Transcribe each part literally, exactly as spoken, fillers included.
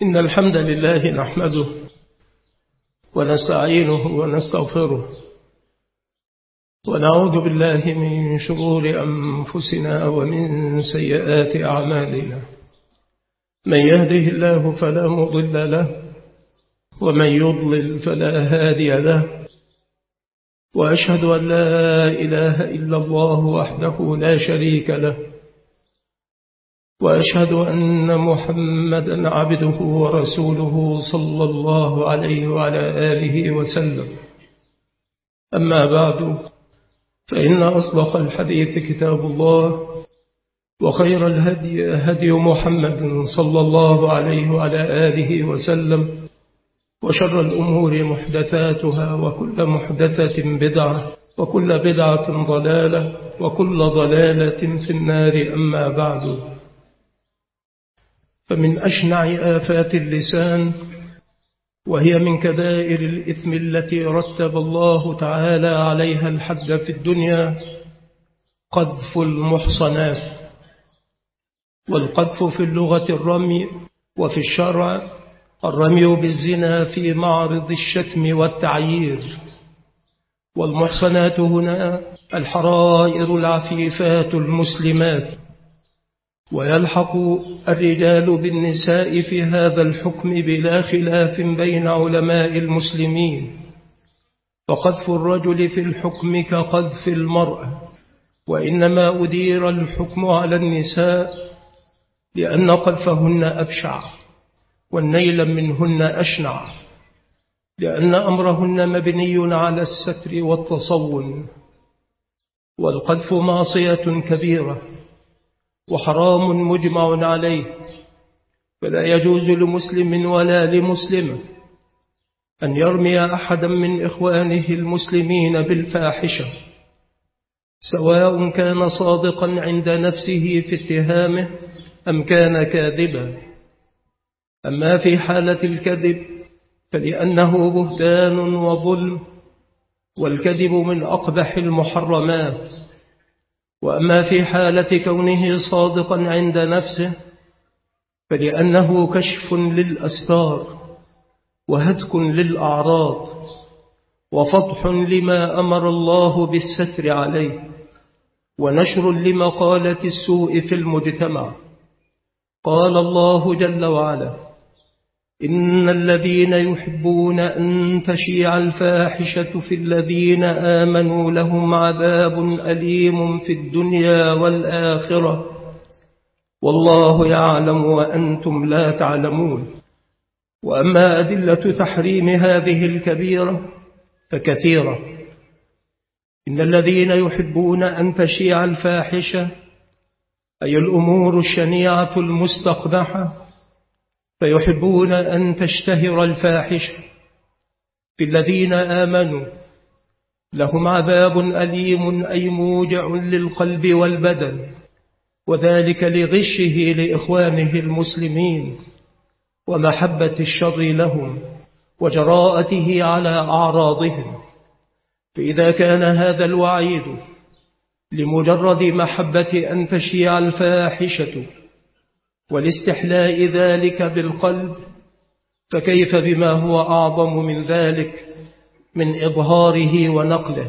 إن الحمد لله نحمده ونستعينه ونستغفره ونعوذ بالله من شرور أنفسنا ومن سيئات أعمالنا. من يهده الله فلا مضل له ومن يضلل فلا هادي له، وأشهد أن لا إله إلا الله وحده لا شريك له، وأشهد أن محمدا عبده ورسوله صلى الله عليه وعلى آله وسلم. أما بعد، فإن أصدق الحديث كتاب الله، وخير الهدي هدي محمد صلى الله عليه وعلى آله وسلم، وشر الأمور محدثاتها، وكل محدثة بدعة، وكل بدعة ضلالة، وكل ضلالة في النار. أما بعد، فمن أشنع آفات اللسان، وهي من كبائر الإثم التي رتب الله تعالى عليها الحد في الدنيا، قذف المحصنات. والقذف في اللغة الرمي، وفي الشرع الرمي بالزنا في معرض الشتم والتعيير. والمحصنات هنا الحرائر العفيفات المسلمات. ويلحق الرجال بالنساء في هذا الحكم بلا خلاف بين علماء المسلمين، فقذف الرجل في الحكم كقذف المرأة، وإنما أدير الحكم على النساء لأن قذفهن أبشع والنيل منهن أشنع، لأن أمرهن مبني على الستر والتصون. والقذف معصية كبيرة وحرام مجمع عليه، فلا يجوز لمسلم ولا لمسلمة أن يرمي أحدا من إخوانه المسلمين بالفاحشة، سواء كان صادقا عند نفسه في اتهامه أم كان كاذبا. أما في حالة الكذب فلأنه بهتان وظلم، والكذب من أقبح المحرمات. وأما في حالة كونه صادقا عند نفسه فلأنه كشف للأستار، وهتك للأعراض، وفضح لما أمر الله بالستر عليه، ونشر لمقالة السوء في المجتمع. قال الله جل وعلا: إن الذين يحبون أن تشيع الفاحشة في الذين آمنوا لهم عذاب أليم في الدنيا والآخرة والله يعلم وأنتم لا تعلمون. وأما أدلة تحريم هذه الكبيرة فكثيرة. إن الذين يحبون أن تشيع الفاحشة أي الأمور الشنيعة المستقبحة، فيحبون أن تشتهر الفاحشة في الذين آمنوا لهم عذاب أليم أي موجع للقلب والبدن، وذلك لغشه لإخوانه المسلمين ومحبة الشر لهم وجراءته على أعراضهم. فإذا كان هذا الوعيد لمجرد محبة أن تشيع الفاحشة والاستحلاء ذلك بالقلب، فكيف بما هو أعظم من ذلك من إظهاره ونقله؟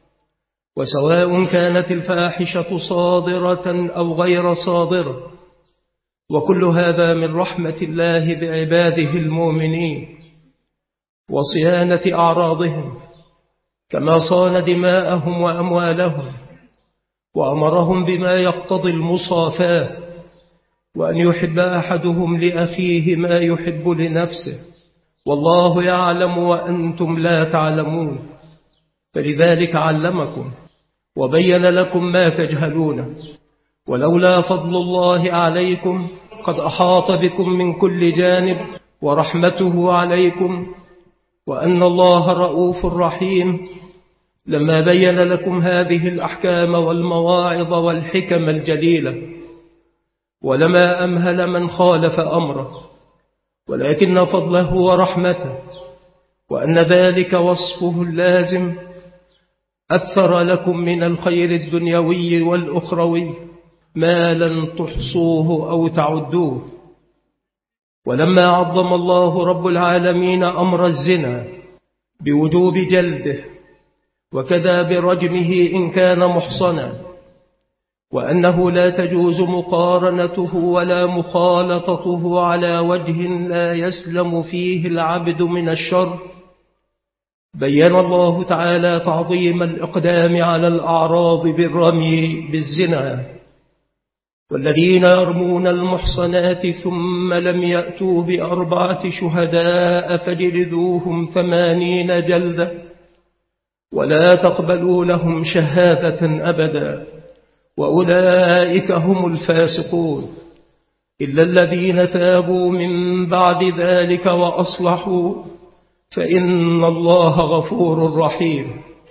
وسواء كانت الفاحشة صادرة أو غير صادرة، وكل هذا من رحمة الله بعباده المؤمنين وصيانة أعراضهم، كما صان دماءهم وأموالهم، وأمرهم بما يقتضي المصافاة، وأن يحب أحدهم لأخيه ما يحب لنفسه، والله يعلم وأنتم لا تعلمون، فلذلك علمكم وبين لكم ما تجهلون. ولولا فضل الله عليكم قد أحاط بكم من كل جانب، ورحمته عليكم وأن الله رؤوف رحيم، لما بين لكم هذه الأحكام والمواعظ والحكم الجليلة، ولما أمهل من خالف أمره، ولكن فضله ورحمته وأن ذلك وصفه اللازم أثر لكم من الخير الدنيوي والأخروي ما لن تحصوه أو تعدوه. ولما عظم الله رب العالمين أمر الزنا بوجوب جلده وكذا برجمه إن كان محصنا، وأنه لا تجوز مقارنته ولا مخالطته على وجه لا يسلم فيه العبد من الشر، بيّن الله تعالى تعظيم الإقدام على الأعراض بالرمي بالزنا. والذين يرمون المحصنات ثم لم يأتوا بأربعة شهداء فجلدوهم ثمانين جلدة ولا تقبلوا لهم شهادة أبدا وأولئك هم الفاسقون، إلا الذين تابوا من بعد ذلك وأصلحوا فإن الله غفور رحيم.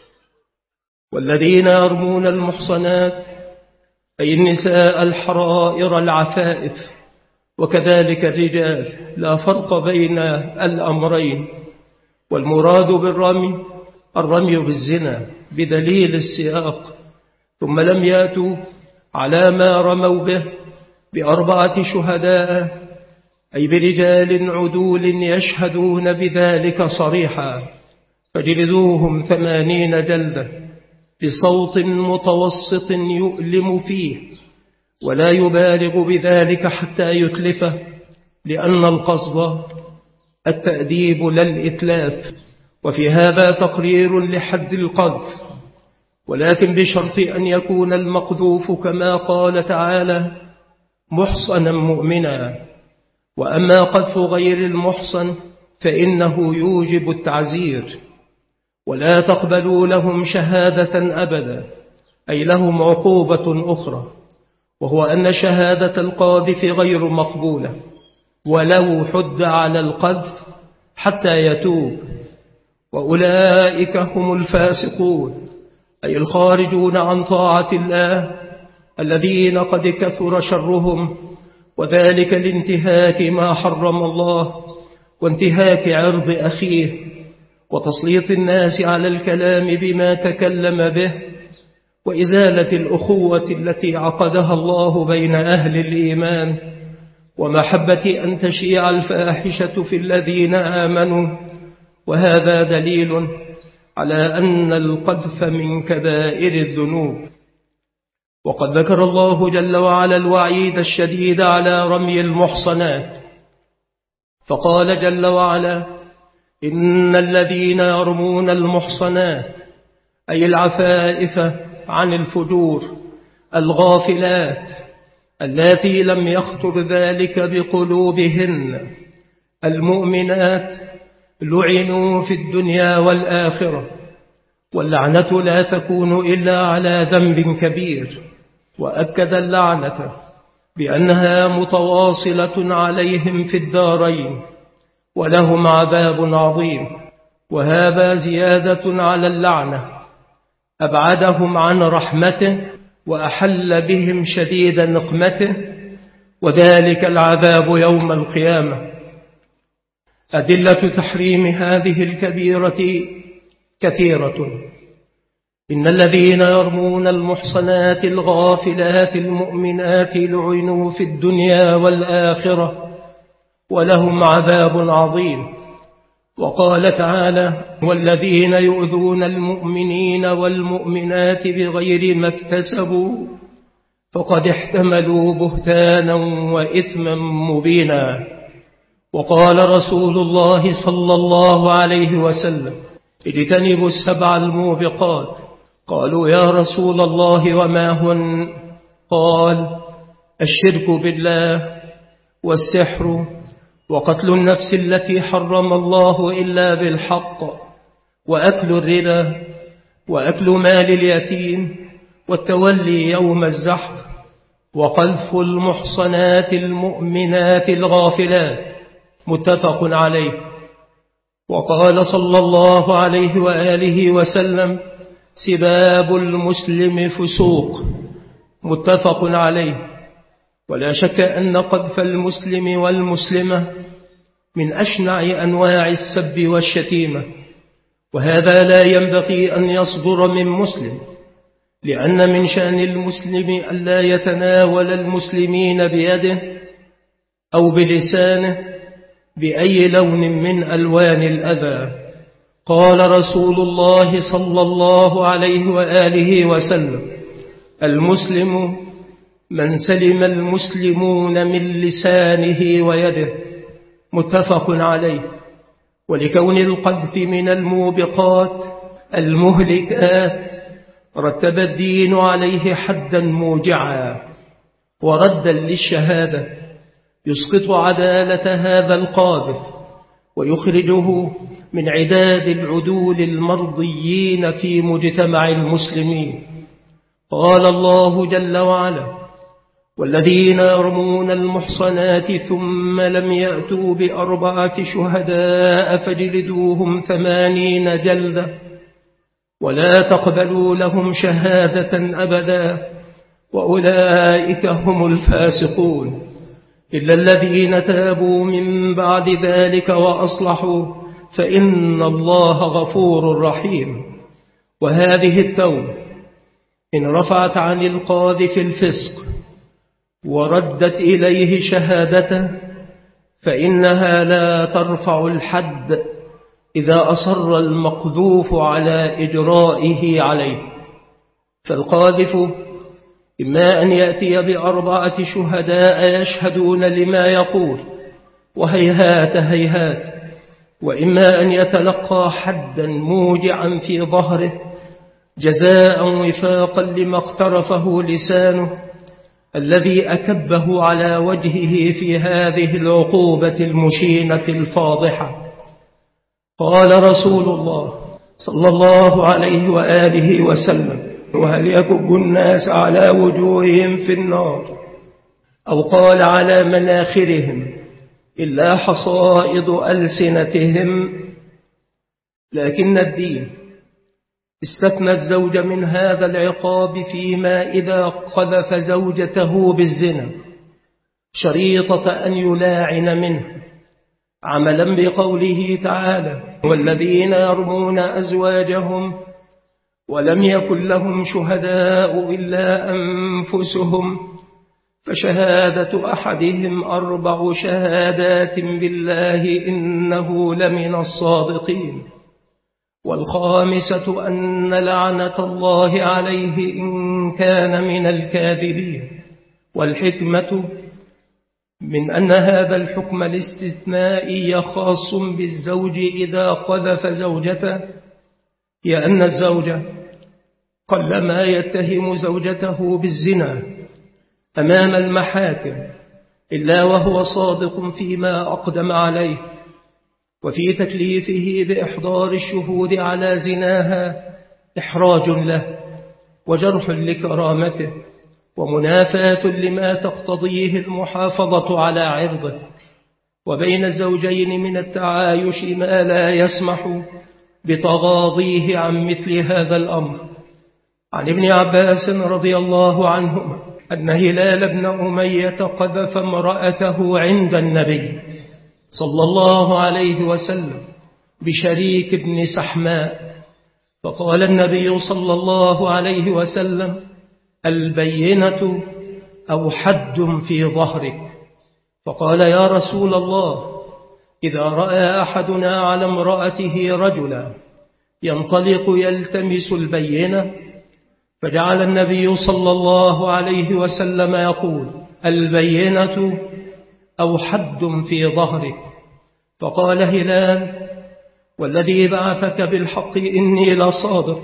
والذين يرمون المحصنات أي النساء الحرائر العفائف وكذلك الرجال، لا فرق بين الأمرين، والمراد بالرمي الرمي بالزنا بدليل السياق، ثم لم يأتوا على ما رموا به بأربعة شهداء أي برجال عدول يشهدون بذلك صريحا، فجلدوهم ثمانين جلدة بصوت متوسط يؤلم فيه ولا يبالغ بذلك حتى يتلفه، لأن القصد التأديب لا الإتلاف. وفي هذا تقرير لحد القذف، ولكن بشرط أن يكون المقذوف كما قال تعالى محصنا مؤمنا. وأما قذف غير المحصن فإنه يوجب التعزير. ولا تقبلوا لهم شهادة أبدا أي لهم عقوبة أخرى، وهو أن شهادة القاذف غير مقبولة ولو حد على القذف حتى يتوب. وأولئك هم الفاسقون أي الخارجون عن طاعة الله الذين قد كثر شرهم، وذلك لانتهاك ما حرم الله وانتهاك عرض أخيه وتسليط الناس على الكلام بما تكلم به وإزالة الأخوة التي عقدها الله بين أهل الإيمان ومحبة أن تشيع الفاحشة في الذين آمنوا. وهذا دليل على أن القذف من كبائر الذنوب. وقد ذكر الله جل وعلا الوعيد الشديد على رمي المحصنات، فقال جل وعلا إن الذين يرمون المحصنات أي العفائف عن الفجور الغافلات اللاتي لم يخطر ذلك بقلوبهن المؤمنات لعنوا في الدنيا والآخرة، واللعنة لا تكون إلا على ذنب كبير. وأكد اللعنة بأنها متواصلة عليهم في الدارين ولهم عذاب عظيم، وهذا زيادة على اللعنة أبعدهم عن رحمته وأحل بهم شديد نقمته، وذلك العذاب يوم القيامة. أدلة تحريم هذه الكبيرة كثيرة. إن الذين يرمون المحصنات الغافلات المؤمنات لعنوا في الدنيا والآخرة ولهم عذاب عظيم. وقال تعالى والذين يؤذون المؤمنين والمؤمنات بغير ما اكتسبوا فقد احتملوا بهتانا وإثما مبينا. وقال رسول الله صلى الله عليه وسلم اجتنبوا السبع الموبقات. قالوا يا رسول الله وما هن؟ قال الشرك بالله والسحر وقتل النفس التي حرم الله إلا بالحق وأكل الربا وأكل مال اليتيم والتولي يوم الزحف وقذف المحصنات المؤمنات الغافلات. متفق عليه. وقال صلى الله عليه وآله وسلم سباب المسلم فسوق. متفق عليه. ولا شك أن قذف المسلم والمسلمة من أشنع أنواع السب والشتيمة، وهذا لا ينبغي أن يصدر من مسلم، لأن من شأن المسلم أن لا يتناول المسلمين بيده أو بلسانه بأي لون من ألوان الأذى. قال رسول الله صلى الله عليه وآله وسلم: المسلم من سلم المسلمون من لسانه ويده. متفق عليه. ولكون القذف من الموبقات المهلكات رتب الدين عليه حدا موجعا وردا للشهادة يسقط عدالة هذا القاذف ويخرجه من عداد العدول المرضيين في مجتمع المسلمين. قال الله جل وعلا: والذين يرمون المحصنات ثم لم يأتوا بأربعة شهداء فاجلدوهم ثمانين جلدة ولا تقبلوا لهم شهادة أبدا وأولئك هم الفاسقون إلا الذين تابوا من بعد ذلك وأصلحوا فإن الله غفور رحيم. وهذه التوبة إن رفعت عن القاذف الفسق وردت إليه شهادته فإنها لا ترفع الحد إذا أصر المقذوف على إجرائه عليه. فالقاذف إما أن يأتي بأربعة شهداء يشهدون لما يقول وهيهات هيهات، وإما أن يتلقى حدا موجعا في ظهره جزاء وفاقا لما اقترفه لسانه الذي أكبه على وجهه في هذه العقوبة المشينة الفاضحة. قال رسول الله صلى الله عليه وآله وسلم: وهل يكب الناس على وجوههم في النار، أو قال على مناخرهم، إلا حصائد ألسنتهم. لكن الدين استثنى الزوج من هذا العقاب فيما إذا قذف زوجته بالزنا شريطة أن يلاعن منه، عملا بقوله تعالى: والذين يرمون أزواجهم ولم يكن لهم شهداء إلا أنفسهم فشهادة أحدهم أربع شهادات بالله إنه لمن الصادقين، والخامسة أن لعنة الله عليه إن كان من الكاذبين. والحكمة من أن هذا الحكم الاستثنائي خاص بالزوج إذا قذف زوجته هي أن الزوج قلما يتهم زوجته بالزنا أمام المحاكم إلا وهو صادق فيما أقدم عليه وفي تكليفه بإحضار الشهود على زناها إحراج له وجرح لكرامته ومنافاة لما تقتضيه المحافظة على عرضه. وبين الزوجين من التعايش ما لا يسمح بتغاضيه عن مثل هذا الأمر. عن ابن عباس رضي الله عنهما أن هلال بن أمية قذف امرأته عند النبي صلى الله عليه وسلم بشريك بن سحماء، فقال النبي صلى الله عليه وسلم: البينة أو حد في ظهرك. فقال: يا رسول الله، إذا رأى أحدنا على امرأته رجلا ينطلق يلتمس البينة، فجعل النبي صلى الله عليه وسلم يقول: البينة أو حد في ظهرك. فقال هلال: والذي بعثك بالحق إني لصادق،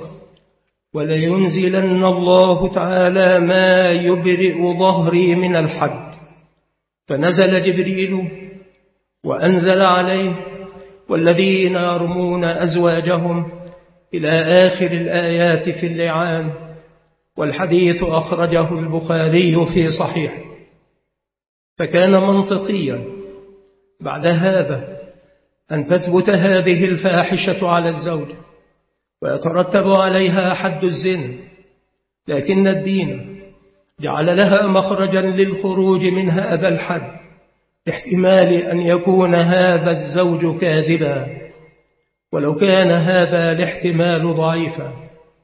ولينزلن الله تعالى ما يبرئ ظهري من الحد. فنزل جبريل وأنزل عليه: والذين يرمون أزواجهم إلى آخر الآيات في اللعان. والحديث أخرجه البخاري في صحيح. فكان منطقيا بعد هذا أن تثبت هذه الفاحشة على الزوج ويترتب عليها حد الزنا، لكن الدين جعل لها مخرجا للخروج من هذا الحد لاحتمال أن يكون هذا الزوج كاذبا، ولو كان هذا الاحتمال ضعيفا.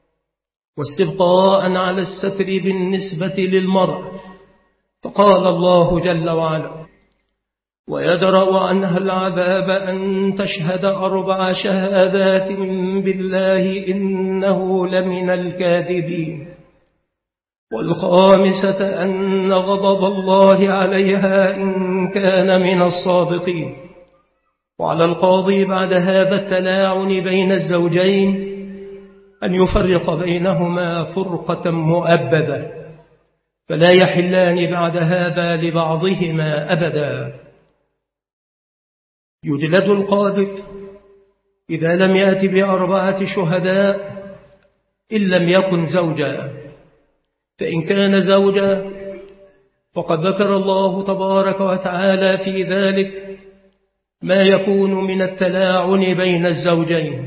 واستبقاء على الستر بالنسبة للمرء، فقال الله جل وعلا: ويدرأ عنها العذاب أن تشهد أربع شهادات بالله إنه لمن الكاذبين، والخامسة أن غضب الله عليها إن كان من الصادقين. وعلى القاضي بعد هذا التلاعن بين الزوجين أن يفرق بينهما فرقة مؤبدة، فلا يحلان بعد هذا لبعضهما أبدا. يجلد القاذف إذا لم يأت بأربعة شهداء إن لم يكن زوجا، فإن كان زوجا فقد ذكر الله تبارك وتعالى في ذلك ما يكون من التلاعن بين الزوجين،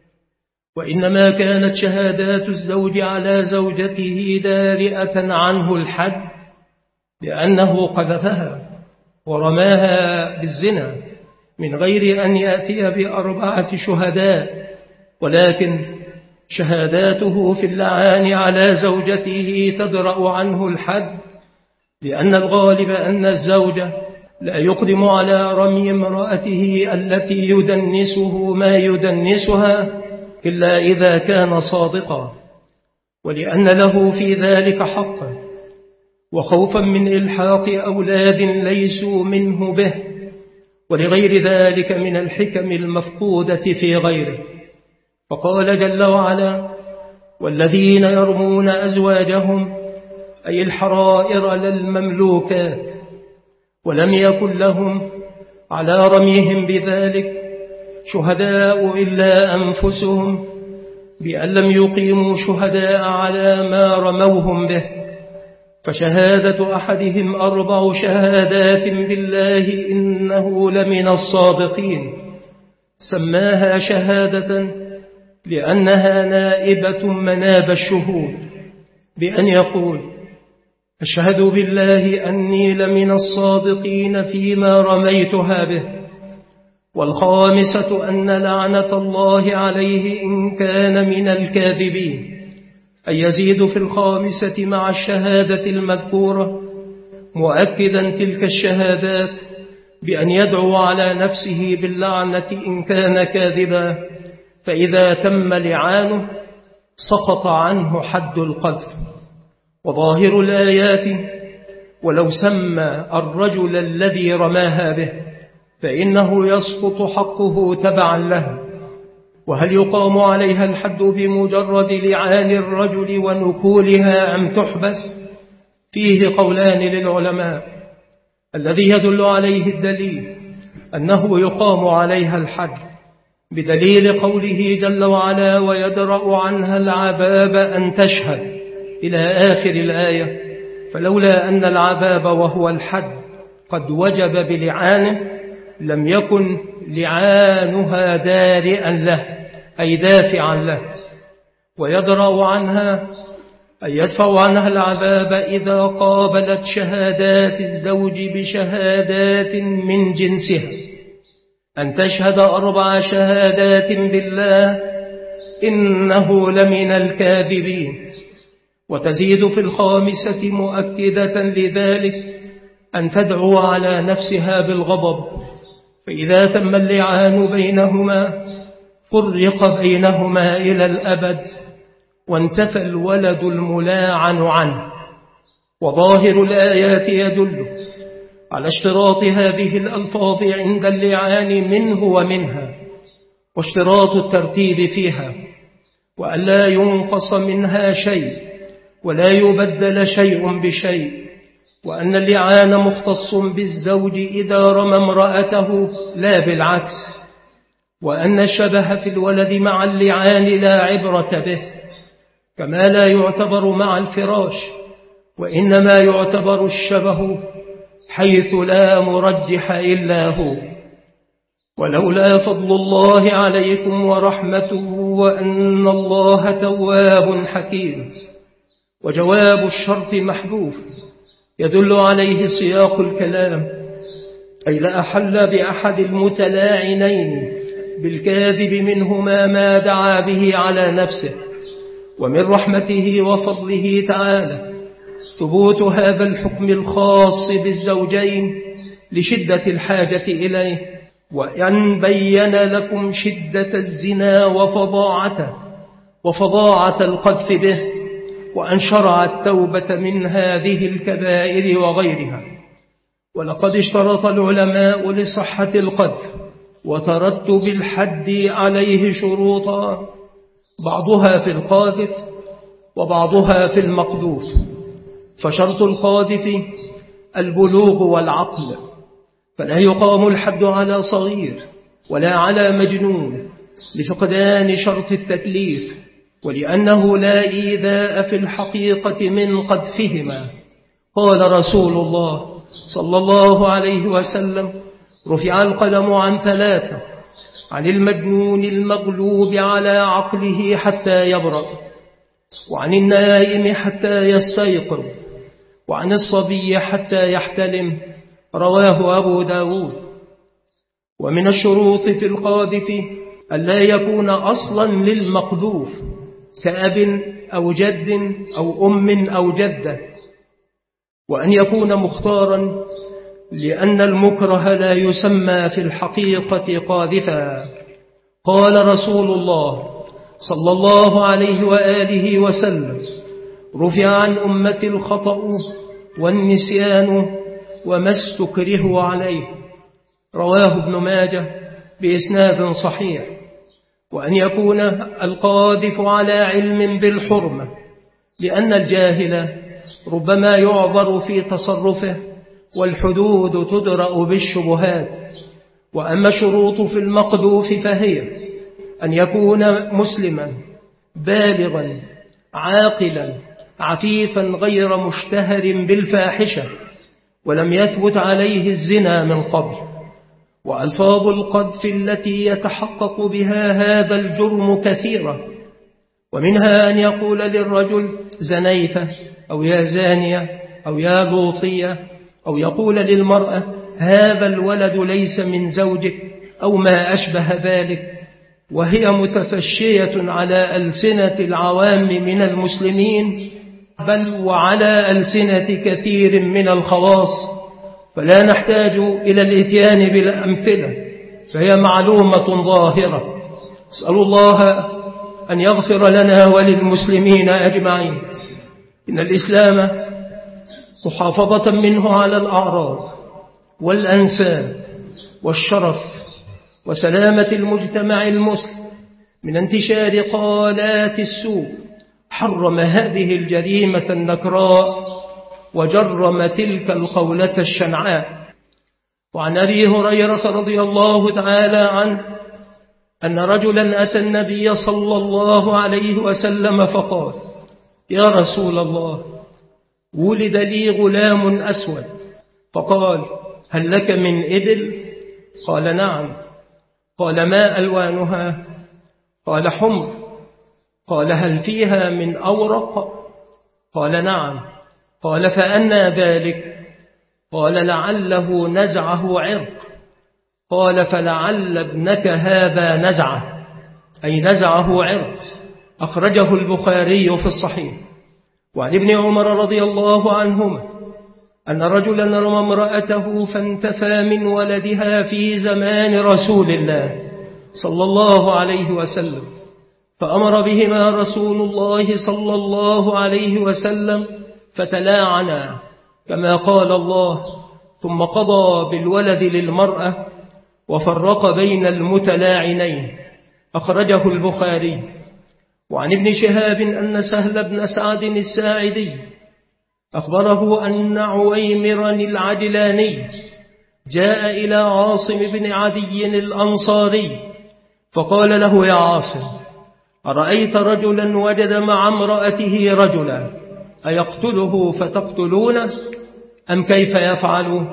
وإنما كانت شهادات الزوج على زوجته دارئة عنه الحد لأنه قذفها ورماها بالزنا من غير أن يأتي بأربعة شهداء، ولكن شهاداته في اللعان على زوجته تدرأ عنه الحد، لأن الغالب أن الزوج لا يقدم على رمي امرأته التي يدنسه ما يدنسها إلا إذا كان صادقا، ولأن له في ذلك حقا، وخوفا من إلحاق أولاد ليسوا منه به، ولغير ذلك من الحكم المفقودة في غيره. فقال جل وعلا: والذين يرمون أزواجهم أي الحرائر للمملوكات ولم يكن لهم على رميهم بذلك شهداء إلا أنفسهم بأن لم يقيموا شهداء على ما رموهم به، فشهادة أحدهم أربع شهادات بالله إنه لمن الصادقين، سماها شهادة لأنها نائبة مناب الشهود، بأن يقول: أشهد بالله أني لمن الصادقين فيما رميتها به. والخامسة أن لعنة الله عليه إن كان من الكاذبين، أي يزيد في الخامسة مع الشهادة المذكورة، مؤكدا تلك الشهادات بأن يدعو على نفسه باللعنة إن كان كاذبا، فإذا تم لعانه سقط عنه حد القذف. وظاهر الآيات: ولو سمى الرجل الذي رماها به فإنه يسقط حقه تبعا له. وهل يقام عليها الحد بمجرد لعان الرجل ونكولها أم تحبس؟ فيه قولان للعلماء. الذي يدل عليه الدليل أنه يقام عليها الحد بدليل قوله جل وعلا: ويدرأ عنها العذاب أن تشهد إلى آخر الآية. فلولا أن العذاب وهو الحد قد وجب بلعانه لم يكن لعانها دارئا له أي دافعا له. ويدرأ عنها أي يدفع عنها العذاب إذا قابلت شهادات الزوج بشهادات من جنسها، أن تشهد أربع شهادات بالله إنه لمن الكاذبين. وتزيد في الخامسة مؤكدة لذلك أن تدعو على نفسها بالغضب، فإذا تم اللعان بينهما فرق بينهما إلى الأبد وانتفى الولد الملاعن عنه. وظاهر الآيات يدل على اشتراط هذه الألفاظ عند اللعان منه ومنها، واشتراط الترتيب فيها، وأن لا ينقص منها شيء ولا يبدل شيء بشيء، وأن اللعان مختص بالزوج إذا رمى امرأته لا بالعكس، وأن الشبه في الولد مع اللعان لا عبرة به، كما لا يعتبر مع الفراش، وإنما يعتبر الشبه حيث لا مرجح إلا هو. ولولا فضل الله عليكم ورحمته وأن الله تواب حكيم. وجواب الشرط محذوف يدل عليه سياق الكلام، أي لا أحل بأحد المتلاعنين بالكاذب منهما ما دعا به على نفسه. ومن رحمته وفضله تعالى ثبوت هذا الحكم الخاص بالزوجين لشدة الحاجة إليه، وأن بين لكم شدة الزنا وفظاعته وفظاعة القذف به، وأن شرع التوبة من هذه الكبائر وغيرها. ولقد اشترط العلماء لصحة القذف وترتب الحد عليه شروطا، بعضها في القاذف وبعضها في المقذوف. فشرط القاذف البلوغ والعقل، فلا يقام الحد على صغير ولا على مجنون لفقدان شرط التكليف، ولأنه لا إيذاء في الحقيقة من قذفهما. قال رسول الله صلى الله عليه وسلم: رفع القلم عن ثلاثة: عن المجنون المغلوب على عقله حتى يبرأ، وعن النائم حتى يستيقظ، وعن الصبي حتى يحتلم. رواه أبو داود. ومن الشروط في القاذف ألا يكون أصلا للمقذوف كأب أو جد أو أم أو جدة، وأن يكون مختارا، لأن المكره لا يسمى في الحقيقة قاذفا. قال رسول الله صلى الله عليه وآله وسلم: رفع عن أمتي الخطأ والنسيان وما استكره عليه. رواه ابن ماجه بإسناد صحيح. وأن يكون القاذف على علم بالحرمة، لأن الجاهل ربما يعذر في تصرفه، والحدود تدرأ بالشبهات. وأما الشروط في المقذوف فهي أن يكون مسلما بالغا عاقلا عفيفا غير مشتهر بالفاحشة، ولم يثبت عليه الزنا من قبل. وألفاظ القذف التي يتحقق بها هذا الجرم كثيرة، ومنها أن يقول للرجل: زنيت، أو يا زانية، أو يا لوطية، أو يقول للمرأة: هذا الولد ليس من زوجك، أو ما أشبه ذلك، وهي متفشية على ألسنة العوام من المسلمين، بل وعلى ألسنة كثير من الخواص، فلا نحتاج إلى الإتيان بالأمثلة، فهي معلومة ظاهرة. أسأل الله أن يغفر لنا وللمسلمين أجمعين. إن الإسلام محافظة منه على الأعراض والأنساب والشرف وسلامة المجتمع المسلم من انتشار قالات السوء، حرم هذه الجريمة النكراء وجرم تلك القولة الشنعاء. وعن أبي هريرة رضي الله تعالى عنه أن رجلا أتى النبي صلى الله عليه وسلم فقال: يا رسول الله، ولد لي غلام أسود. فقال: هل لك من إبل؟ قال: نعم. قال: ما ألوانها؟ قال: حمر. قال: هل فيها من أورق؟ قال: نعم. قال: فأنى ذلك؟ قال: لعله نزعه عرق. قال: فلعل ابنك هذا نزعه، أي نزعه عرق. أخرجه البخاري في الصحيح. وعن ابن عمر رضي الله عنهما أن رجلا رمى امرأته فانتفى من ولدها في زمان رسول الله صلى الله عليه وسلم، فأمر بهما رسول الله صلى الله عليه وسلم فتلاعنا كما قال الله، ثم قضى بالولد للمرأة وفرق بين المتلاعنين. أخرجه البخاري. وعن ابن شهاب أن سهل بن سعد الساعدي أخبره أن عويمرا العجلاني جاء إلى عاصم بن عدي الأنصاري فقال له: يا عاصم، أرأيت رجلا وجد مع امرأته رجلا، أيقتله فتقتلونه أم كيف يفعل؟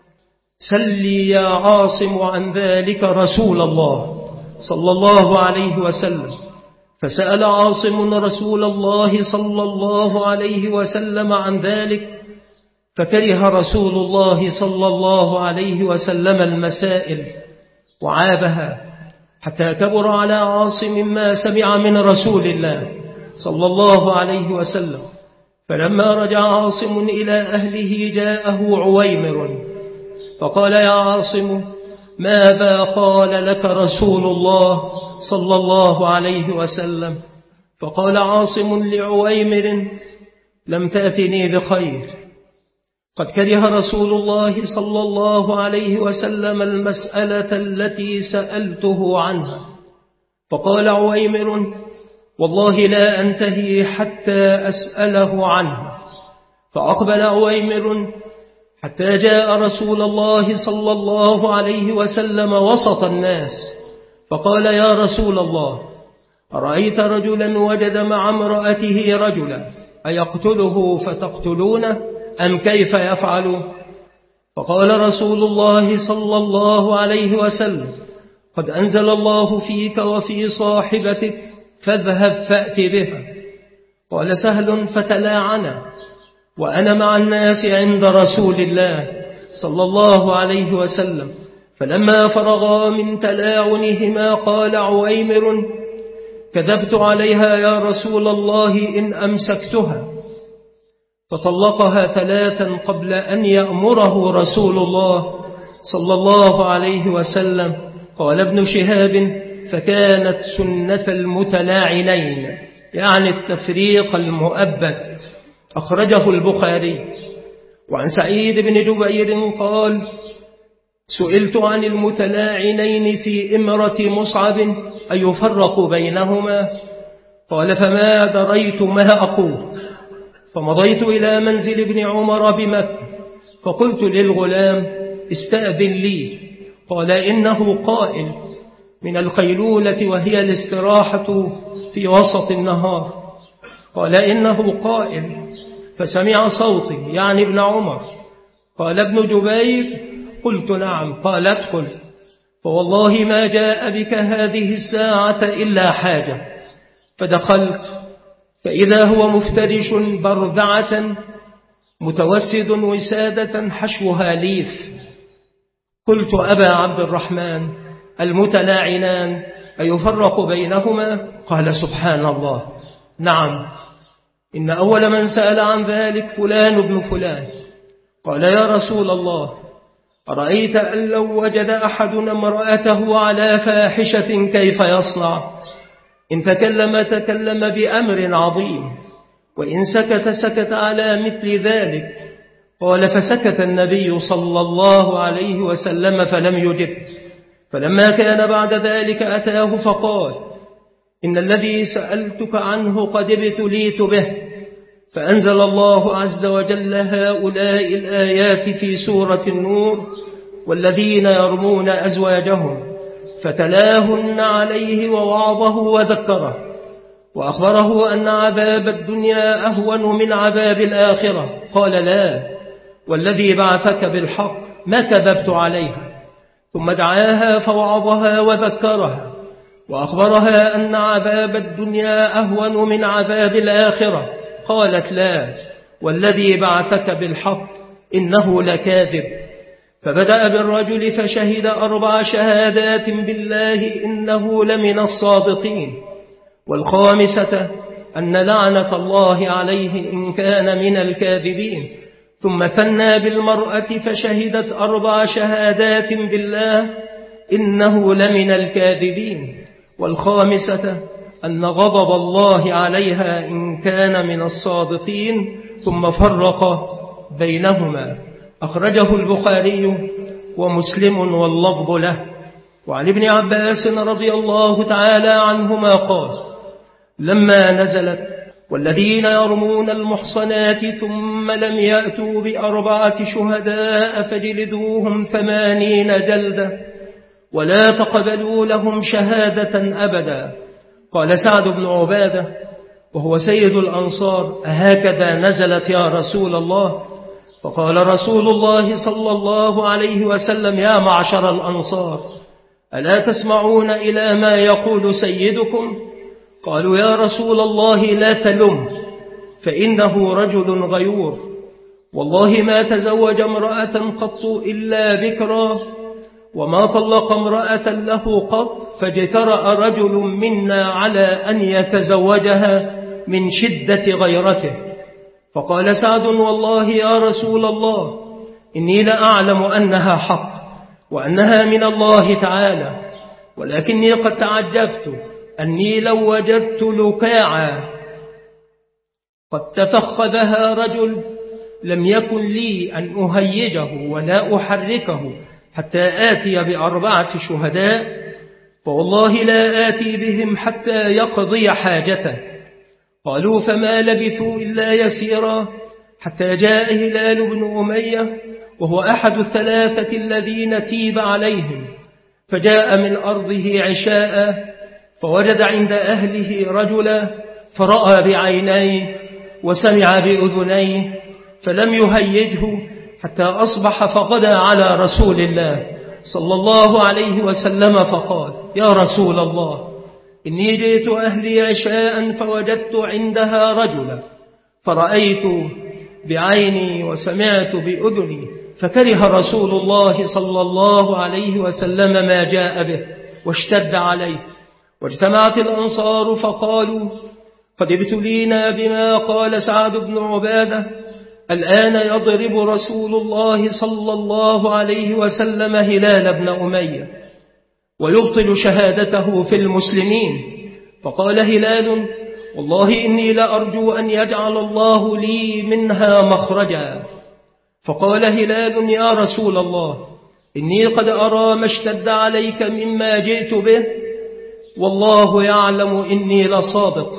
سلي يا عاصم عن ذلك رسول الله صلى الله عليه وسلم. فسأل عاصم رسول الله صلى الله عليه وسلم عن ذلك، فكره رسول الله صلى الله عليه وسلم المسائل وعابها، حتى كبر على عاصم ما سمع من رسول الله صلى الله عليه وسلم. فلما رجع عاصم إلى أهله جاءه عويمر فقال يا عاصم ماذا قال لك رسول الله صلى الله عليه وسلم؟ فقال عاصم لعويمر لم تأتني بخير، قد كره رسول الله صلى الله عليه وسلم المسألة التي سألته عنها. فقال عويمر والله لا أنتهي حتى أسأله عنها. فأقبل عويمر حتى جاء رسول الله صلى الله عليه وسلم وسط الناس، فقال يا رسول الله أرأيت رجلا وجد مع امرأته رجلا أيقتله فتقتلونه أم كيف يفعل؟ فقال رسول الله صلى الله عليه وسلم قد أنزل الله فيك وفي صاحبتك فاذهب فأت بها. قال سهل فتلاعنا وأنا مع الناس عند رسول الله صلى الله عليه وسلم، فلما فرغا من تلاعنهما قال عويمر كذبت عليها يا رسول الله إن أمسكتها. فطلقها ثلاثا قبل أن يأمره رسول الله صلى الله عليه وسلم. قال ابن شهاب فكانت سنة المتلاعنين، يعني التفريق المؤبد، أخرجه البخاري. وعن سعيد بن جبير قال سئلت عن المتلاعنين في إمرة مصعب أيفرق بينهما؟ قال فما دريت ما أقول. فمضيت إلى منزل ابن عمر بمكة فقلت للغلام استأذن لي. قال إنه قائل من القيلولة وهي الاستراحة في وسط النهار. قال إنه قائل فسمع صوتي يعني ابن عمر. قال ابن جبير قلت نعم. قال ادخل، فوالله ما جاء بك هذه الساعة إلا حاجة. فدخلت فإذا هو مفترش بردعة متوسد وسادة حشوها ليف. قلت أبا عبد الرحمن المتلاعنان أيفرق بينهما؟ قال سبحان الله نعم، إن أول من سأل عن ذلك فلان بن فلان. قال يا رسول الله أرأيت أن لو وجد أحدنا امرأته على فاحشة كيف يصنع؟ إن تكلم تكلم بأمر عظيم، وإن سكت سكت على مثل ذلك. قال فسكت النبي صلى الله عليه وسلم فلم يجب. فلما كان بعد ذلك أتاه فقال إن الذي سألتك عنه قد ابتليت به. فأنزل الله عز وجل هؤلاء الآيات في سورة النور والذين يرمون أزواجهم فتلاهن عليه ووعظه وذكره وأخبره أن عذاب الدنيا أهون من عذاب الآخرة. قال لا والذي بعثك بالحق ما كذبت عليها. ثم دعاها فوعظها وذكرها وأخبرها أن عذاب الدنيا أهون من عذاب الآخرة. قالت لا والذي بعثك بالحق إنه لكاذب. فبدأ بالرجل فشهد أربع شهادات بالله إنه لمن الصادقين، والخامسة أن لعنة الله عليه إن كان من الكاذبين. ثم ثنى بالمرأة فشهدت أربع شهادات بالله إنه لمن الكاذبين، والخامسة أن غضب الله عليها إن كان من الصادقين. ثم فرق بينهما. أخرجه البخاري ومسلم واللفظ له. وعن ابن عباس رضي الله تعالى عنهما قال لما نزلت والذين يرمون المحصنات ثم لم يأتوا بأربعة شهداء فجلدوهم ثمانين جلدة ولا تقبلوا لهم شهادة أبدا. قال سعد بن عبادة وهو سيد الأنصار هكذا نزلت يا رسول الله؟ فقال رسول الله صلى الله عليه وسلم يا معشر الأنصار ألا تسمعون إلى ما يقول سيدكم؟ قالوا يا رسول الله لا تلم فإنه رجل غيور، والله ما تزوج امرأة قط إلا بكرا وما طلق امرأة له قط فاجترأ رجل منا على أن يتزوجها من شدة غيرته. فقال سعد والله يا رسول الله إني لأعلم أنها حق وأنها من الله تعالى، ولكني قد تعجبت أني لو وجدت لكاعا قد تفخذها رجل لم يكن لي أن أهيجه ولا أحركه حتى آتي بأربعة شهداء، فوالله لا آتي بهم حتى يقضي حاجته. قالوا فما لبثوا إلا يسيرا حتى جاء هلال بن أمية وهو أحد الثلاثة الذين تيب عليهم، فجاء من أرضه عشاء فوجد عند أهله رجلا فرأى بعينيه وسمع بأذنيه، فلم يهيجه حتى أصبح فغدا على رسول الله صلى الله عليه وسلم فقال: يا رسول الله، إني جئت أهلي عشاء فوجدت عندها رجلا فرأيت بعيني وسمعت بأذني، فكره رسول الله صلى الله عليه وسلم ما جاء به واشتد عليه. واجتمعت الأنصار فقالوا: قد ابتلينا بما قال سعد بن عبادة، الآن يضرب رسول الله صلى الله عليه وسلم هلال بن أمية ويبطل شهادته في المسلمين. فقال هلال: والله إني لأرجو أن يجعل الله لي منها مخرجا. فقال هلال: يا رسول الله، إني قد أرى ما اشتد عليك مما جئت به، والله يعلم إني لصادق.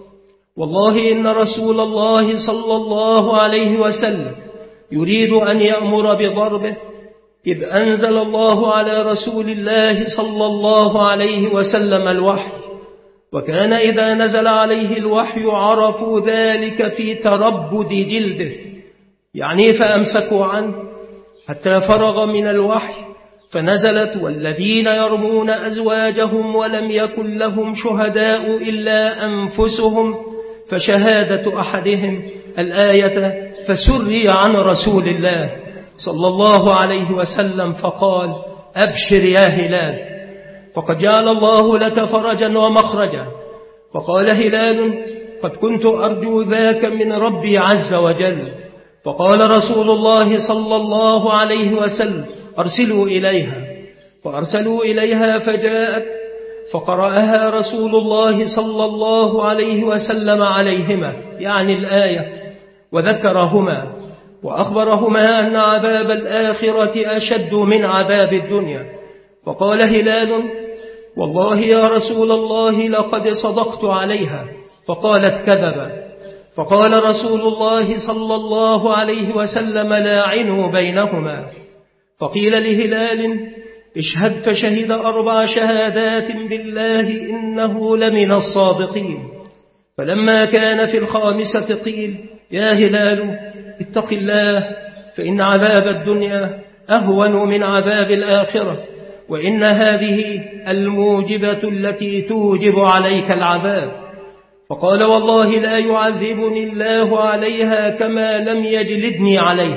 والله إن رسول الله صلى الله عليه وسلم يريد أن يأمر بضربه، إذ أنزل الله على رسول الله صلى الله عليه وسلم الوحي، وكان إذا نزل عليه الوحي عرفوا ذلك في تربد جلده، يعني فأمسكوا عنه حتى فرغ من الوحي، فنزلت: والذين يرمون أزواجهم ولم يكن لهم شهداء إلا أنفسهم فشهادة أحدهم الآية، فسري عن رسول الله صلى الله عليه وسلم فقال: أبشر يا هلال، فقد جعل الله لك فرجا ومخرجا. فقال هلال: قد كنت أرجو ذاك من ربي عز وجل. فقال رسول الله صلى الله عليه وسلم: أرسلوا إليها. فأرسلوا إليها فجاءت فقرأها رسول الله صلى الله عليه وسلم عليهما، يعني الآية، وذكرهما وأخبرهما أن عذاب الآخرة أشد من عذاب الدنيا. فقال هلال: والله يا رسول الله لقد صدقت عليها. فقالت: كذبا. فقال رسول الله صلى الله عليه وسلم: لاعنوا بينهما. فقيل لهلال: اشهد. فشهد أربع شهادات بالله إنه لمن الصادقين. فلما كان في الخامسة قيل: يا هلال اتق الله، فإن عذاب الدنيا أهون من عذاب الآخرة، وإن هذه الموجبة التي توجب عليك العذاب. فقال: والله لا يعذبني الله عليها كما لم يجلدني عليه.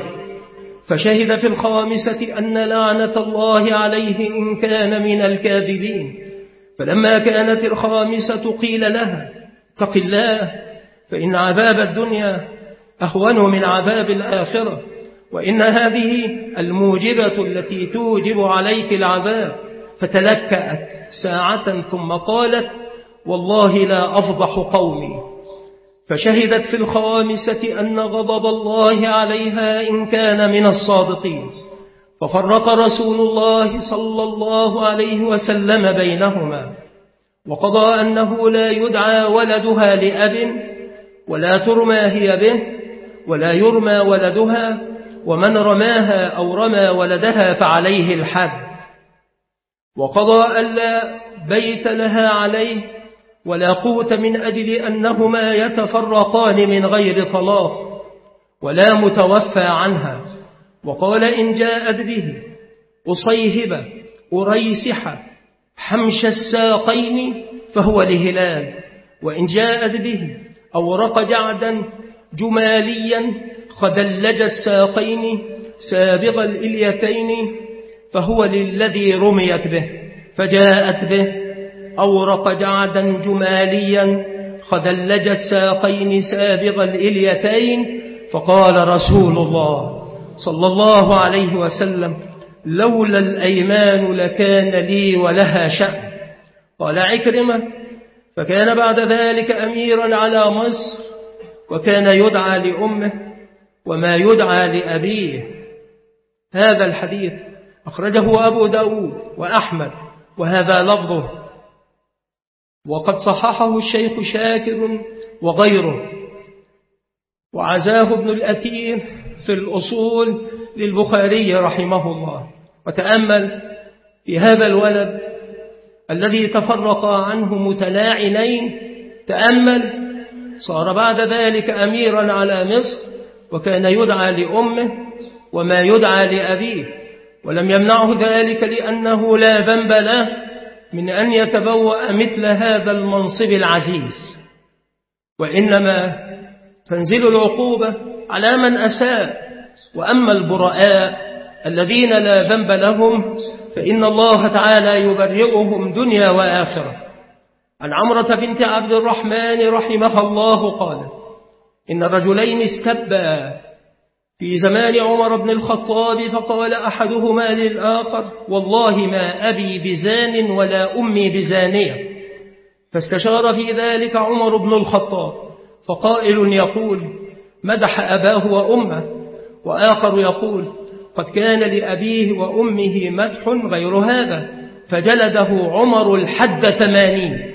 فشهد في الخامسة أن لعنة الله عليه إن كان من الكاذبين. فلما كانت الخامسة قيل لها: اتق الله، فإن عذاب الدنيا أهون من عذاب الآخرة، وإن هذه الموجبة التي توجب عليك العذاب. فتلكأت ساعة ثم قالت: والله لا أفضح قومي. فشهدت في الخامسة أن غضب الله عليها إن كان من الصادقين. ففرق رسول الله صلى الله عليه وسلم بينهما، وقضى أنه لا يدعى ولدها لأب، ولا ترمى هي به، ولا يرمى ولدها، ومن رماها أو رمى ولدها فعليه الحد. وقضى ألا بيت لها عليه ولا قوت من أجل أنهما يتفرقان من غير طلاق، ولا متوفى عنها. وقال: إن جاءت به أصيهبة أريسحة حمش الساقين فهو لهلال، وإن جاءت به أورق جعدا جماليا خدلج الساقين سابغ الإليتين فهو للذي رميت به. فجاءت به أورق جعدا جماليا خدلج الساقين سابغ الإليتين. فقال رسول الله صلى الله عليه وسلم: لولا الأيمان لكان لي ولها شأن. قال عكرمة: فكان بعد ذلك أميرا على مصر، وكان يدعى لأمه وما يدعى لأبيه. هذا الحديث أخرجه أبو داود وأحمد، وهذا لفظه، وقد صححه الشيخ شاكر وغيره، وعزاه ابن الأثير في الأصول للبخاري رحمه الله. وتأمل في هذا الولد الذي تفرق عنه متلاعنين، تأمل، صار بعد ذلك أميرا على مصر، وكان يدعى لأمه وما يدعى لأبيه، ولم يمنعه ذلك لأنه لا ذنب له من أن يتبوأ مثل هذا المنصب العزيز، وإنما تنزل العقوبة على من أساء. وأما البراء الذين لا ذنب لهم فإن الله تعالى يبرئهم دنيا وآخرة. عن عمرة بنت عبد الرحمن رحمها الله قال: إن الرجلين استبا في زمان عمر بن الخطاب، فقال أحدهما للآخر: والله ما أبي بزان ولا أمي بزانية. فاستشار في ذلك عمر بن الخطاب، فقائل يقول: مدح أباه وأمه، وآخر يقول: قد كان لأبيه وأمه مدح غير هذا. فجلده عمر الحد ثمانين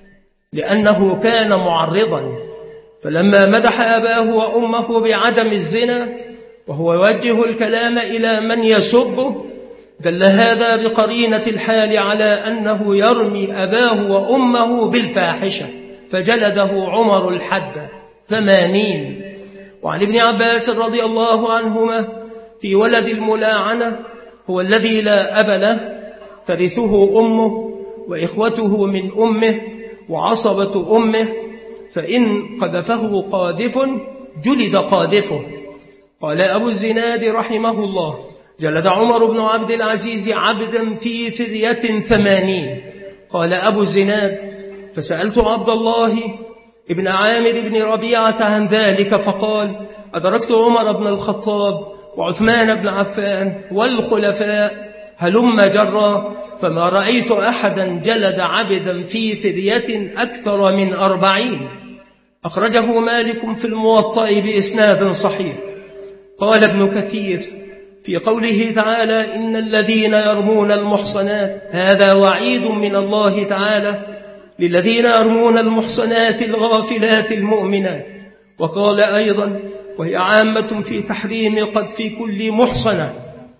لأنه كان معرضا. فلما مدح أباه وأمه بعدم الزنا وهو يوجه الكلام إلى من يسبه، دل هذا بقرينة الحال على أنه يرمي أباه وأمه بالفاحشة، فجلده عمر الحد ثمانين. وعن ابن عباس رضي الله عنهما في ولد الملاعنة: هو الذي لا أب له، ترثه أمه وإخوته من أمه وعصبة أمه، فإن قذفه قاذف جلد قاذفه. قال أبو الزناد رحمه الله: جلد عمر بن عبد العزيز عبدا في فرية ثمانين. قال أبو الزناد: فسألت عبد الله ابن عامر بن ربيعة عن ذلك، فقال: أدركت عمر بن الخطاب وعثمان بن عفان والخلفاء هلم جرا، فما رأيت أحدا جلد عبدا في فرية أكثر من أربعين. أخرجه مالك في الموطأ بإسناد صحيح. قال ابن كثير في قوله تعالى: إن الذين يرمون المحصنات، هذا وعيد من الله تعالى للذين يرمون المحصنات الغافلات المؤمنات. وقال أيضا: وهي عامة في تحريم قذف كل محصنة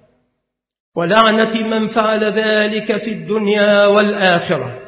ولعنة من فعل ذلك في الدنيا والآخرة.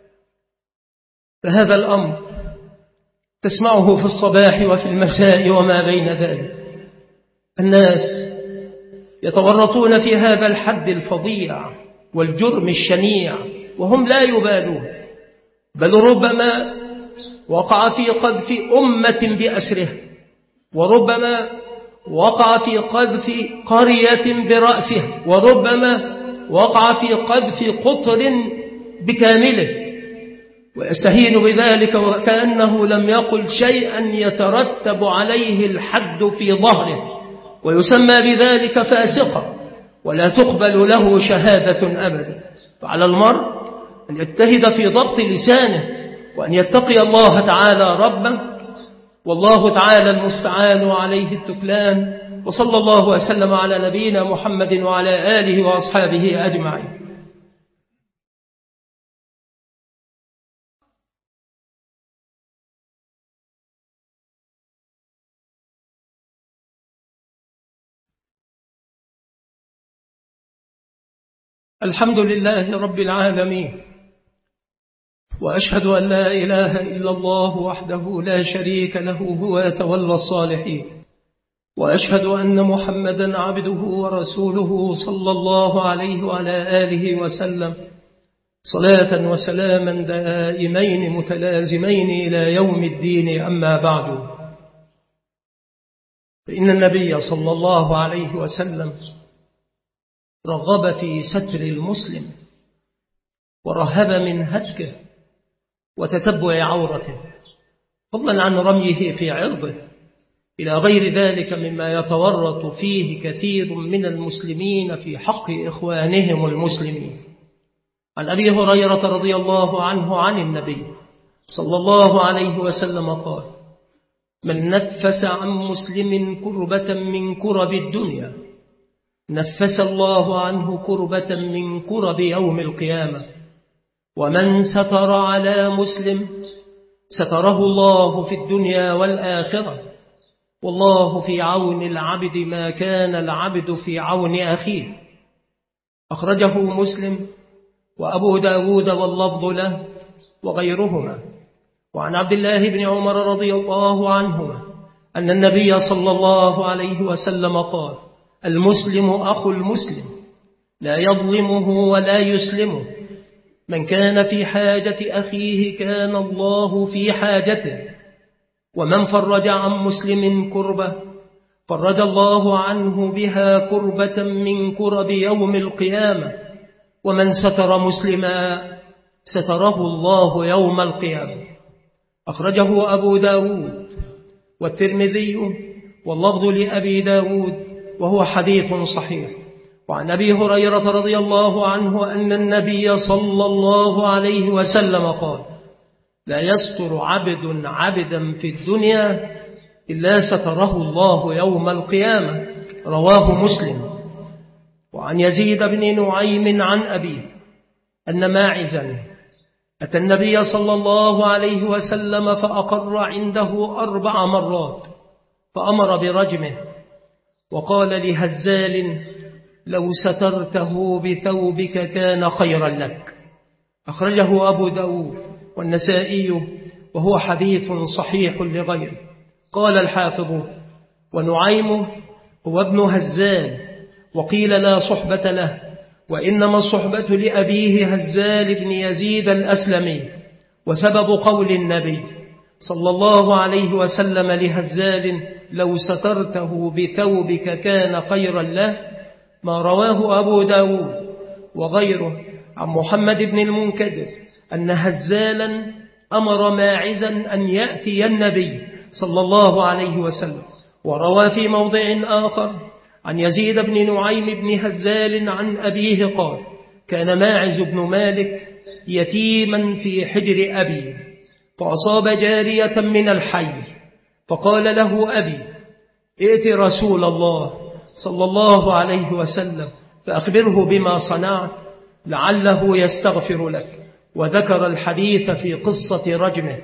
فهذا الأمر تسمعه في الصباح وفي المساء وما بين ذلك. الناس يتورطون في هذا الحد الفظيع والجرم الشنيع وهم لا يبالون، بل ربما وقع في قذف أمة بأسرها، وربما وقع في قذف قرية برأسها، وربما وقع في قذف قطر بكامله، ويستهين بذلك وكأنه لم يقل شيئا يترتب عليه الحد في ظهره، ويسمى بذلك فاسقا ولا تقبل له شهادة أبدا. فعلى المرء أن يجتهد في ضبط لسانه وأن يتقي الله تعالى ربه، والله تعالى المستعان عليه التكلان. وصلى الله وسلم على نبينا محمد وعلى آله وأصحابه أجمعين. الحمد لله رب العالمين، وأشهد أن لا إله إلا الله وحده لا شريك له، هو يتولى الصالحين. وأشهد أن محمدا عبده ورسوله صلى الله عليه وعلى آله وسلم، صلاة وسلاما دائمين متلازمين إلى يوم الدين. أما بعد، فإن النبي صلى الله عليه وسلم رغب في ستر المسلم ورهب من هتكه وتتبع عورته، فضلا عن رميه في عرضه. إلى غير ذلك مما يتورط فيه كثير من المسلمين في حق إخوانهم المسلمين. عن أبي هريرة رضي الله عنه عن النبي صلى الله عليه وسلم قال: من نفس عن مسلم كربة من كرب الدنيا نفس الله عنه كربة من كرب يوم القيامة، ومن ستر على مسلم ستره الله في الدنيا والآخرة، والله في عون العبد ما كان العبد في عون أخيه. أخرجه مسلم وأبو داود واللفظ له وغيرهما. وعن عبد الله بن عمر رضي الله عنهما أن النبي صلى الله عليه وسلم قال: المسلم أخو المسلم لا يظلمه ولا يسلمه، من كان في حاجة أخيه كان الله في حاجته، ومن فرج عن مسلم كربة فرج الله عنه بها كربة من كرب يوم القيامة، ومن ستر مسلما ستره الله يوم القيامة. أخرجه أبو داود والترمذي واللفظ لأبي داود وهو حديث صحيح. وعن أبي هريرة رضي الله عنه أن النبي صلى الله عليه وسلم قال: لا يستر عبد عبدا في الدنيا إلا ستره الله يوم القيامة. رواه مسلم. وعن يزيد بن نعيم عن أبيه أن ماعزا أتى النبي صلى الله عليه وسلم فأقر عنده أربع مرات فأمر برجمه، وقال لهزال: لو سترته بثوبك كان خيرا لك. أخرجه أبو داود والنسائي وهو حديث صحيح لغيره. قال الحافظ: ونعيم هو ابن هزال، وقيل لا صحبة له، وإنما الصحبة لأبيه هزال بن يزيد الأسلمي. وسبب قول النبي صلى الله عليه وسلم لهزال: لو سترته بثوبك كان خيرا له، ما رواه أبو داود وغيره عن محمد بن المنكدر أن هزالا أمر ماعزا أن يأتي النبي صلى الله عليه وسلم. وروى في موضع آخر عن يزيد بن نعيم بن هزال عن أبيه قال: كان ماعز بن مالك يتيما في حجر أبي، فأصاب جارية من الحي، فقال له أبي: ائت رسول الله صلى الله عليه وسلم فأخبره بما صنعت لعله يستغفر لك. وذكر الحديث في قصة رجمه.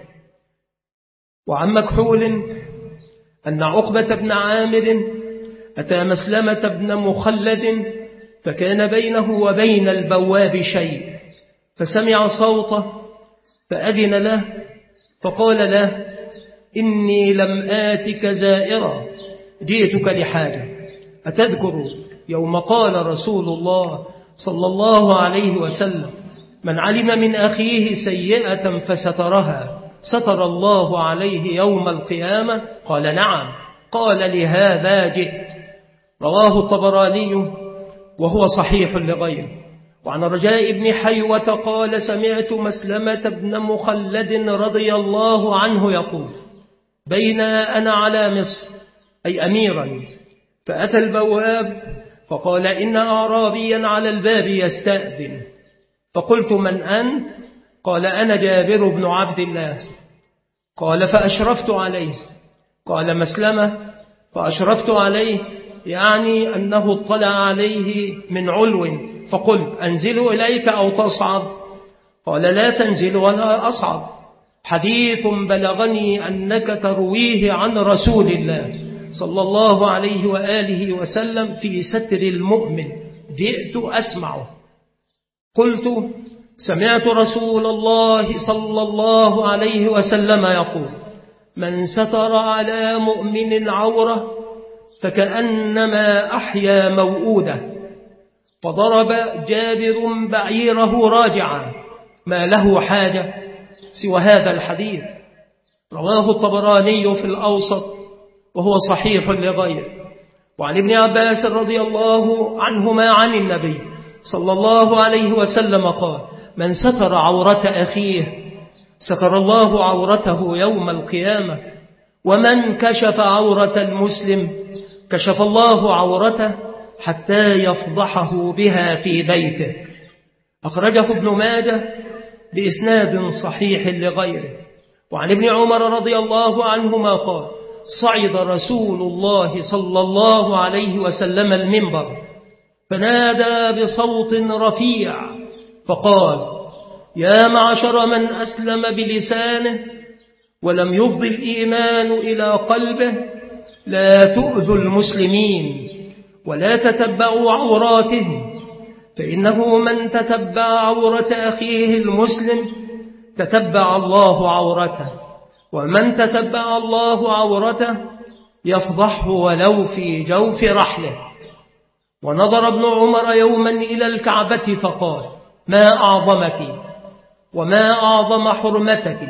وعن مكحول أن عقبة بن عامر أتى مسلمة بن مخلد فكان بينه وبين البواب شيء، فسمع صوته فأذن له فقال له: إني لم آتك زائرا، جئتك لحاجة. أتذكر يوم قال رسول الله صلى الله عليه وسلم: من علم من أخيه سيئة فسترها ستر الله عليه يوم القيامة؟ قال: نعم. قال: لهذا جئت. رواه الطبراني وهو صحيح لغيره. وعن رجاء بن حيوة قال: سمعت مسلمة بن مخلد رضي الله عنه يقول: بين أنا على مصر أي أميرا، فأتى البواب فقال: إن أعرابيا على الباب يستأذن. فقلت: من أنت؟ قال: أنا جابر بن عبد الله. قال: فأشرفت عليه. قال مسلمة: فأشرفت عليه يعني أنه اطلع عليه من علو، فقلت: أنزل إليك أو تصعد؟ قال: لا تنزل ولا أصعد. حديث بلغني أنك ترويه عن رسول الله صلى الله عليه وآله وسلم في ستر المؤمن، جئت أسمعه. قلت: سمعت رسول الله صلى الله عليه وسلم يقول: من ستر على مؤمن عورة فكأنما أحيا موؤودة. فضرب جابر بعيره راجعا، ما له حاجة سوى هذا الحديث. رواه الطبراني في الأوسط وهو صحيح لغيره. وعن ابن عباس رضي الله عنهما عن النبي صلى الله عليه وسلم قال: من ستر عورة أخيه ستر الله عورته يوم القيامة، ومن كشف عورة المسلم كشف الله عورته حتى يفضحه بها في بيته. أخرجه ابن ماجه بإسناد صحيح لغيره. وعن ابن عمر رضي الله عنهما قال: صعد رسول الله صلى الله عليه وسلم المنبر فنادى بصوت رفيع فقال: يا معشر من أسلم بلسانه ولم يفض الإيمان إلى قلبه، لا تؤذوا المسلمين ولا تتبعوا عوراتهم، فإنه من تتبع عورة أخيه المسلم تتبع الله عورته، ومن تتبع الله عورته يفضحه ولو في جوف رحله. ونظر ابن عمر يوما إلى الكعبة فقال: ما أعظمك وما أعظم حرمتك،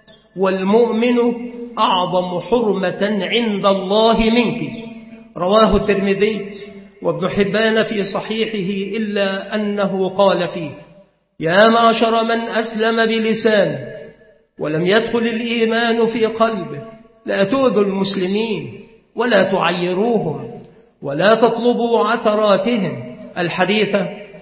والمؤمن أعظم حرمة عند الله منك. رواه الترمذي وابن حبان في صحيحه، إلا أنه قال فيه: يا معشر من أسلم بلسانه ولم يدخل الإيمان في قلبه، لا تؤذوا المسلمين ولا تعيروهم ولا تطلبوا عثراتهم. الحديث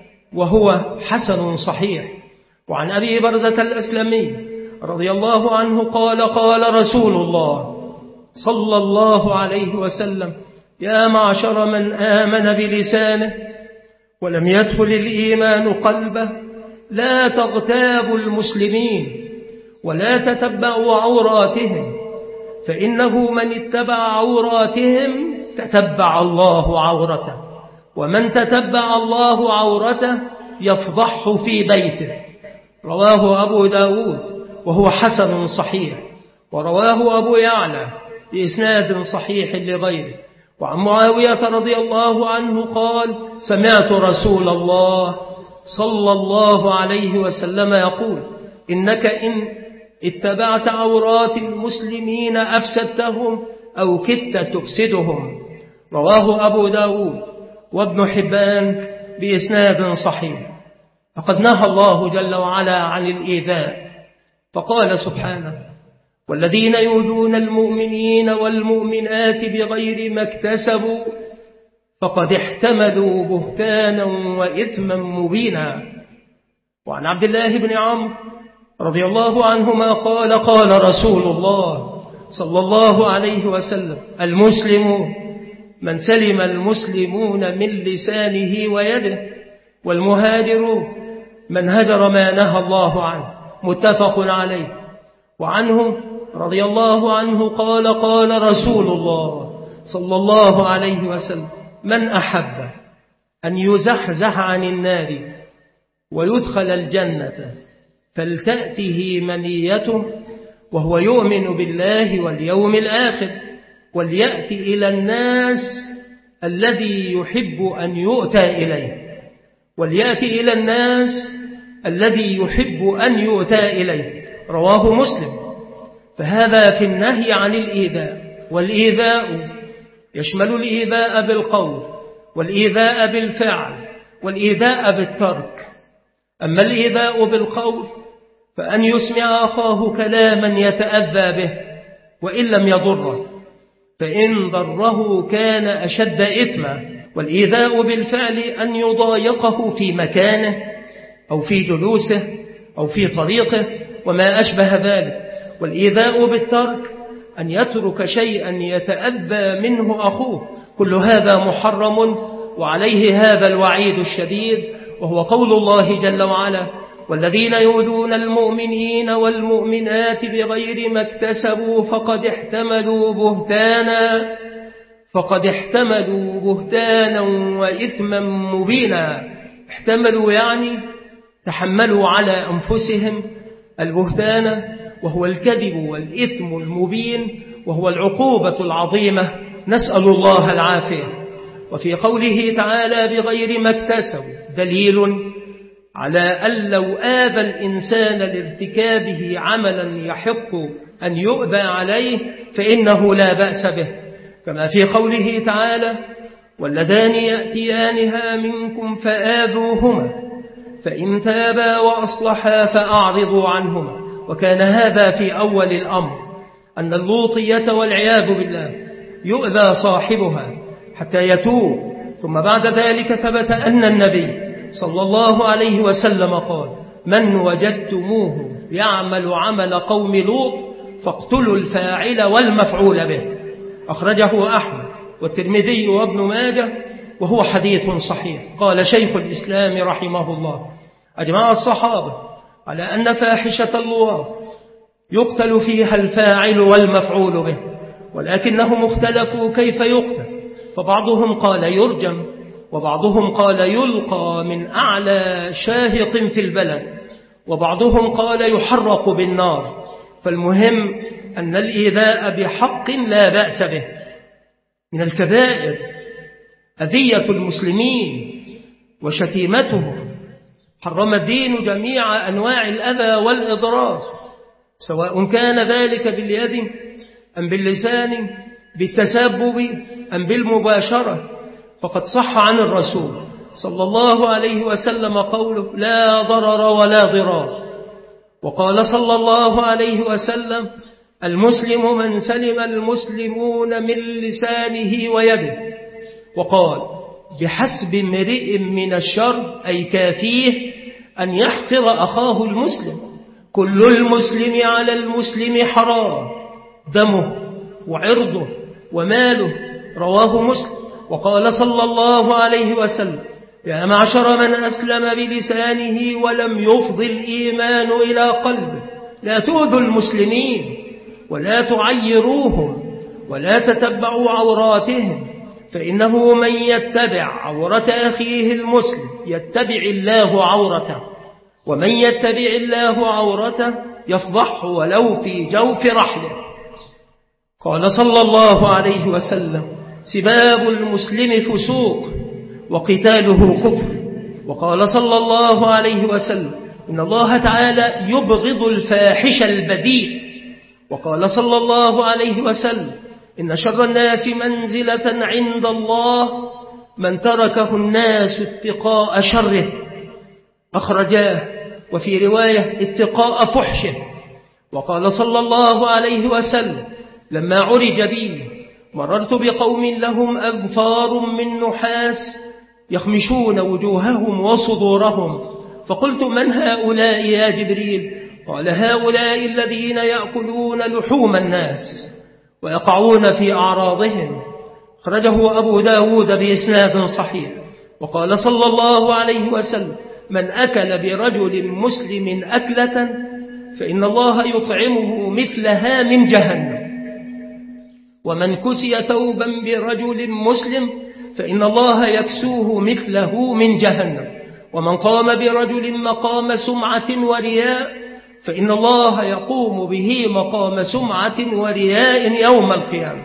وهو حسن صحيح. وعن أبي برزة الأسلمي رضي الله عنه قال: قال رسول الله صلى الله عليه وسلم: يا معشر من آمن بلسانه ولم يدخل الإيمان قلبه، لا تغتابوا المسلمين ولا تتبعوا عوراتهم، فإنه من اتبع عوراتهم تتبع الله عورته، ومن تتبع الله عورته يفضحه في بيته. رواه أبو داود وهو حسن صحيح. ورواه أبو يعلى بإسناد صحيح لغيره. وعن معاوية رضي الله عنه قال: سمعت رسول الله صلى الله عليه وسلم يقول: إنك إن اتبعت عورات المسلمين أفسدتهم أو كدت تفسدهم. رواه أبو داود وابن حبان بإسناد صحيح. فقد نهى الله جل وعلا عن الإيذاء، فقال سبحانه: والذين يؤذون المؤمنين والمؤمنات بغير ما اكتسبوا فقد احتملوا بهتانا وإثما مبينا. وعن عبد الله بن عمرو رضي الله عنهما قال: قال رسول الله صلى الله عليه وسلم: المسلم من سلم المسلمون من لسانه ويده، والمهاجر من هجر ما نهى الله عنه. متفق عليه. وعنه رضي الله عنه قال: قال رسول الله صلى الله عليه وسلم: من أحب أن يزحزح عن النار ويدخل الجنة فلتأته منيته وهو يؤمن بالله واليوم الآخر، وليأتي إلى الناس الذي يحب أن يؤتى إليه وليأتي إلى الناس الذي يحب أن يؤتى إليه. رواه مسلم. فهذا في النهي عن الإيذاء. والإيذاء يشمل الإيذاء بالقول والإيذاء بالفعل والإيذاء بالترك. أما الإيذاء بالقول فأن يسمع أخاه كلاما يتأذى به وإن لم يضره، فإن ضره كان أشد إثما. والإيذاء بالفعل أن يضايقه في مكانه أو في جلوسه أو في طريقه وما أشبه ذلك. والإيذاء بالترك أن يترك شيئا يتأذى منه أخوه. كل هذا محرم، وعليه هذا الوعيد الشديد، وهو قول الله جل وعلا: والذين يؤذون المؤمنين والمؤمنات بغير ما اكتسبوا فقد احتملوا بهتانا فقد احتملوا بهتانا وإثما مبينا. احتملوا يعني تحملوا على أنفسهم البهتان، وهو الكذب والإثم المبين، وهو العقوبة العظيمة، نسأل الله العافية. وفي قوله تعالى بغير ما اكتسبوا دليل على أن لو آذى الإنسان لارتكابه عملا يحق أن يؤذى عليه فإنه لا بأس به، كما في قوله تعالى: واللذان يأتيانها منكم فآذوهما فإن تابا وأصلحا فأعرضوا عنهما. وكان هذا في أول الأمر. أن اللوطية والعياذ بالله يؤذى صاحبها حتى يتوب. ثم بعد ذلك ثبت أن النبي صلى الله عليه وسلم قال: من وجدتموه يعمل عمل قوم لوط فاقتلوا الفاعل والمفعول به. أخرجه أحمد والترمذي وابن ماجه وهو حديث صحيح. قال شيخ الإسلام رحمه الله: أجمع الصحابة على أن فاحشة اللواط يقتل فيها الفاعل والمفعول به، ولكنهم اختلفوا كيف يقتل، فبعضهم قال يرجم، وبعضهم قال يلقى من أعلى شاهق في البلد، وبعضهم قال يحرق بالنار. فالمهم أن الإيذاء بحق لا بأس به. من الكبائر أذية المسلمين وشتيمتهم. حرم الدين جميع أنواع الأذى والإضرار، سواء كان ذلك باليد أم باللسان، بالتسبب أم بالمباشرة. فقد صح عن الرسول صلى الله عليه وسلم قوله: لا ضرر ولا ضرار. وقال صلى الله عليه وسلم: المسلم من سلم المسلمون من لسانه ويده. وقال: بحسب امرئ من الشر، أي كافيه، أن يحقر أخاه المسلم. كل المسلم على المسلم حرام، دمه وعرضه وماله. رواه مسلم. وقال صلى الله عليه وسلم: يا معشر من أسلم بلسانه ولم يفض الإيمان إلى قلبه، لا تؤذوا المسلمين ولا تعيروهم ولا تتبعوا عوراتهم، فإنه من يتبع عورة أخيه المسلم يتبع الله عورته، ومن يتبع الله عورته يفضحه ولو في جوف رحله. قال صلى الله عليه وسلم: سباب المسلم فسوق وقتاله كفر. وقال صلى الله عليه وسلم: إن الله تعالى يبغض الفاحش البذيء. وقال صلى الله عليه وسلم: إن شر الناس منزلة عند الله من تركه الناس اتقاء شره. أخرجاه، وفي رواية اتقاء فحشه. وقال صلى الله عليه وسلم: لما عرج بي مررت بقوم لهم أظفار من نحاس يخمشون وجوههم وصدورهم، فقلت: من هؤلاء يا جبريل؟ قال: هؤلاء الذين يأكلون لحوم الناس ويقعون في أعراضهم. أخرجه أبو داود بإسناد صحيح. وقال صلى الله عليه وسلم: من أكل برجل مسلم أكلة فإن الله يطعمه مثلها من جهنم، ومن كسي ثوبا برجل مسلم فإن الله يكسوه مثله من جهنم، ومن قام برجل مقام سمعة ورياء فإن الله يقوم به مقام سمعة ورياء يوم القيامة.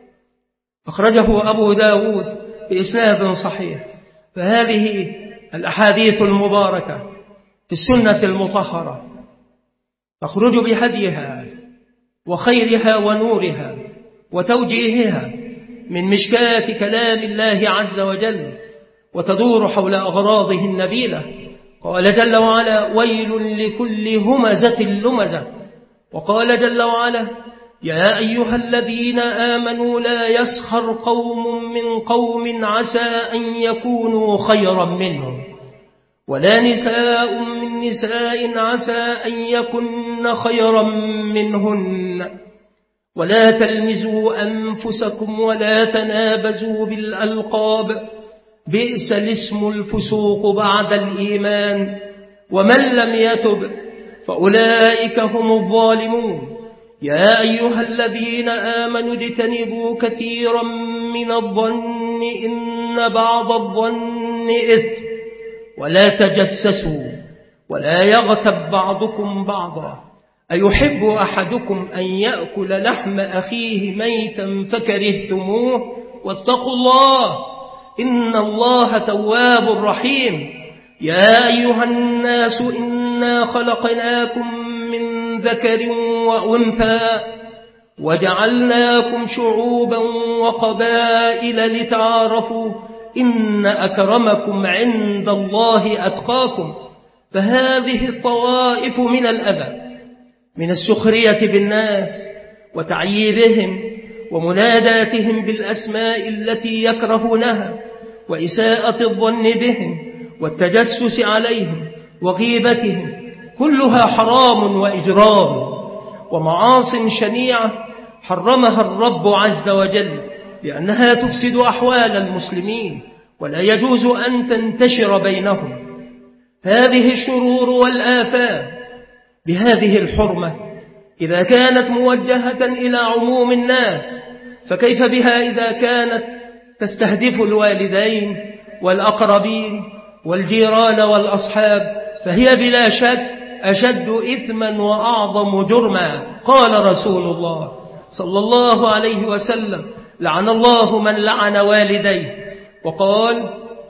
أخرجه أبو داود بإسناد صحيح. فهذه الأحاديث المباركة في السنة المطهرة تخرج بهديها وخيرها ونورها وتوجيهها من مشكاة كلام الله عز وجل، وتدور حول أغراضه النبيلة. قال جل وعلا: ويل لكل همزة لمزة. وقال جل وعلا: يا أيها الذين آمنوا لا يسخر قوم من قوم عسى أن يكونوا خيرا منهم، ولا نساء من نساء عسى أن يكن خيرا منهن، ولا تلمزوا أنفسكم ولا تنابزوا بالألقاب، بئس الاسم الفسوق بعد الإيمان، ومن لم يتب فأولئك هم الظالمون. يا أيها الذين آمنوا اجتنبوا كثيرا من الظن إن بعض الظن إثم، ولا تجسسوا ولا يغتب بعضكم بعضا، أيحب أحدكم أن يأكل لحم أخيه ميتا فكرهتموه، واتقوا الله إن الله تواب رحيم. يا أيها الناس إنا خلقناكم من ذكر وأنثى وجعلناكم شعوبا وقبائل لتعارفوا إن أكرمكم عند الله أتقاكم. فهذه الطوائف من الأذى من السخرية بالناس وتعييرهم ومناداتهم بالأسماء التي يكرهونها وإساءة الظن بهم والتجسس عليهم وغيبتهم كلها حرام وإجرام ومعاص شنيعة حرمها الرب عز وجل لأنها تفسد أحوال المسلمين ولا يجوز أن تنتشر بينهم. هذه الشرور والآفات بهذه الحرمة إذا كانت موجهة إلى عموم الناس فكيف بها إذا كانت تستهدف الوالدين والأقربين والجيران والأصحاب، فهي بلا شك أشد إثما وأعظم جرما. قال رسول الله صلى الله عليه وسلم: لعن الله من لعن والديه. وقال: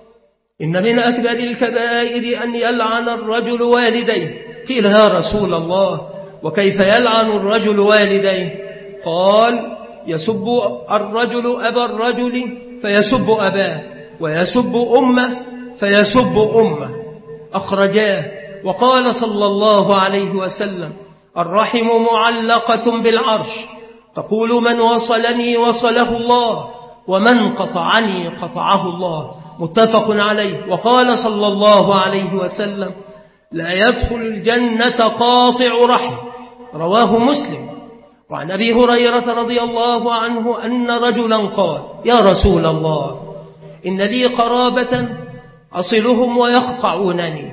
إن من أكبر الكبائر أن يلعن الرجل والديه. قيل: يا رسول الله وكيف يلعن الرجل والديه؟ قال: يسب الرجل أبا الرجل فيسب أباه، ويسب أمه فيسب أمه. أخرجاه. وقال صلى الله عليه وسلم: الرحم معلقة بالعرش، تقول من وصلني وصله الله، ومن قطعني قطعه الله. متفق عليه. وقال صلى الله عليه وسلم: لا يدخل الجنة قاطع رحم. رواه مسلم. وعن أبي هريرة رضي الله عنه أن رجلا قال: يا رسول الله إن لي قرابة أصلهم ويقطعونني،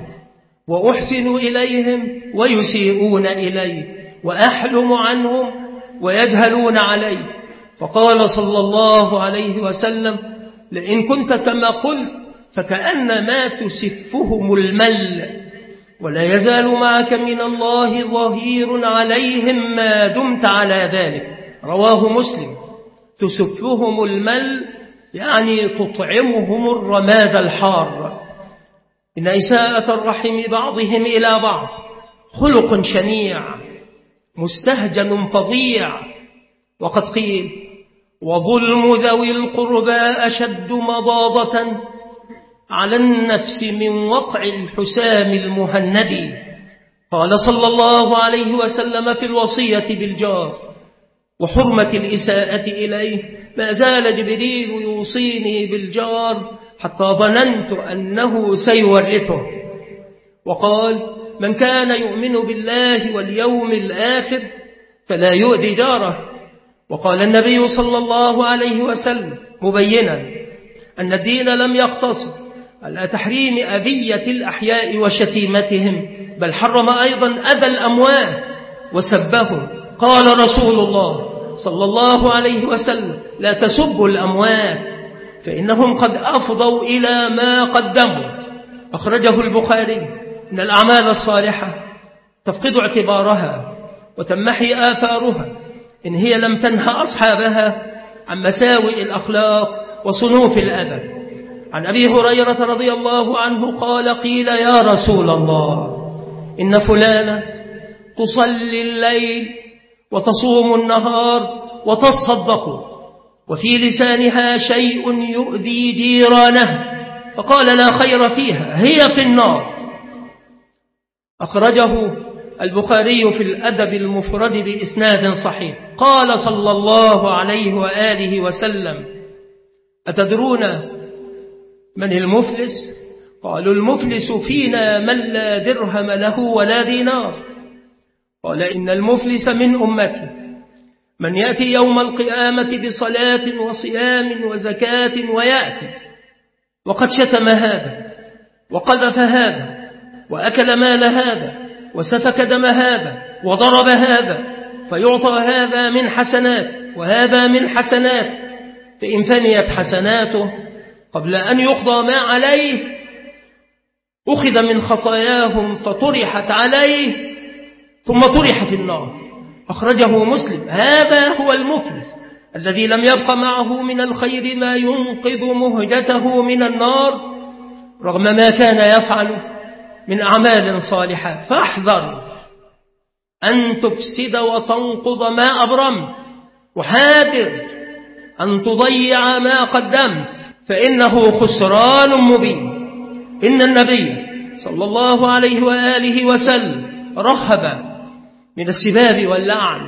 وأحسن إليهم ويسيئون إلي، وأحلم عنهم ويجهلون علي. فقال صلى الله عليه وسلم: لئن كنت كما قلت فكأنما تسفهم المل، ولا يزال معك من الله ظهير عليهم ما دمت على ذلك. رواه مسلم. تسفهم المل يعني تطعمهم الرماد الحار. إن إساءة الرحم بعضهم إلى بعض خلق شنيع مستهجن فظيع. وقد قيل: وظلم ذوي القربى أشد مضاضة على النفس من وقع الحسام المهند. قال صلى الله عليه وسلم في الوصية بالجار وحرمة الإساءة إليه: ما زال جبريل يوصيني بالجار حتى ظننت أنه سيورثه. وقال: من كان يؤمن بالله واليوم الآخر فلا يؤذي جاره. وقال النبي صلى الله عليه وسلم مبينا أن الدين لم يقتصر على تحريم أذية الأحياء وشتيمتهم، بل حرم أيضا أذى الأموات وسبهم. قال رسول الله صلى الله عليه وسلم: لا تسبوا الأموات فإنهم قد أفضوا إلى ما قدموا. أخرجه البخاري. إن الأعمال الصالحة تفقد اعتبارها وتمحي آثارها إن هي لم تنهى أصحابها عن مساوئ الأخلاق وصنوف الأذى. عن أبي هريرة رضي الله عنه قال: قيل: يا رسول الله إن فلانة تصلي الليل وتصوم النهار وتصدق وفي لسانها شيء يؤذي جيرانه، فقال: لا خير فيها، هي في النار. أخرجه البخاري في الأدب المفرد بإسناد صحيح. قال صلى الله عليه وآله وسلم: أتدرون من المفلس؟ قالوا: المفلس فينا من لا درهم له ولا دينار. قال: إن المفلس من أمتي من يأتي يوم القيامة بصلاة وصيام وزكاة ويأتي وقد شتم هذا وقذف هذا وأكل مال هذا وسفك دم هذا وضرب هذا، فيعطى هذا من حسنات وهذا من حسنات، فإن فنيت حسناته قبل أن يقضى ما عليه أخذ من خطاياهم فطرحت عليه ثم طرح في النار. أخرجه مسلم. هذا هو المفلس الذي لم يبق معه من الخير ما ينقذ مهجته من النار رغم ما كان يفعل من أعمال صالحات. فاحذر أن تفسد وتنقض ما أبرمت، وحاذر أن تضيع ما قدمت، فإنه خسران مبين. إن النبي صلى الله عليه وآله وسلم رهب من السباب واللعن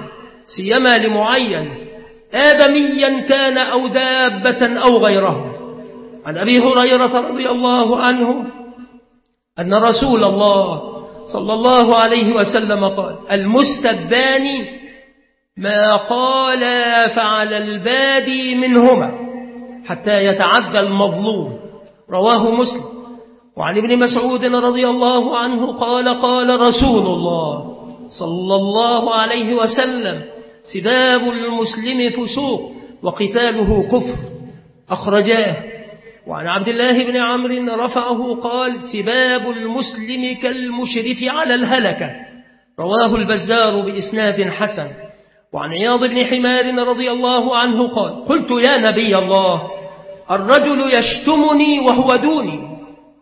سيما لمعين آدميا كان أو دابة أو غيره. عن أبي هريرة رضي الله عنه أن رسول الله صلى الله عليه وسلم قال: المستبان ما قال فعلى البادي منهما حتى يتعدى المظلوم. رواه مسلم. وعن ابن مسعود رضي الله عنه قال: قال رسول الله صلى الله عليه وسلم: سباب المسلم فسوق وقتاله كفر. أخرجاه. وعن عبد الله بن عمرو رفعه قال: سباب المسلم كالمشرف على الهلكة. رواه البزار بإسناد حسن. وعن عياض بن حمار رضي الله عنه قال: قلت يا نبي الله، الرجل يشتمني وهو دوني،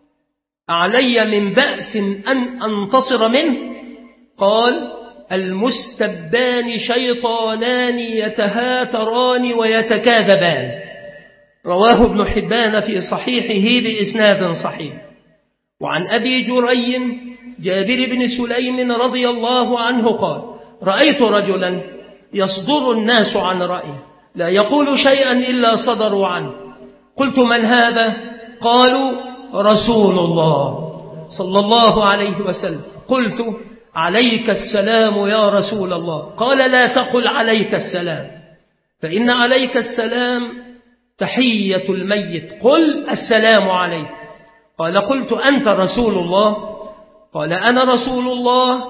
أعلي من بأس أن أنتصر منه؟ قال: المستبان شيطانان يتهاتران ويتكاذبان. رواه ابن حبان في صحيحه بإسناد صحيح. وعن أبي جري جابر بن سليم رضي الله عنه قال: رأيت رجلا يصدر الناس عن رأيه لا يقول شيئا إلا صدروا عنه. قلت: من هذا؟ قالوا: رسول الله صلى الله عليه وسلم. قلت: عليك السلام يا رسول الله. قال: لا تقل عليك السلام، فإن عليك السلام تحية الميت، قل السلام عليك. قال: قلت: أنت رسول الله؟ قال: أنا رسول الله.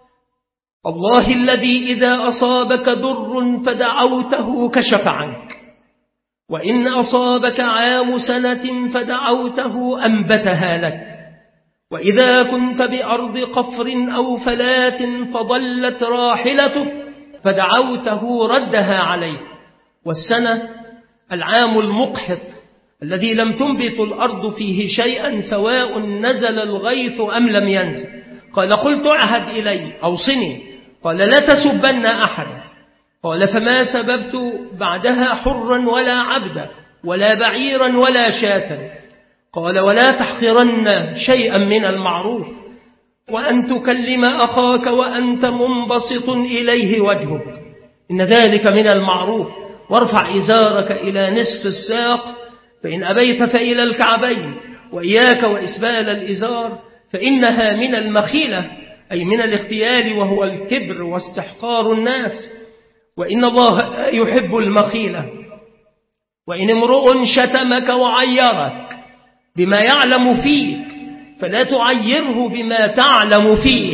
الله الذي إذا أصابك ضر فدعوته كشف عنك، وإن أصابك عام سنة فدعوته أنبتها لك، وإذا كنت بأرض قفر أو فلات فضلت راحلتك فدعوته ردها عليك، والسنة العام المقحط الذي لم تنبت الأرض فيه شيئا سواء نزل الغيث أم لم ينزل. قال: قلت: عهد إلي، أوصني. قال: لا تسبن أحدا. قال: فما سببت بعدها حرا ولا عبدا ولا بعيرا ولا شاة. قال: ولا تحقرن شيئا من المعروف، وأن تكلم أخاك وأنت منبسط إليه وجهك، إن ذلك من المعروف. وارفع إزارك إلى نصف الساق، فإن أبيت فإلى الكعبين، وإياك وإسبال الإزار فإنها من المخيلة، أي من الاختيال، وهو الكبر واستحقار الناس، وإن الله يحب المخيلة. وإن امرؤ شتمك وعيرك بما يعلم فيك فلا تعيره بما تعلم فيه،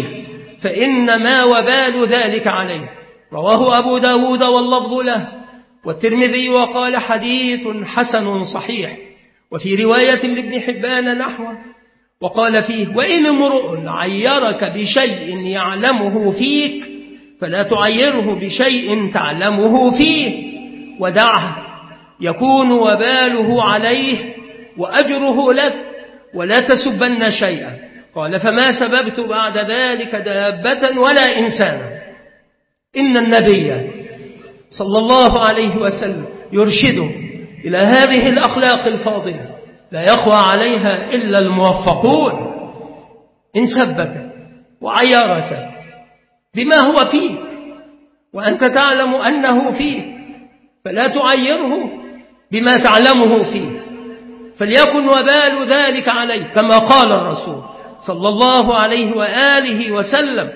فإنما وبال ذلك عليه. رواه أبو داود واللفظ له، والترمذي وقال: حديث حسن صحيح. وفي رواية لابن حبان نحوه وقال فيه: وإن امرؤ عيرك بشيء يعلمه فيك فلا تعيره بشيء تعلمه فيه، ودعه يكون وباله عليه وأجره لك، ولا تسبن شيئا. قال: فما سببت بعد ذلك دابة ولا إنسانا. إن النبي صلى الله عليه وسلم يرشد إلى هذه الأخلاق الفاضلة لا يقوى عليها إلا الموفقون. إن سبك وعيرك بما هو فيك وأنت تعلم أنه فيك فلا تعيره بما تعلمه فيه، فليكن وبال ذلك عليك، كما قال الرسول صلى الله عليه وآله وسلم.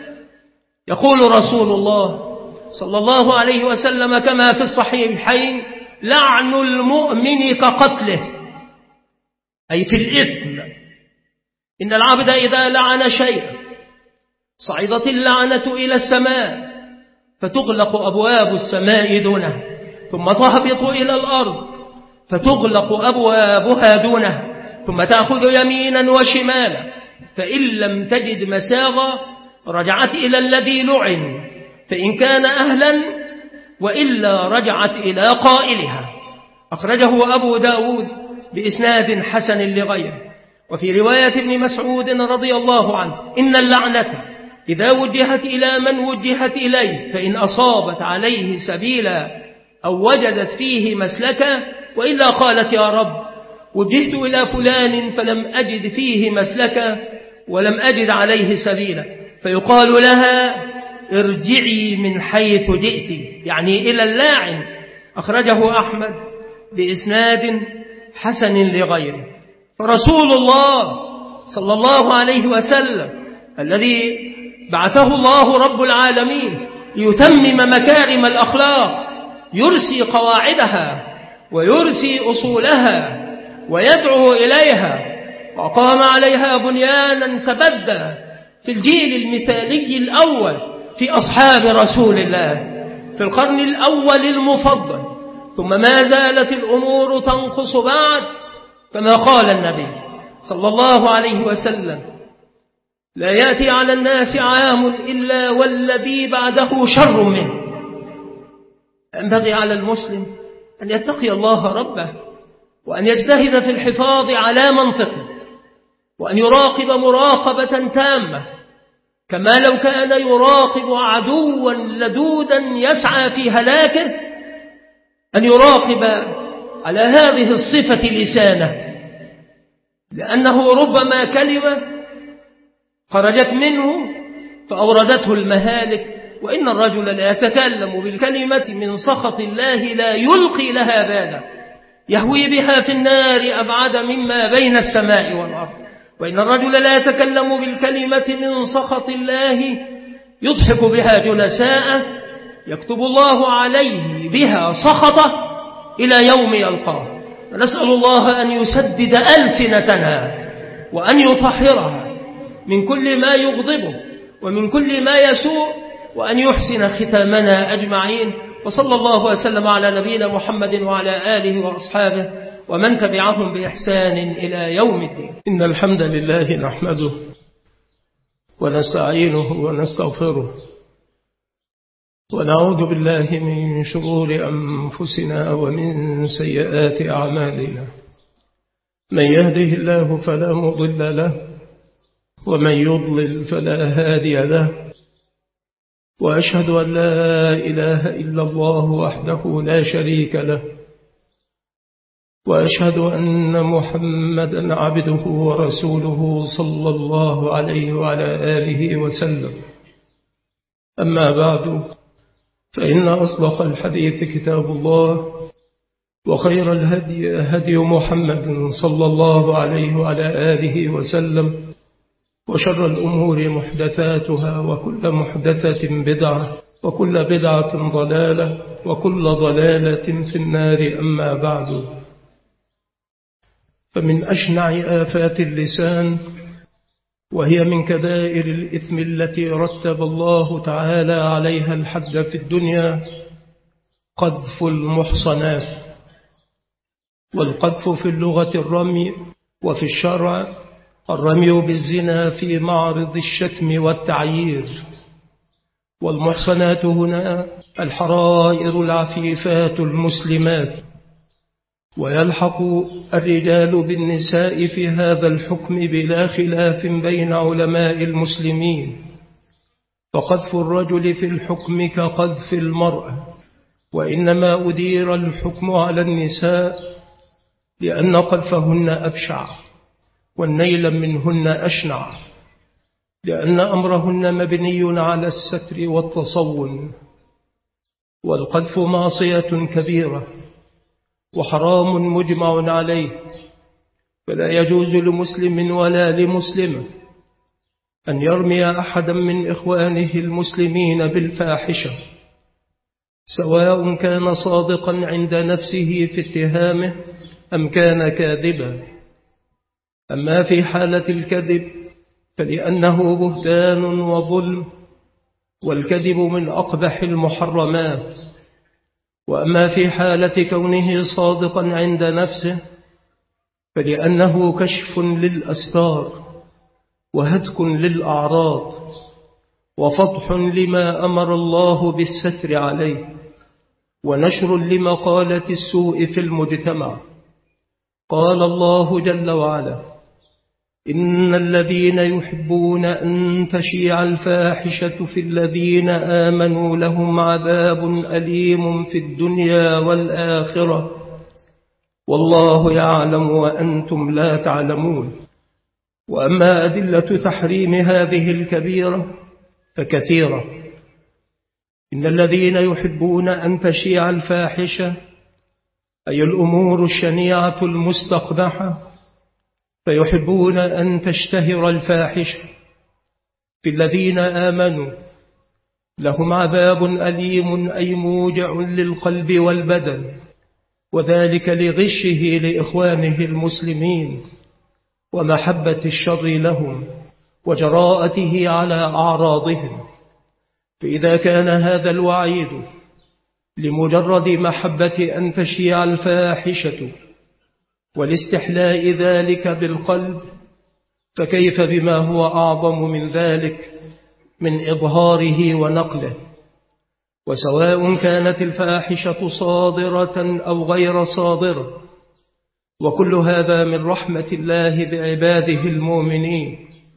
يقول رسول الله صلى الله عليه وسلم كما في الصحيحين: لعن المؤمن كقتله، أي في الإثم. إن العبد إذا لعن شيئا صعدت اللعنة إلى السماء فتغلق أبواب السماء دونه، ثم تهبط إلى الأرض فتغلق أبوابها دونه، ثم تأخذ يمينا وشمالا، فإن لم تجد مساغا رجعت إلى الذي لعن فإن كان أهلا، وإلا رجعت إلى قائلها. أخرجه أبو داود بإسناد حسن لغيره. وفي رواية ابن مسعود رضي الله عنه: إن اللعنة إذا وجهت إلى من وجهت إليه فإن أصابت عليه سبيلا أو وجدت فيه مسلكا، وإلا قالت: يا رب وجهت إلى فلان فلم أجد فيه مسلكا ولم أجد عليه سبيلا، فيقال لها: ارجعي من حيث جئت، يعني إلى اللاعن. أخرجه أحمد بإسناد حسن لغيره. فرسول الله صلى الله عليه وسلم الذي بعثه الله رب العالمين ليتمم مكارم الأخلاق يرسي قواعدها ويرسي أصولها ويدعو إليها، وقام عليها بنيانا تبدى في الجيل المثالي الأول في أصحاب رسول الله في القرن الأول المفضل. ثم ما زالت الأمور تنقص بعد، كما قال النبي صلى الله عليه وسلم: لا يأتي على الناس عام إلا والذي بعده شر منه. ينبغي على المسلم أن يتقي الله ربه، وأن يجتهد في الحفاظ على منطقه، وأن يراقب مراقبة تامة، كما لو كان يراقب عدوا لدودا يسعى في هلاكه، أن يراقب على هذه الصفة لسانه، لأنه ربما كلمة خرجت منه فأوردته المهالك. وإن الرجل لا يتكلم بالكلمة من سخط الله لا يلقي لها بالا، يهوي بها في النار أبعد مما بين السماء والأرض. وإن الرجل لا يتكلم بالكلمة من سخط الله يضحك بها جلساء يكتب الله عليه بها سخطه إلى يوم يلقاه. ونسأل الله أن يسدد ألسنتنا وأن يطهرها من كل ما يغضبه ومن كل ما يسوء، وأن يحسن ختامنا أجمعين. وصلى الله وسلم على نبينا محمد وعلى آله وأصحابه ومن تبعهم بإحسان إلى يوم الدين. إن الحمد لله نحمده ونستعينه ونستغفره، ونعوذ بالله من شرور أنفسنا ومن سيئات أعمالنا. من يهده الله فلا مضل له، ومن يضلل فلا هادي له. وأشهد أن لا إله إلا الله وحده لا شريك له، وأشهد أن محمدا عبده ورسوله صلى الله عليه وعلى آله وسلم. أما بعد، فإن أصدق الحديث كتاب الله، وخير الهدي هدي محمد صلى الله عليه وعلى آله وسلم، وشر الأمور محدثاتها، وكل محدثة بدعة، وكل بدعة ضلالة، وكل ضلالة في النار. أما بعد، فمن أشنع آفات اللسان، وهي من كبائر الإثم التي رتب الله تعالى عليها الحد في الدنيا، قذف المحصنات. والقذف في اللغة الرمي، وفي الشرع الرمي بالزنا في معرض الشتم والتعيير. والمحصنات هنا الحرائر العفيفات المسلمات. ويلحق الرجال بالنساء في هذا الحكم بلا خلاف بين علماء المسلمين، فقذف الرجل في الحكم كقذف المرأة، وإنما أدير الحكم على النساء لأن قذفهن أبشع والنيل منهن أشنع، لأن أمرهن مبني على الستر والتصون. والقذف معصية كبيرة وحرام مجمع عليه، فلا يجوز لمسلم ولا لمسلمة أن يرمي أحدا من إخوانه المسلمين بالفاحشة، سواء كان صادقا عند نفسه في اتهامه أم كان كاذبا. أما في حالة الكذب فلأنه بهتان وظلم، والكذب من أقبح المحرمات. وأما في حالة كونه صادقا عند نفسه فلأنه كشف للأستار، وهتك للأعراض، وفضح لما أمر الله بالستر عليه، ونشر لمقالة السوء في المجتمع. قال الله جل وعلا: إن الذين يحبون أن تشيع الفاحشة في الذين آمنوا لهم عذاب أليم في الدنيا والآخرة والله يعلم وأنتم لا تعلمون. وأما أدلة تحريم هذه الكبيرة فكثيرة، إن الذين يحبون أن تشيع الفاحشة أي الأمور الشنيعة المستقبحة فيحبون أن تشتهر الفاحشة في الذين آمنوا لهم عذاب أليم أي موجع للقلب والبدن، وذلك لغشه لإخوانه المسلمين ومحبة الشر لهم وجراءته على أعراضهم. فإذا كان هذا الوعيد لمجرد محبة أن تشيع الفاحشة والاستحلاء ذلك بالقلب، فكيف بما هو أعظم من ذلك من إظهاره ونقله؟ وسواء كانت الفاحشة صادرة أو غير صادرة، وكل هذا من رحمة الله بعباده المؤمنين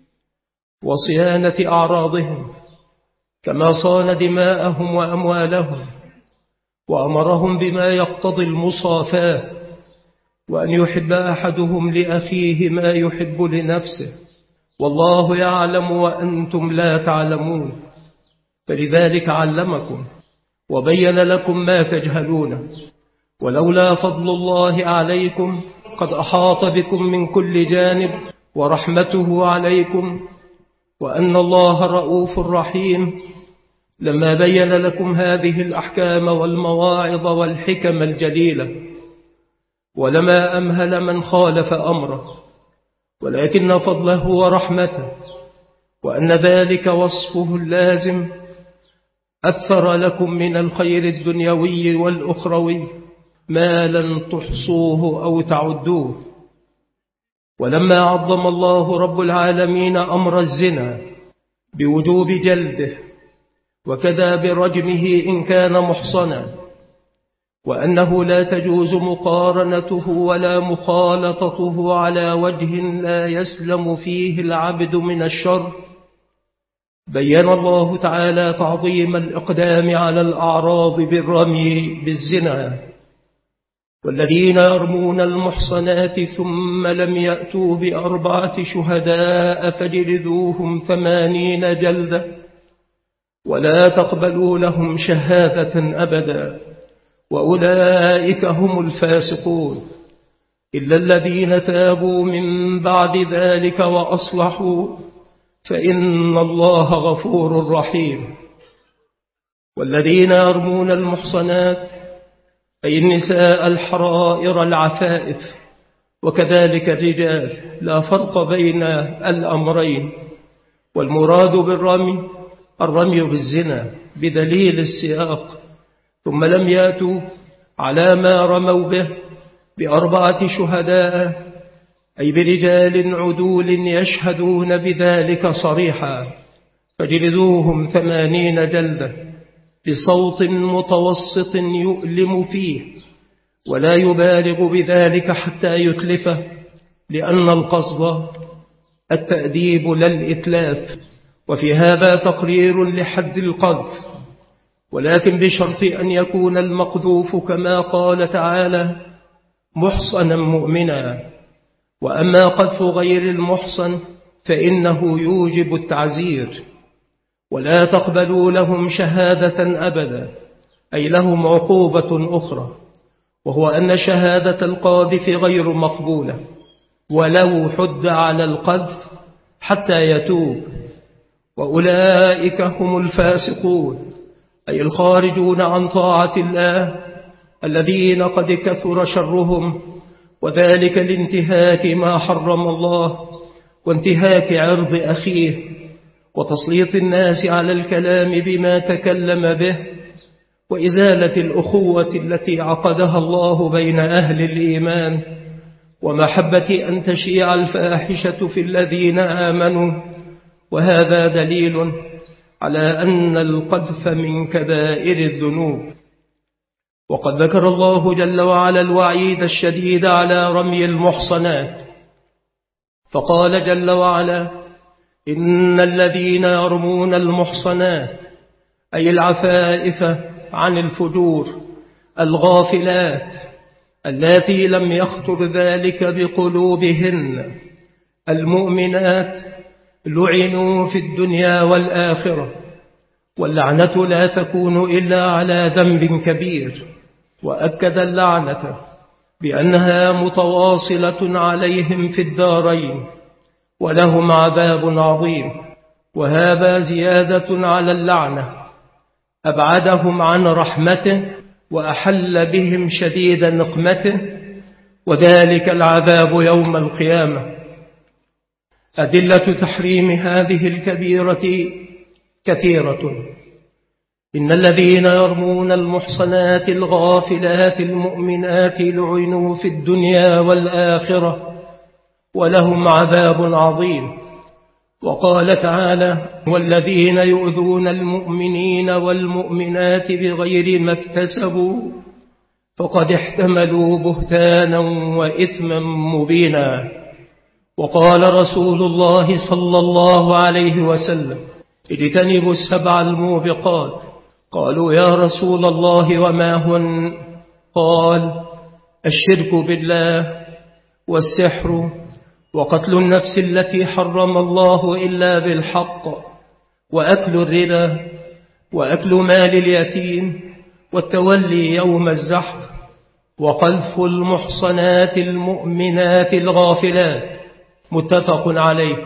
وصيانة أعراضهم، كما صان دماءهم وأموالهم وأمرهم بما يقتضي المصافاة، وأن يحب أحدهم لأخيه ما يحب لنفسه، والله يعلم وأنتم لا تعلمون، فلذلك علمكم وبين لكم ما تجهلون. ولولا فضل الله عليكم قد أحاط بكم من كل جانب ورحمته عليكم وأن الله رؤوف رحيم لما بين لكم هذه الأحكام والمواعظ والحكم الجليلة، ولما أمهل من خالف أمره، ولكن فضله ورحمته وأن ذلك وصفه اللازم أثر لكم من الخير الدنيوي والأخروي ما لن تحصوه أو تعدوه. ولما عظم الله رب العالمين أمر الزنا بوجوب جلده وكذا برجمه إن كان محصنا، وأنه لا تجوز مقارنته ولا مخالطته على وجه لا يسلم فيه العبد من الشر، بيّن الله تعالى تعظيم الإقدام على الأعراض بالرمي بالزنا. والذين يرمون المحصنات ثم لم يأتوا بأربعة شهداء فجلدوهم ثمانين جلدة ولا تقبلوا لهم شهادة أبدا وأولئك هم الفاسقون، إلا الذين تابوا من بعد ذلك وأصلحوا فإن الله غفور رحيم. والذين يرمون المحصنات أي النساء الحرائر العفائف وكذلك الرجال، لا فرق بين الأمرين، والمراد بالرمي الرمي بالزنا بدليل السياق، ثم لم يأتوا على ما رموا به بأربعة شهداء أي برجال عدول يشهدون بذلك صريحا، فجلدوهم ثمانين جلدة بصوت متوسط يؤلم فيه ولا يبالغ بذلك حتى يتلفه، لأن القصد التأديب لا الإتلاف. وفي هذا تقرير لحد القذف، ولكن بشرط أن يكون المقذوف كما قال تعالى محصنا مؤمنا. وأما قذف غير المحصن فإنه يوجب التعزير. ولا تقبلوا لهم شهادة أبدا أي لهم عقوبة أخرى، وهو أن شهادة القاذف غير مقبولة ولو حد على القذف حتى يتوب. وأولئك هم الفاسقون أي الخارجون عن طاعة الله الذين قد كثر شرهم، وذلك لانتهاك ما حرم الله وانتهاك عرض أخيه وتسليط الناس على الكلام بما تكلم به وإزالة الأخوة التي عقدها الله بين أهل الإيمان ومحبة أن تشيع الفاحشة في الذين آمنوا. وهذا دليل على أن القذف من كبائر الذنوب. وقد ذكر الله جل وعلا الوعيد الشديد على رمي المحصنات، فقال جل وعلا إن الذين يرمون المحصنات أي العفائف عن الفجور الغافلات اللاتي لم يخطر ذلك بقلوبهن المؤمنات لعنوا في الدنيا والآخرة واللعنة لا تكون إلا على ذنب كبير. وأكد اللعنة بأنها متواصلة عليهم في الدارين ولهم عذاب عظيم، وهذا زيادة على اللعنة، أبعدهم عن رحمته وأحل بهم شديد نقمته، وذلك العذاب يوم القيامة. أدلة تحريم هذه الكبيرة كثيرة. إن الذين يرمون المحصنات الغافلات المؤمنات لعنوا في الدنيا والآخرة ولهم عذاب عظيم. وقال تعالى: والذين يؤذون المؤمنين والمؤمنات بغير ما اكتسبوا فقد احتملوا بهتانا وإثما مبينا. وقال رسول الله صلى الله عليه وسلم: اجتنبوا السبع الموبقات. قالوا: يا رسول الله وما هن؟ قال: الشرك بالله، والسحر، وقتل النفس التي حرم الله إلا بالحق، وأكل الربا، وأكل مال اليتيم، والتولي يوم الزحف، وقذف المحصنات المؤمنات الغافلات. متفق عليه.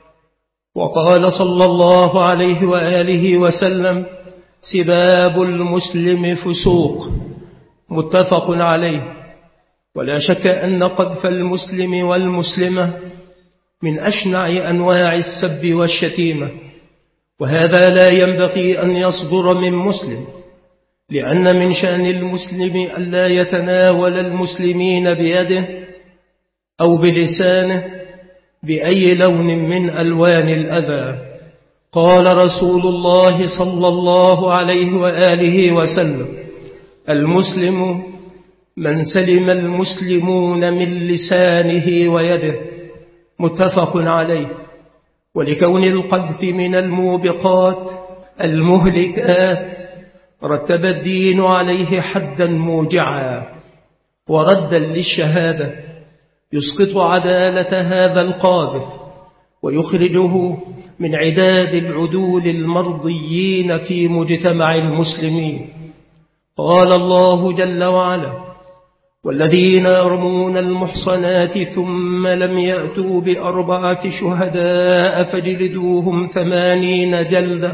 وقال صلى الله عليه وآله وسلم: سباب المسلم فسوق. متفق عليه. ولا شك أن قذف المسلم والمسلمة من أشنع أنواع السب والشتيمة، وهذا لا ينبغي أن يصدر من مسلم، لأن من شأن المسلم ألا يتناول المسلمين بيده أو بلسانه بأي لون من ألوان الأذى. قال رسول الله صلى الله عليه وآله وسلم: المسلم من سلم المسلمون من لسانه ويده. متفق عليه. ولكون القذف من الموبقات المهلكات رتب الدين عليه حدا موجعا وردا للشهادة يسقط عدالة هذا القاذف ويخرجه من عداد العدول المرضيين في مجتمع المسلمين. قال الله جل وعلا: والذين يرمون المحصنات ثم لم يأتوا بأربعة شهداء فاجلدوهم ثمانين جلدة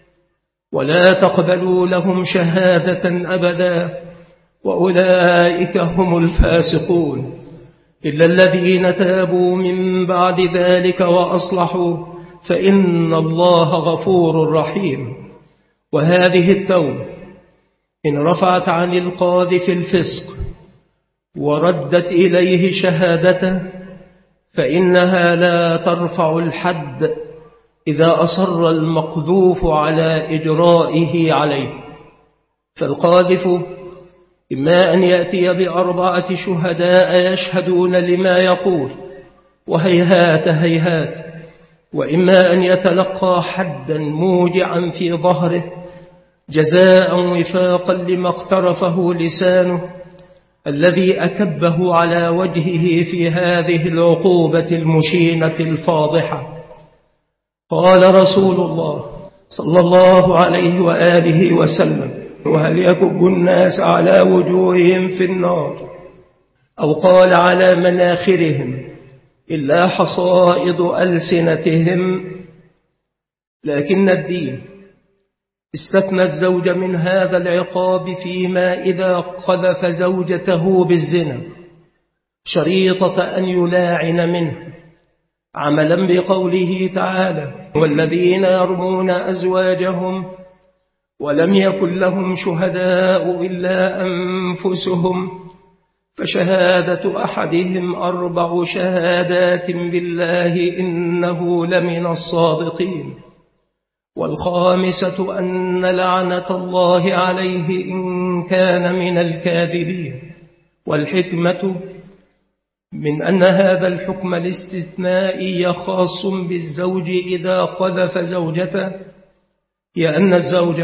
ولا تقبلوا لهم شهادة أبدا وأولئك هم الفاسقون إلا الذين تابوا من بعد ذلك وأصلحوا فإن الله غفور رحيم. وهذه التوبة إن رفعت عن القاذف الفسق وردت إليه شهادته فإنها لا ترفع الحد إذا أصر المقذوف على إجرائه عليه. فالقاذف إما أن يأتي بأربعة شهداء يشهدون لما يقول وهيهات هيهات، وإما أن يتلقى حدا موجعا في ظهره جزاء وفاقا لما اقترفه لسانه الذي أكبه على وجهه في هذه العقوبة المشينة الفاضحة. قال رسول الله صلى الله عليه وآله وسلم: وهل يكب الناس على وجوههم في النار، أو قال على مناخرهم، إلا حصائد ألسنتهم. لكن الدين استثنى الزوج من هذا العقاب فيما إذا قذف زوجته بالزنا شريطة أن يلاعن منه، عملا بقوله تعالى: والذين يرمون أزواجهم ولم يكن لهم شهداء إلا أنفسهم فشهادة أحدهم أربع شهادات بالله إنه لمن الصادقين، والخامسة أن لعنة الله عليه إن كان من الكاذبين. والحكمة من أن هذا الحكم الاستثنائي خاص بالزوج إذا قذف زوجته هي أن الزوج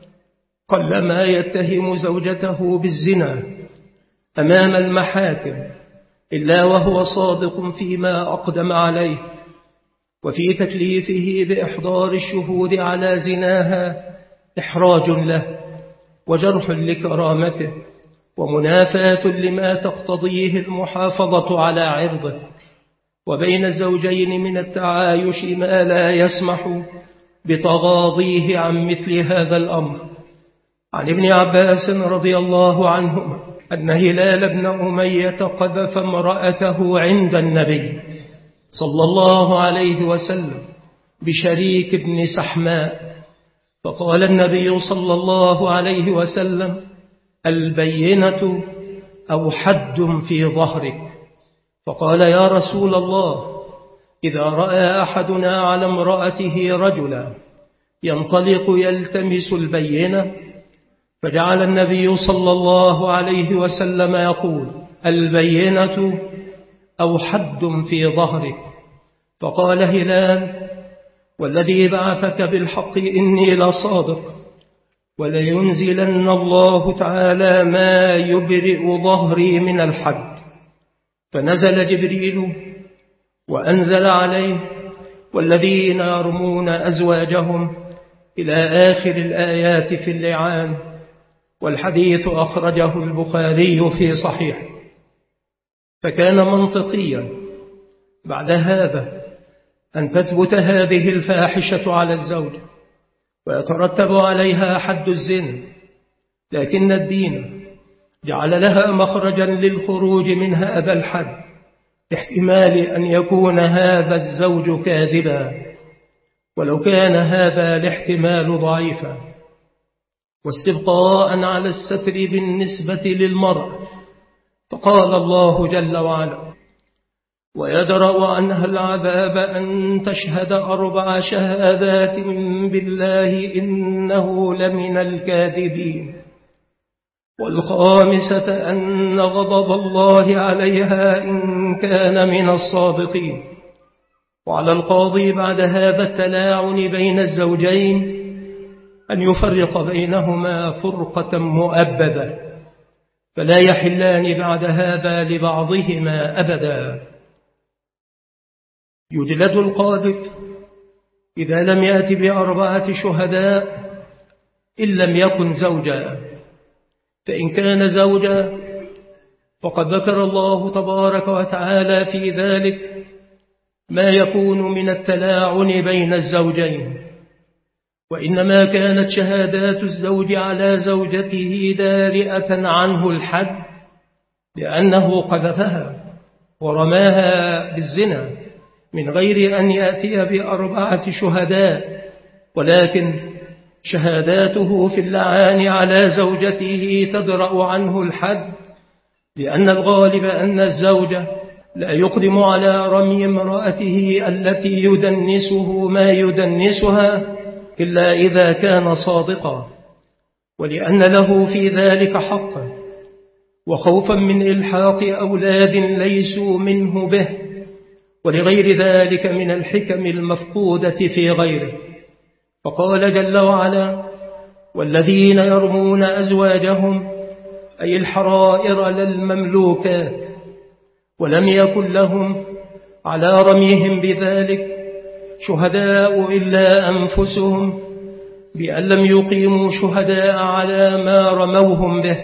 قلما يتهم زوجته بالزنا أمام المحاكم إلا وهو صادق فيما أقدم عليه وفي تكليفه بإحضار الشهود على زناها إحراج له وجرح لكرامته ومنافاة لما تقتضيه المحافظة على عرضه، وبين الزوجين من التعايش ما لا يسمح بتغاضيه عن مثل هذا الأمر. عن ابن عباس رضي الله عنهما أن هلال بن أمية قذف امرأته عند النبي صلى الله عليه وسلم بشريك بن سحماء، فقال النبي صلى الله عليه وسلم: البينة أو حد في ظهرك. فقال: يا رسول الله، إذا رأى أحدنا على امرأته رجلا ينطلق يلتمس البينة، فجعل النبي صلى الله عليه وسلم يقول: البينة أو حد في ظهرك. فقال هلال: والذي بعثك بالحق إني لصادق، ولينزلن الله تعالى ما يبرئ ظهري من الحد. فنزل جبريل وأنزل عليه: والذين يرمون أزواجهم إلى آخر الآيات في اللعان. والحديث أخرجه البخاري في صحيح. فكان منطقيا بعد هذا أن تثبت هذه الفاحشة على الزوج ويترتب عليها حد الزنا، لكن الدين جعل لها مخرجا للخروج من هذا الحد لاحتمال أن يكون هذا الزوج كاذبا، ولو كان هذا الاحتمال ضعيفا. واستبقاء على الستر بالنسبة للمرء، فقال الله جل وعلا: ويدرأ عنها العذاب أن تشهد أربع شهادات بالله إنه لمن الكاذبين، والخامسة أن غضب الله عليها إن كان من الصادقين. وعلى القاضي بعد هذا التلاعن بين الزوجين أن يفرق بينهما فرقة مؤبدة، فلا يحلان بعد هذا لبعضهما أبدا. يجلد القاذف إذا لم يأت بأربعة شهداء إن لم يكن زوجا، فإن كان زوجا فقد ذكر الله تبارك وتعالى في ذلك ما يكون من التلاعن بين الزوجين، وإنما كانت شهادات الزوج على زوجته دارئة عنه الحد لأنه قذفها ورماها بالزنا من غير أن يأتي بأربعة شهداء، ولكن شهاداته في اللعان على زوجته تدرأ عنه الحد، لأن الغالب أن الزوج لا يقدم على رمي امرأته التي يدنسه ما يدنسها إلا إذا كان صادقا، ولأن له في ذلك حقا، وخوفا من إلحاق أولاد ليسوا منه به، ولغير ذلك من الحكم المفقودة في غيره. فقال جل وعلا: والذين يرمون أزواجهم أي الحرائر للمملوكات، ولم يكن لهم على رميهم بذلك شهداء إلا أنفسهم، بأن لم يقيموا شهداء على ما رموهم به،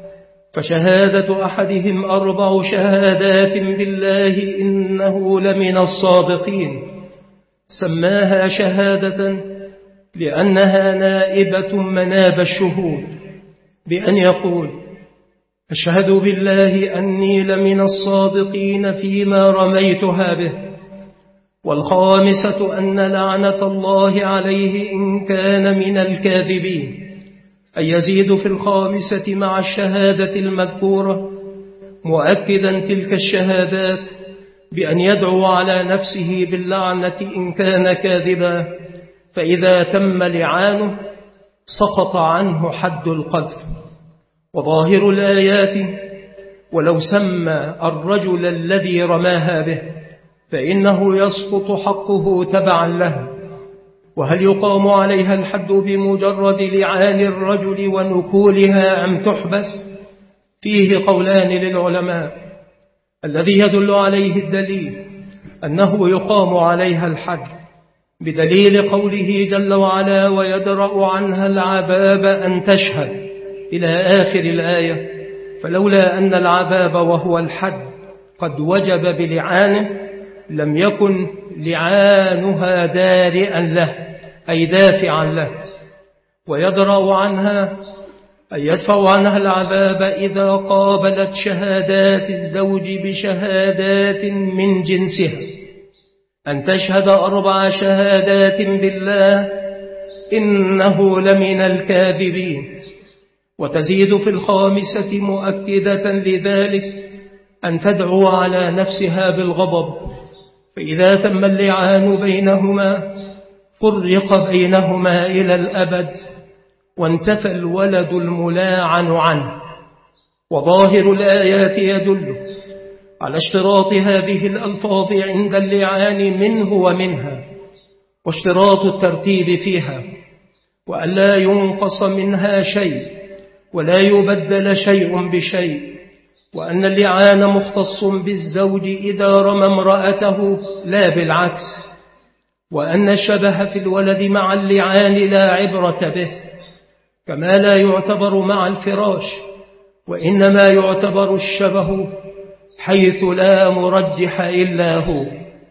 فشهادة أحدهم أربع شهادات بالله إنه لمن الصادقين. سماها شهادة لأنها نائبة مناب الشهود، بأن يقول: أشهد بالله أني لمن الصادقين فيما رميتها به. والخامسة أن لعنة الله عليه إن كان من الكاذبين، أي يزيد في الخامسة مع الشهادة المذكورة، مؤكدا تلك الشهادات بأن يدعو على نفسه باللعنة إن كان كاذبا، فإذا تم لعانه سقط عنه حد القذف. وظاهر الآيات: ولو سمى الرجل الذي رماها به فإنه يسقط حقه تبعا له. وهل يقام عليها الحد بمجرد لعان الرجل ونكولها أم تحبس؟ فيه قولان للعلماء. الذي يدل عليه الدليل أنه يقام عليها الحد، بدليل قوله جل وعلا ويدرأ عنها العذاب أن تشهد إلى آخر الآية. فلولا أن العذاب وهو الحد قد وجب بلعانه لم يكن لعانها دارئا له أي دافعا له. ويدرأ عنها أي يدفع عنها العذاب إذا قابلت شهادات الزوج بشهادات من جنسها، أن تشهد أربع شهادات بالله إنه لمن الكاذبين، وتزيد في الخامسة مؤكدة لذلك أن تدعو على نفسها بالغضب، فإذا تم اللعان بينهما فرق بينهما إلى الأبد وانتفى الولد الملاعن عنه. وظاهر الآيات يدل على اشتراط هذه الألفاظ عند اللعان منه ومنها، واشتراط الترتيب فيها، وأن لا ينقص منها شيء ولا يبدل شيء بشيء، وأن اللعان مختص بالزوج إذا رمى امرأته لا بالعكس، وأن الشبه في الولد مع اللعان لا عبرة به، كما لا يعتبر مع الفراش، وإنما يعتبر الشبه حيث لا مرجح إلا هو.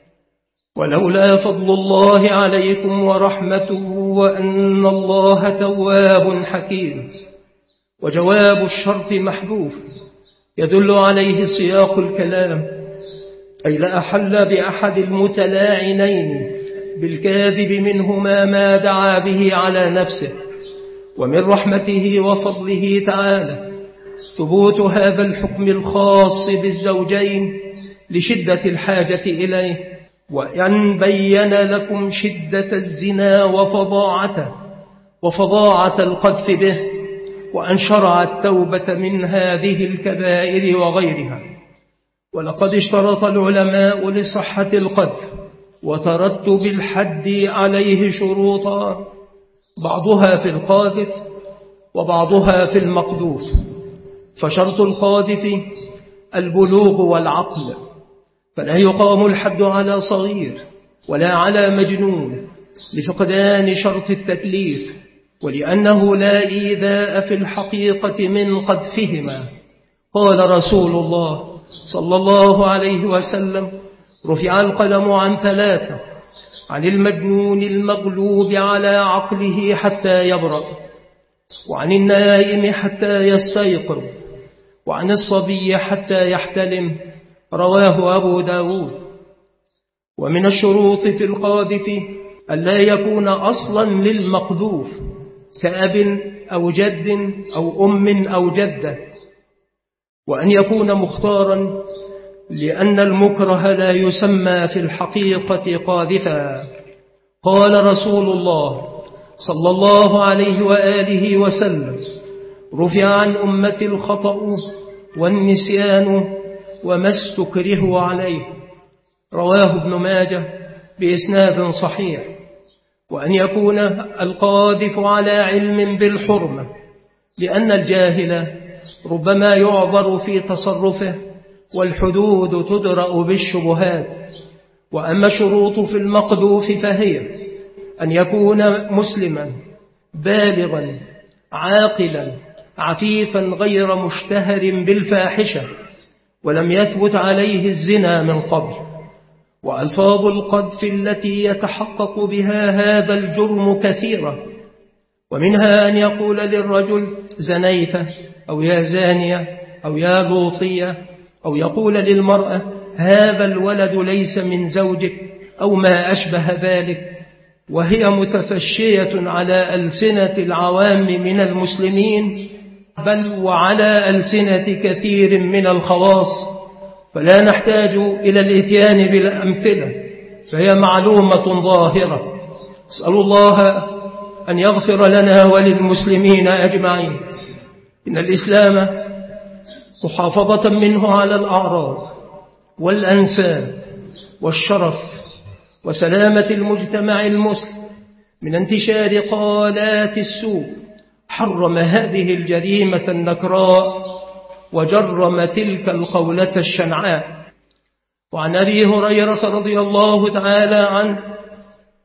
ولولا فضل الله عليكم ورحمته وأن الله تواب حكيم. وجواب الشرط محذوف يدل عليه سياق الكلام، أي لأحل بأحد المتلاعنين بالكاذب منهما ما دعا به على نفسه. ومن رحمته وفضله تعالى ثبوت هذا الحكم الخاص بالزوجين لشدة الحاجة إليه، وأن بين لكم شدة الزنا وفظاعته وفظاعة القذف به، وأن شرع التوبة من هذه الكبائر وغيرها. ولقد اشترط العلماء لصحة القذف وترتب الحد عليه شروطا، بعضها في القاذف وبعضها في المقذوف. فشرط القاذف البلوغ والعقل، فلا يقام الحد على صغير ولا على مجنون لفقدان شرط التكليف، ولأنه لا إيذاء في الحقيقة من قذفهما. قال رسول الله صلى الله عليه وسلم رفع القلم عن ثلاثة: عن المجنون المغلوب على عقله حتى يبرأ، وعن النائم حتى يستيقظ، وعن الصبي حتى يحتلم. رواه أبو داود. ومن الشروط في القاذف أن لا يكون أصلا للمقذوف كأب أو جد أو أم أو جدة، وأن يكون مختارا، لأن المكره لا يسمى في الحقيقة قاذفا. قال رسول الله صلى الله عليه وآله وسلم رفع عن أمة الخطأ والنسيان وما استكره عليه. رواه ابن ماجه بإسناد صحيح. وأن يكون القاذف على علم بالحرمة، لأن الجاهل ربما يعذر في تصرفه، والحدود تدرأ بالشبهات. وأما الشروط في المقذوف فهي أن يكون مسلما بالغا عاقلا عفيفا غير مشتهر بالفاحشة، ولم يثبت عليه الزنا من قبل. وألفاظ القذف التي يتحقق بها هذا الجرم كثيرة، ومنها أن يقول للرجل زنيت، أو يا زانية، أو يا لوطية، أو يقول للمرأة هذا الولد ليس من زوجك، أو ما أشبه ذلك، وهي متفشية على ألسنة العوام من المسلمين، بل وعلى ألسنة كثير من الخواص، فلا نحتاج إلى الإتيان بالأمثلة، فهي معلومة ظاهرة. أسأل الله أن يغفر لنا وللمسلمين أجمعين. إن الإسلام محافظة منه على الأعراض والأنساب والشرف وسلامة المجتمع المسلم من انتشار قالات السوء، حرم هذه الجريمة النكراء وجرم تلك القولة الشنعاء. وعن أبي هريرة رضي الله تعالى عنه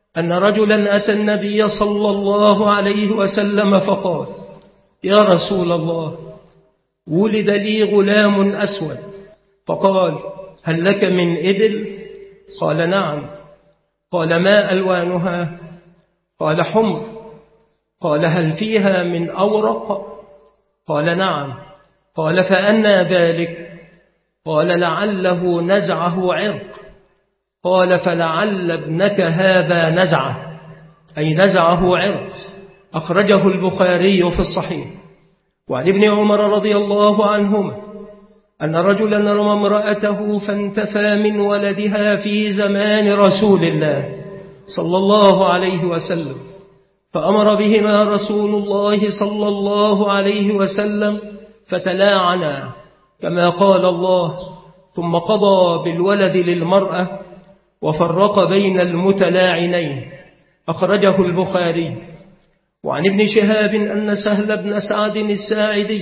أن رجلا أتى النبي صلى الله عليه وسلم فقال: يا رسول الله، ولد لي غلام أسود. فقال: هل لك من إبل؟ قال: نعم. قال: ما ألوانها؟ قال: حمر. قال: هل فيها من أورق؟ قال: نعم. قال: فأنى ذلك؟ قال: لعله نزعه عرق. قال: فلعل ابنك هذا نزعه، أي نزعه عرق. أخرجه البخاري في الصحيح. وعن ابن عمر رضي الله عنهما أن رجلا رمى امرأته فانتفى من ولدها في زمان رسول الله صلى الله عليه وسلم، فأمر بهما رسول الله صلى الله عليه وسلم فتلاعنا كما قال الله، ثم قضى بالولد للمرأة وفرق بين المتلاعنين. أخرجه البخاري. وعن ابن شهاب أن سهل بن سعد الساعدي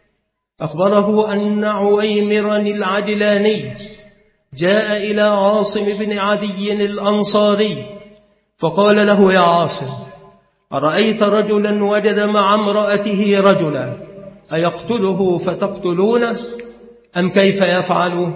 أخبره أن عويمرا العجلاني جاء إلى عاصم بن عدي الأنصاري فقال له: يا عاصم، أرأيت رجلا وجد مع امرأته رجلا، أيقتله فتقتلونه أم كيف يفعل؟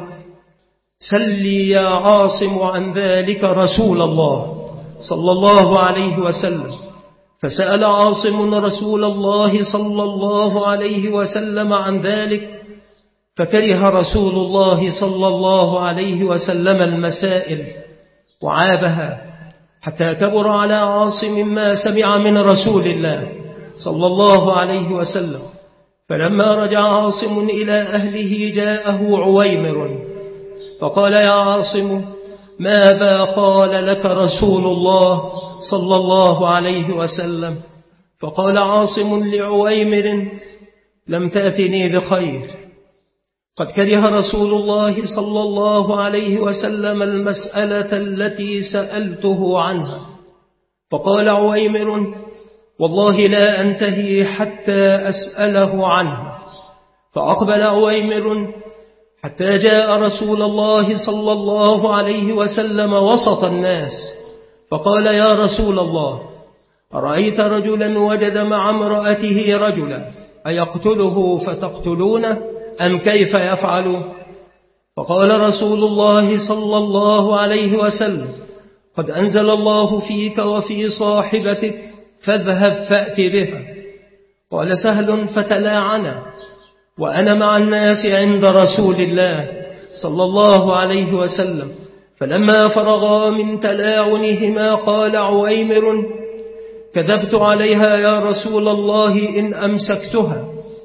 سلي يا عاصم عن ذلك رسول الله صلى الله عليه وسلم. فسأل عاصم رسول الله صلى الله عليه وسلم عن ذلك، فكره رسول الله صلى الله عليه وسلم المسائل وعابها، حتى كبر على عاصم ما سمع من رسول الله صلى الله عليه وسلم. فلما رجع عاصم إلى أهله جاءه عويمر فقال: يا عاصم، ماذا قال لك رسول الله صلى الله عليه وسلم؟ فقال عاصم لعويمر: لم تأتني بخير، قد كره رسول الله صلى الله عليه وسلم المسألة التي سألته عنها. فقال عويمر: والله لا أنتهي حتى أسأله عنها. فأقبل عويمر حتى جاء رسول الله صلى الله عليه وسلم وسط الناس فقال: يا رسول الله، أرأيت رجلا وجد مع امرأته رجلا، أيقتله فتقتلونه أم كيف يفعل؟ فقال رسول الله صلى الله عليه وسلم: قد أنزل الله فيك وفي صاحبتك، فاذهب فأت بها. قال سهل: فتلاعنا وأنا مع الناس عند رسول الله صلى الله عليه وسلم، فلما فرغا من تلاعنهما قال عويمر: كذبت عليها يا رسول الله إن أمسكتها.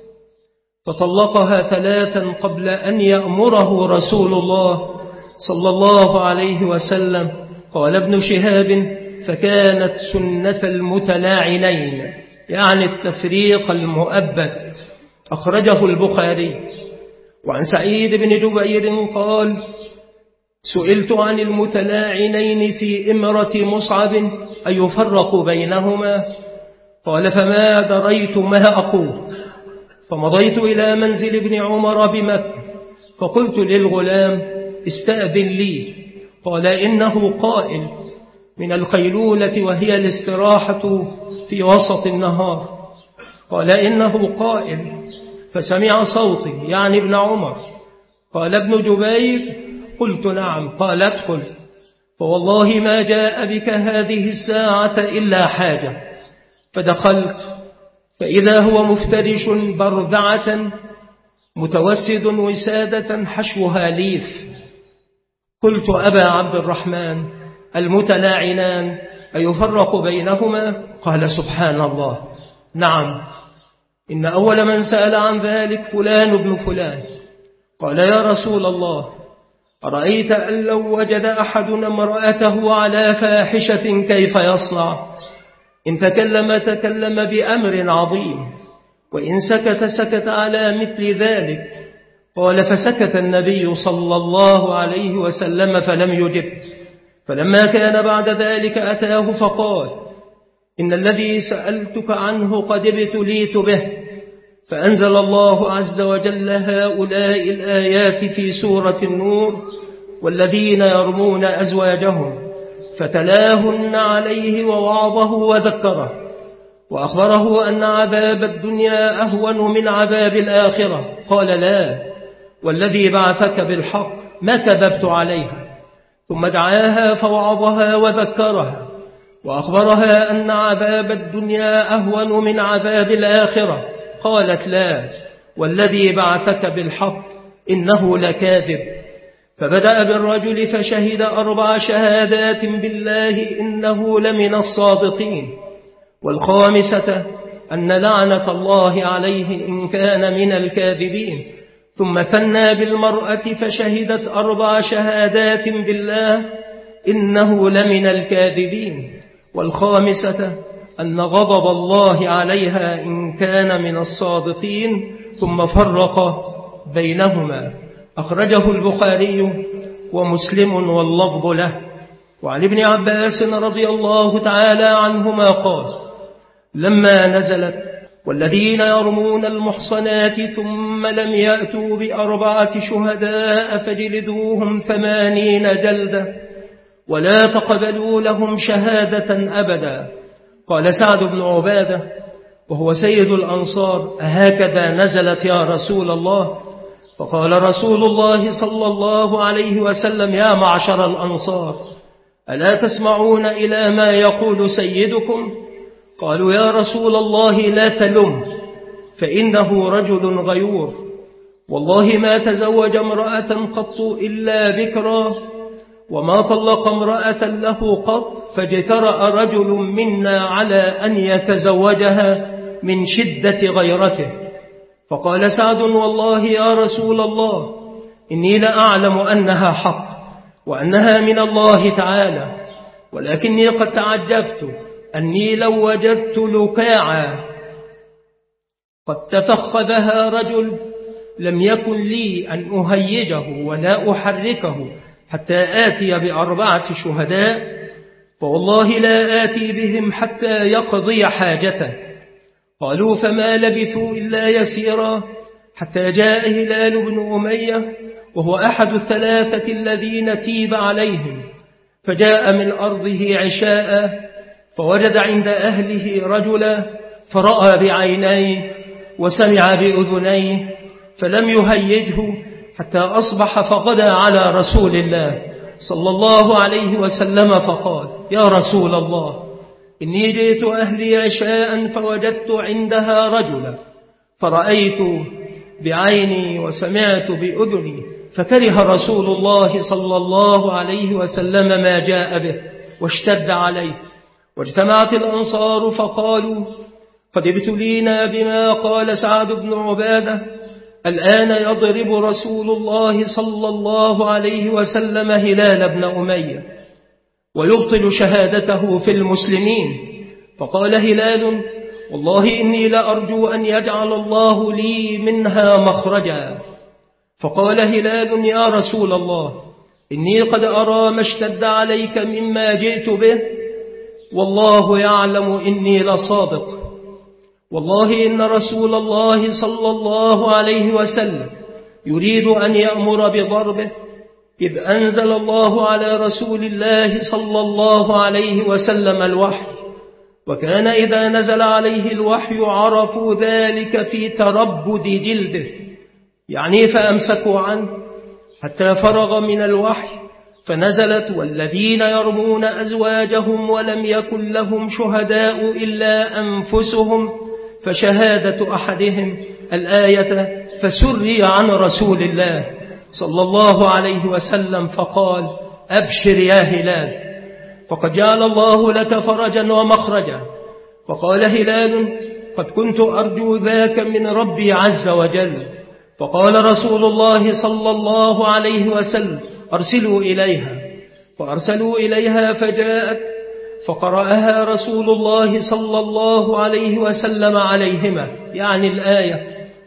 فطلقها ثلاثا قبل أن يأمره رسول الله صلى الله عليه وسلم. قال ابن شهاب: فكانت سنة المتلاعنين، يعني التفريق المؤبد. أخرجه البخاري. وعن سعيد بن جبير قال: سئلت عن المتلاعنين في إمرة مصعب أيفرق بينهما؟ قال: فما دريت ما أقول. فمضيت إلى منزل ابن عمر بمكة فقلت للغلام: استأذن لي. قال: إنه قائل من القيلولة وهي الاستراحة في وسط النهار. قال: إنه قائل. فسمع صوتي، يعني ابن عمر. قال ابن جبير: قلت: نعم. قال: ادخل، فوالله ما جاء بك هذه الساعة إلا حاجة. فدخلت فإذا هو مفترش برذعة متوسد وسادة حشوها ليف. قلت: أبا عبد الرحمن، المتلاعنان أيفرق بينهما؟ قال: سبحان الله، نعم، إن أول من سأل عن ذلك فلان ابن فلان. قال: يا رسول الله، أرأيت أن لو وجد أحدنا امرأته على فاحشة كيف يصنع؟ إن تكلم تكلم بأمر عظيم، وإن سكت سكت على مثل ذلك. قال: فسكت النبي صلى الله عليه وسلم فلم يجب. فلما كان بعد ذلك أتاه فقال: إن الذي سألتك عنه قد ابتليت به. فأنزل الله عز وجل هؤلاء الآيات في سورة النور: والذين يرمون أزواجهم فتلاهن عليه ووعظه وذكره وأخبره أن عذاب الدنيا أهون من عذاب الآخرة. قال: لا، والذي بعثك بالحق ما كذبت عليها. ثم دعاها فوعظها وذكرها وأخبرها أن عذاب الدنيا أهون من عذاب الآخرة. قالت: لا، والذي بعثك بالحق إنه لكاذب. فبدأ بالرجل فشهد أربع شهادات بالله إنه لمن الصادقين، والخامسة أن لعنة الله عليه إن كان من الكاذبين. ثم ثنى بالمرأة فشهدت أربع شهادات بالله إنه لمن الكاذبين، والخامسة أن غضب الله عليها إن كان من الصادقين. ثم فرق بينهما. أخرجه البخاري ومسلم واللفظ له. وعن ابن عباس رضي الله تعالى عنهما قال: لما نزلت: والذين يرمون المحصنات ثم لم يأتوا بأربعة شهداء فجلدوهم ثمانين جلدة ولا تقبلوا لهم شهادة أبدا. قال سعد بن عبادة وهو سيد الأنصار: هكذا نزلت يا رسول الله؟ فقال رسول الله صلى الله عليه وسلم: يا معشر الأنصار، ألا تسمعون إلى ما يقول سيدكم؟ قالوا: يا رسول الله لا تلم، فإنه رجل غيور، والله ما تزوج امرأة قط إلا بكرا، وما طلق امرأة له قط، فاجترأ رجل منا على أن يتزوجها من شدة غيرته. فقال سعد: والله يا رسول الله إني لأعلم أنها حق وأنها من الله تعالى، ولكني قد تعجبت أني لو وجدت لكاعا قد تفخذها رجل لم يكن لي أن أهيجه ولا أحركه حتى آتي بأربعة شهداء، فوالله لا آتي بهم حتى يقضي حاجته. قالوا: فما لبثوا إلا يسيرا حتى جاء هلال بن أمية وهو أحد الثلاثة الذين تيب عليهم، فجاء من أرضه عشاء فوجد عند أهله رجلا، فرأى بعينيه وسمع بأذنيه، فلم يهيجه حتى أصبح فغدا على رسول الله صلى الله عليه وسلم فقال: يا رسول الله، إني جئت أهلي عشاء فوجدت عندها رجلا، فرأيت بعيني وسمعت بأذني، فكره رسول الله صلى الله عليه وسلم ما جاء به واشتد عليه. واجتمعت الأنصار فقالوا: قد ابتلينا بما قال سعد بن عبادة، الآن يضرب رسول الله صلى الله عليه وسلم هلال بن أمية ويبطل شهادته في المسلمين. فقال هلال: والله إني لأرجو أن يجعل الله لي منها مخرجا. فقال هلال: يا رسول الله، إني قد أرى ما اشتد عليك مما جئت به، والله يعلم إني لصادق، والله إن رسول الله صلى الله عليه وسلم يريد أن يأمر بضربه، إذ أنزل الله على رسول الله صلى الله عليه وسلم الوحي، وكان إذا نزل عليه الوحي عرفوا ذلك في تربد جلده، يعني فأمسكوا عنه حتى فرغ من الوحي، فنزلت: والذين يرمون أزواجهم ولم يكن لهم شهداء إلا أنفسهم فشهادة أحدهم الآية، فسري عن رسول الله صلى الله عليه وسلم فقال: أبشر يا هلال، فقد جعل الله لك فرجا ومخرجا. فقال هلال: قد كنت أرجو ذاك من ربي عز وجل. فقال رسول الله صلى الله عليه وسلم: أرسلوا إليها. فأرسلوا إليها فجاءت، فقرأها رسول الله صلى الله عليه وسلم عليهما، يعني الآية،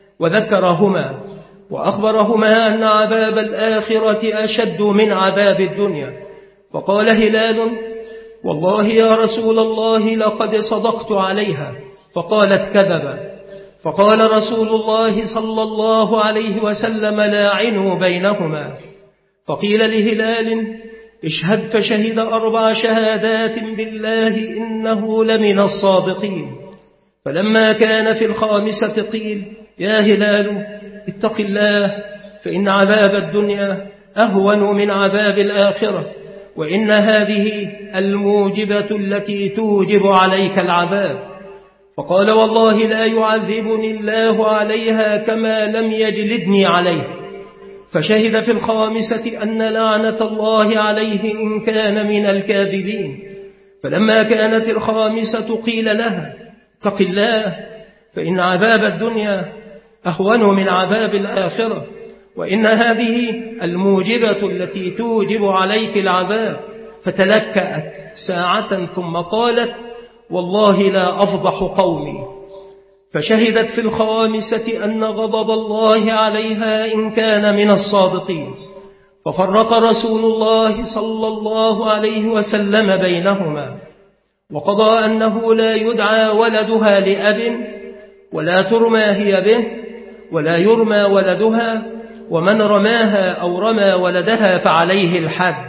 وذكرهما وأخبرهما أن عذاب الآخرة أشد من عذاب الدنيا. فقال هلال: والله يا رسول الله لقد صدقت عليها. فقالت: كذبا. فقال رسول الله صلى الله عليه وسلم: لاعنوا بينهما. فقيل لهلال: اشهد فشهد أربع شهادات بالله إنه لمن الصادقين. فلما كان في الخامسة قيل يا هلال اتق الله فإن عذاب الدنيا أهون من عذاب الآخرة، وإن هذه الموجبة التي توجب عليك العذاب. فقال والله لا يعذبني الله عليها كما لم يجلدني عليه. فشهد في الخامسة أن لعنة الله عليه إن كان من الكاذبين. فلما كانت الخامسة قيل لها اتق الله فإن عذاب الدنيا أهون من عذاب الآخرة، وإن هذه الموجبة التي توجب عليك العذاب. فتلكأت ساعة ثم قالت والله لا أفضح قومي. فشهدت في الخامسة أن غضب الله عليها إن كان من الصادقين. ففرق رسول الله صلى الله عليه وسلم بينهما، وقضى أنه لا يدعى ولدها لأب ولا ترمى هي به ولا يرمى ولدها، ومن رماها أو رمى ولدها فعليه الحد.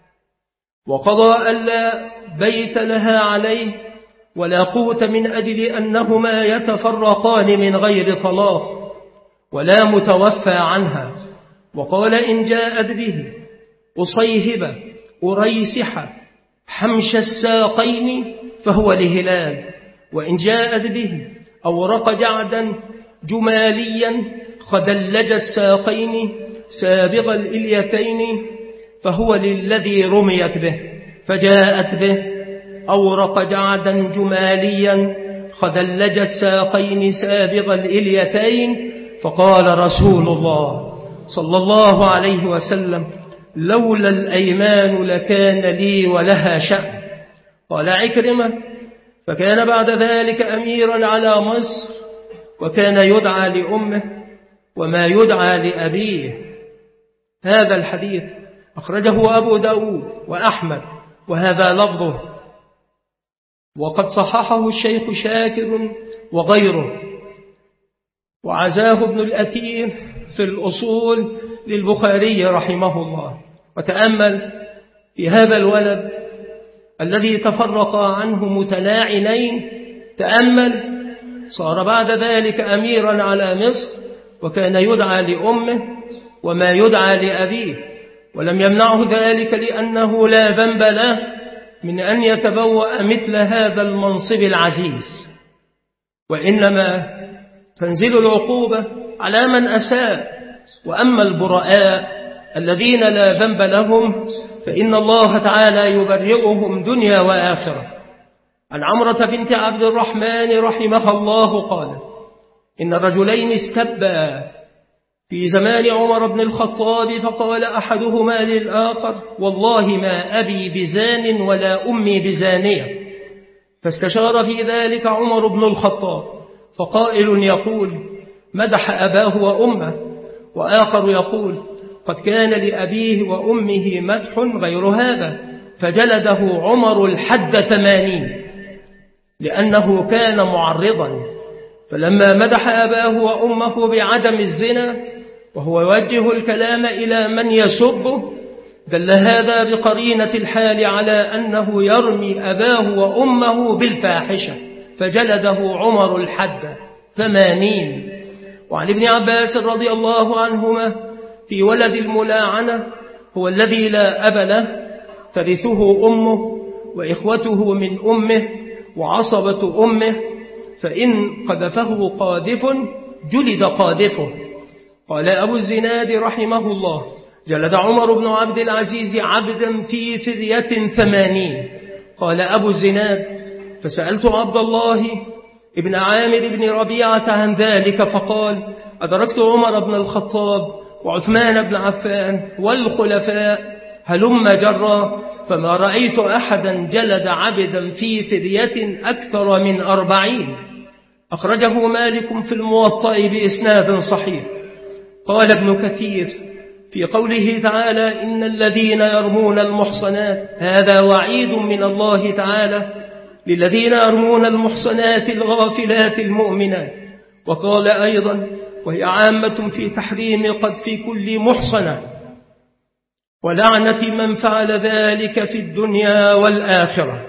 وقضى ألا بيت لها عليه ولا قوت من أجل أنهما يتفرقان من غير طلاق ولا متوفى عنها. وقال إن جاءت به أصيهبة أريسحة حمش الساقين فهو لهلال، وإن جاءت به أورق جعدا جماليا خدلج الساقين سابغ الإليتين فهو للذي رميت به. فجاءت به أورق جعدا جماليا خدلج الساقين سابغ الإليتين. فقال رسول الله صلى الله عليه وسلم لولا الأيمان لكان لي ولها شأن. قال عكرمة فكان بعد ذلك أميرا على مصر، وكان يدعى لأمه وما يدعى لأبيه. هذا الحديث أخرجه أبو داود وأحمد وهذا لفظه، وقد صححه الشيخ شاكر وغيره، وعزاه ابن الأثير في الأصول للبخاري رحمه الله. وتأمل في هذا الولد الذي تفرق عنه متلاعنين، تأمل صار بعد ذلك أميرا على مصر، وكان يدعى لأمه وما يدعى لأبيه، ولم يمنعه ذلك لأنه لا ذنب له من أن يتبوأ مثل هذا المنصب العزيز، وإنما تنزل العقوبة على من أساء. وأما البراء الذين لا ذنب لهم فإن الله تعالى يبرئهم دنيا وآخرة. عن عمرة بنت عبد الرحمن رحمها الله قال إن الرجلين استبا في زمان عمر بن الخطاب، فقال أحدهما للآخر والله ما أبي بزان ولا أمي بزانية. فاستشار في ذلك عمر بن الخطاب، فقائل يقول مدح أباه وأمه، وآخر يقول قد كان لأبيه وأمه مدح غير هذا، فجلده عمر الحد ثمانين لأنه كان معرضا. فلما مدح أباه وأمه بعدم الزنا وهو يوجه الكلام إلى من يسبه، دل هذا بقرينة الحال على أنه يرمي أباه وأمه بالفاحشة، فجلده عمر الحد ثمانين. وعن ابن عباس رضي الله عنهما في ولد الملاعنة هو الذي لا أب له ترثه أمه وإخوته من أمه وعصبة أمه، فإن قذفه قاذف جلد قاذفه. قال أبو الزناد رحمه الله جلد عمر بن عبد العزيز عبدا في فرية ثمانين. قال أبو الزناد فسألت عبد الله ابن عامر بن ربيعة عن ذلك، فقال أدركت عمر بن الخطاب وعثمان بن عفان والخلفاء هلم جرا، فما رأيت أحدا جلد عبدا في فرية أكثر من أربعين. أخرجه مالك في الموطأ بإسناد صحيح. قال ابن كثير في قوله تعالى إن الذين يرمون المحصنات، هذا وعيد من الله تعالى للذين يرمون المحصنات الغافلات المؤمنات. وقال أيضا وهي عامة في تحريم قذف كل محصنة ولعنة من فعل ذلك في الدنيا والآخرة.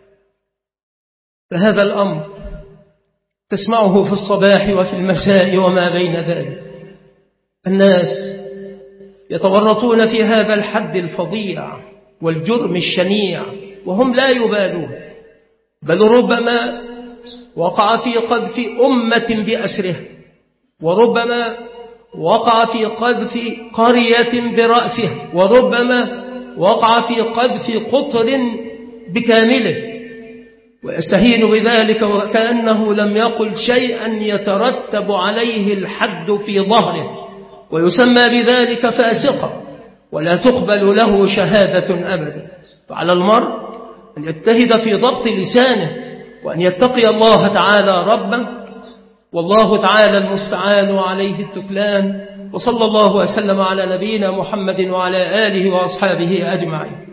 فهذا الأمر تسمعه في الصباح وفي المساء وما بين ذلك. الناس يتورطون في هذا الحد الفظيع والجرم الشنيع وهم لا يبالون، بل ربما وقع في قذف أمة بأسره، وربما وقع في قذف قرية برأسه، وربما وقع في قذف قطر بكامله، ويستهين بذلك وكأنه لم يقل شيئا يترتب عليه الحد في ظهره، ويسمى بذلك فاسقا ولا تقبل له شهادة أبدا. فعلى المرء أن يجتهد في ضبط لسانه وأن يتقي الله تعالى ربه، والله تعالى المستعان وعليه التكلان. وصلى الله وسلم على نبينا محمد وعلى آله وأصحابه أجمعين.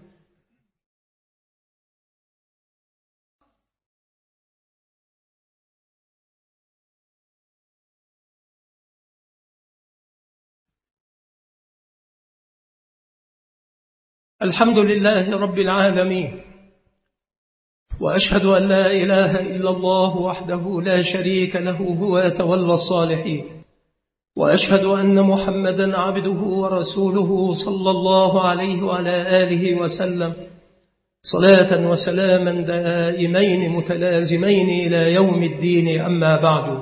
الحمد لله رب العالمين، وأشهد أن لا إله إلا الله وحده لا شريك له هو يتولى الصالحين، وأشهد أن محمدا عبده ورسوله صلى الله عليه وعلى آله وسلم صلاة وسلاما دائمين متلازمين إلى يوم الدين. أما بعد،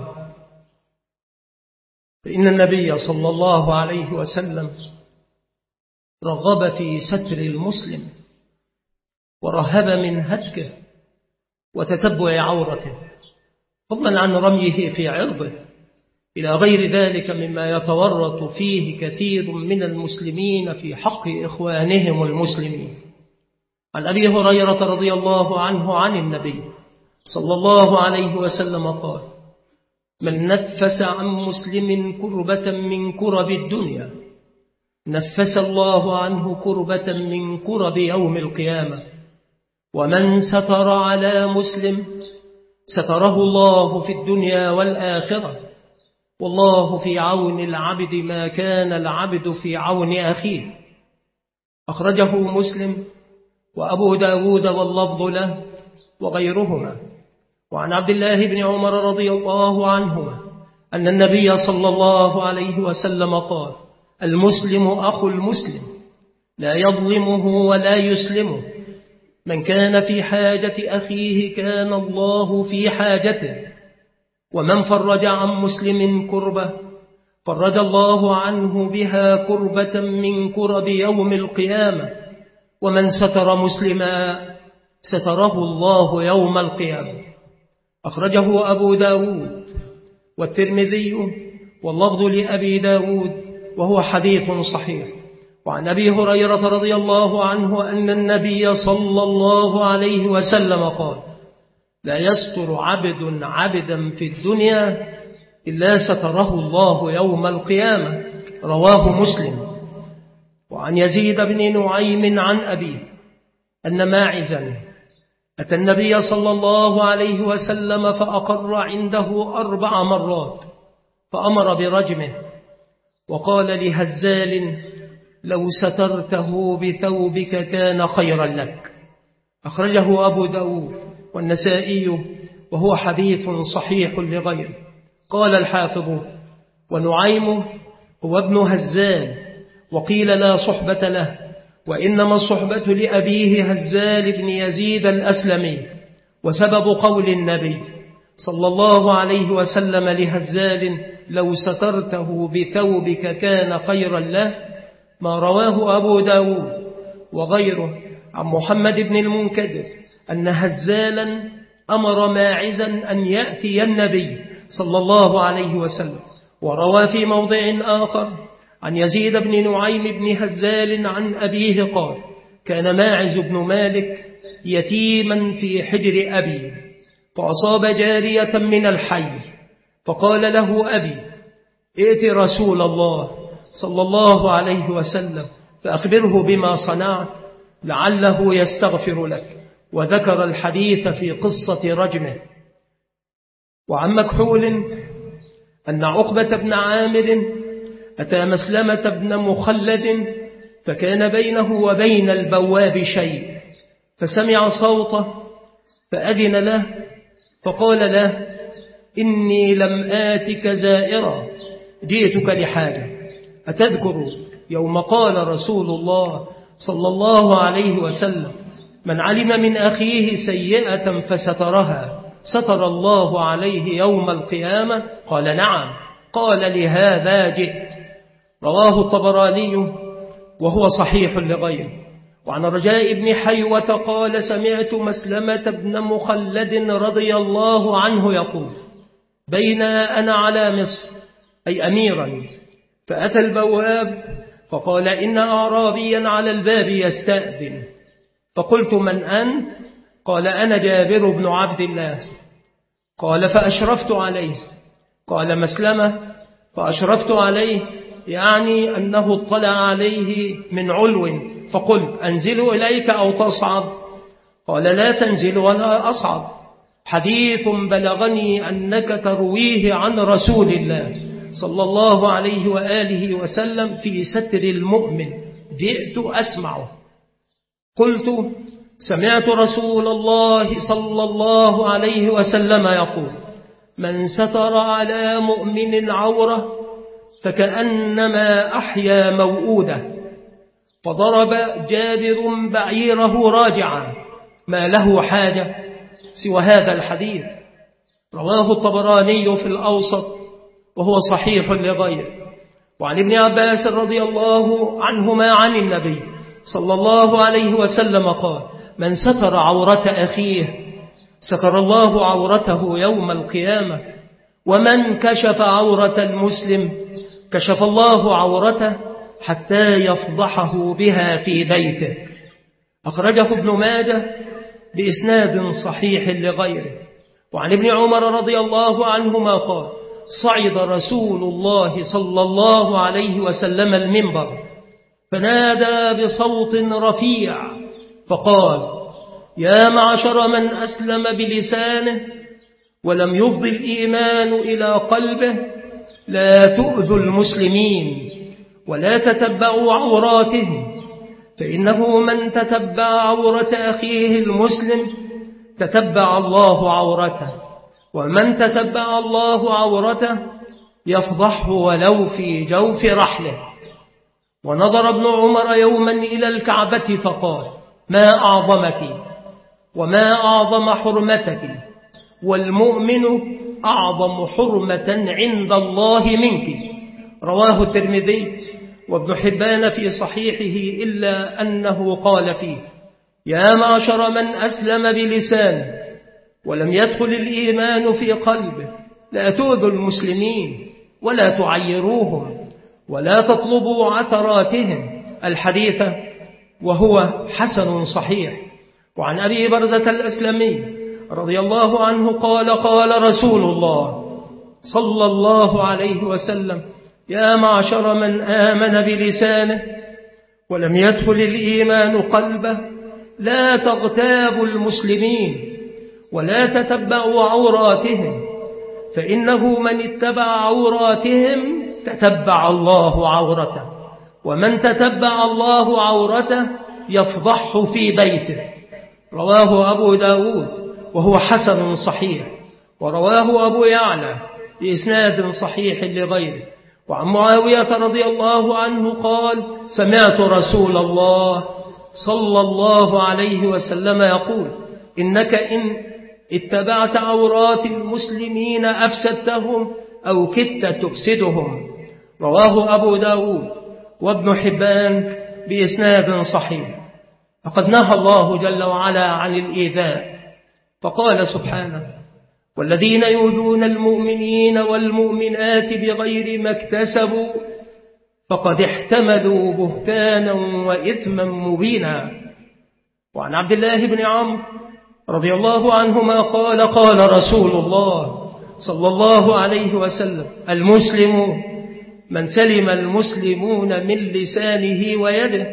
فإن النبي صلى الله عليه وسلم رغب في ستر المسلم ورهب من هتكه وتتبع عورته، فضلا عن رميه في عرضه، إلى غير ذلك مما يتورط فيه كثير من المسلمين في حق إخوانهم المسلمين. عن أبي هريرة رضي الله عنه عن النبي صلى الله عليه وسلم قال: من نفس عن مسلم كربة من كرب الدنيا نفس الله عنه كربة من كرب يوم القيامة، ومن ستر على مسلم ستره الله في الدنيا والآخرة، والله في عون العبد ما كان العبد في عون أخيه. أخرجه مسلم وأبو داود واللفظ له وغيرهما. وعن عبد الله بن عمر رضي الله عنهما أن النبي صلى الله عليه وسلم قال: المسلم أخو المسلم لا يظلمه ولا يسلمه، من كان في حاجة أخيه كان الله في حاجته، ومن فرج عن مسلم كربة فرج الله عنه بها كربة من كرب يوم القيامة، ومن ستر مسلما ستره الله يوم القيامة. أخرجه أبو داود والترمذي واللفظ لأبي داود، وهو حديث صحيح. وعن أبي هريرة رضي الله عنه أن النبي صلى الله عليه وسلم قال: لا يستر عبد عبدا في الدنيا إلا ستره الله يوم القيامة. رواه مسلم. وعن يزيد بن نعيم عن أبيه أن ماعزا أتى النبي صلى الله عليه وسلم فأقر عنده أربع مرات، فأمر برجمه، وقال لهزال: لو سترته بثوبك كان خيرا لك. أخرجه أبو داود والنسائي، وهو حديث صحيح لغيره. قال الحافظ: ونعيم هو ابن هزال، وقيل لا صحبة له، وإنما الصحبة لأبيه هزال بن يزيد الأسلمي. وسبب قول النبي صلى الله عليه وسلم لهزال: لو سترته بثوبك كان خيرا له، ما رواه أبو داود وغيره عن محمد بن المنكدر أن هزالا أمر ماعزا أن يأتي النبي صلى الله عليه وسلم. وروى في موضع آخر عن يزيد بن نعيم بن هزال عن أبيه قال: كان ماعز بن مالك يتيما في حجر أبي، فأصاب جارية من الحي، فقال له أبي: ائت رسول الله صلى الله عليه وسلم فأخبره بما صنعت لعله يستغفر لك. وذكر الحديث في قصة رجمه. وعن مكحول أن عقبة بن عامر أتى مسلمة بن مخلد فكان بينه وبين البواب شيء، فسمع صوته فأذن له فقال له: إني لم آتك زائرا، جئتك لحاجة. أتذكر يوم قال رسول الله صلى الله عليه وسلم: من علم من أخيه سيئة فسترها ستر الله عليه يوم القيامة؟ قال: نعم. قال: لهذا جئت. رواه الطبراني وهو صحيح لغيره. وعن رجاء بن حيوة قال: سمعت مسلمة بن مخلد رضي الله عنه يقول: بين أنا على مصر، أي أميرا، فأتى البواب فقال: إن أعرابيا على الباب يستأذن. فقلت: من أنت؟ قال: أنا جابر بن عبد الله. قال: فأشرفت عليه. قال مسلمة: فأشرفت عليه يعني أنه اطلع عليه من علو، فقلت: أنزل إليك أو تصعد؟ قال: لا تنزل ولا أصعد. حديث بلغني أنك ترويه عن رسول الله صلى الله عليه وآله وسلم في ستر المؤمن، جئت أسمعه. قلت: سمعت رسول الله صلى الله عليه وسلم يقول: من ستر على مؤمن عورة فكأنما أحيا موؤودة. فضرب جابر بعيره راجعا، ما له حاجة سوى هذا الحديث. رواه الطبراني في الأوسط وهو صحيح لغيره. وعن ابن عباس رضي الله عنهما عن النبي صلى الله عليه وسلم قال: من ستر عورة أخيه ستر الله عورته يوم القيامة، ومن كشف عورة المسلم كشف الله عورته حتى يفضحه بها في بيته. أخرجه ابن ماجه بإسناد صحيح لغيره. وعن ابن عمر رضي الله عنهما قال: صعد رسول الله صلى الله عليه وسلم المنبر فنادى بصوت رفيع فقال: يا معشر من أسلم بلسانه ولم يفض الإيمان إلى قلبه، لا تؤذوا المسلمين ولا تتبعوا عوراتهم، فإنه من تتبع عورة أخيه المسلم تتبع الله عورته، ومن تتبع الله عورته يفضحه ولو في جوف رحله. ونظر ابن عمر يوما إلى الكعبة فقال: ما أعظمك وما أعظم حرمتك، والمؤمن أعظم حرمة عند الله منك. رواه الترمذي وابن حبان في صحيحه، إلا أنه قال فيه: يا معشر من أسلم بلسانه ولم يدخل الإيمان في قلبه، لا تؤذوا المسلمين ولا تعيروهم ولا تطلبوا عثراتهم. الحديث وهو حسن صحيح. وعن أبي برزة الأسلمي رضي الله عنه قال: قال رسول الله صلى الله عليه وسلم: يا معشر من آمن بلسانه ولم يدخل الإيمان قلبه، لا تغتابوا المسلمين ولا تتبعوا عوراتهم، فإنه من اتبع عوراتهم تتبع الله عورته، ومن تتبع الله عورته يفضحه في بيته. رواه أبو داود وهو حسن صحيح. ورواه أبو يعلى بإسناد صحيح لغيره. وعن معاوية رضي الله عنه قال: سمعت رسول الله صلى الله عليه وسلم يقول: إنك إن اتبعت عورات المسلمين أفسدتهم أو كدت تفسدهم. رواه أبو داود وابن حبان بإسناد صحيح. فقد نهى الله جل وعلا عن الإيذاء، فقال سبحانه: والذين يؤذون المؤمنين والمؤمنات بغير ما اكتسبوا فقد احتملوا بهتانا وإثما مبينا. وعن عبد الله بن عمرو رضي الله عنهما قال: قال رسول الله صلى الله عليه وسلم: المسلم من سلم المسلمون من لسانه ويده،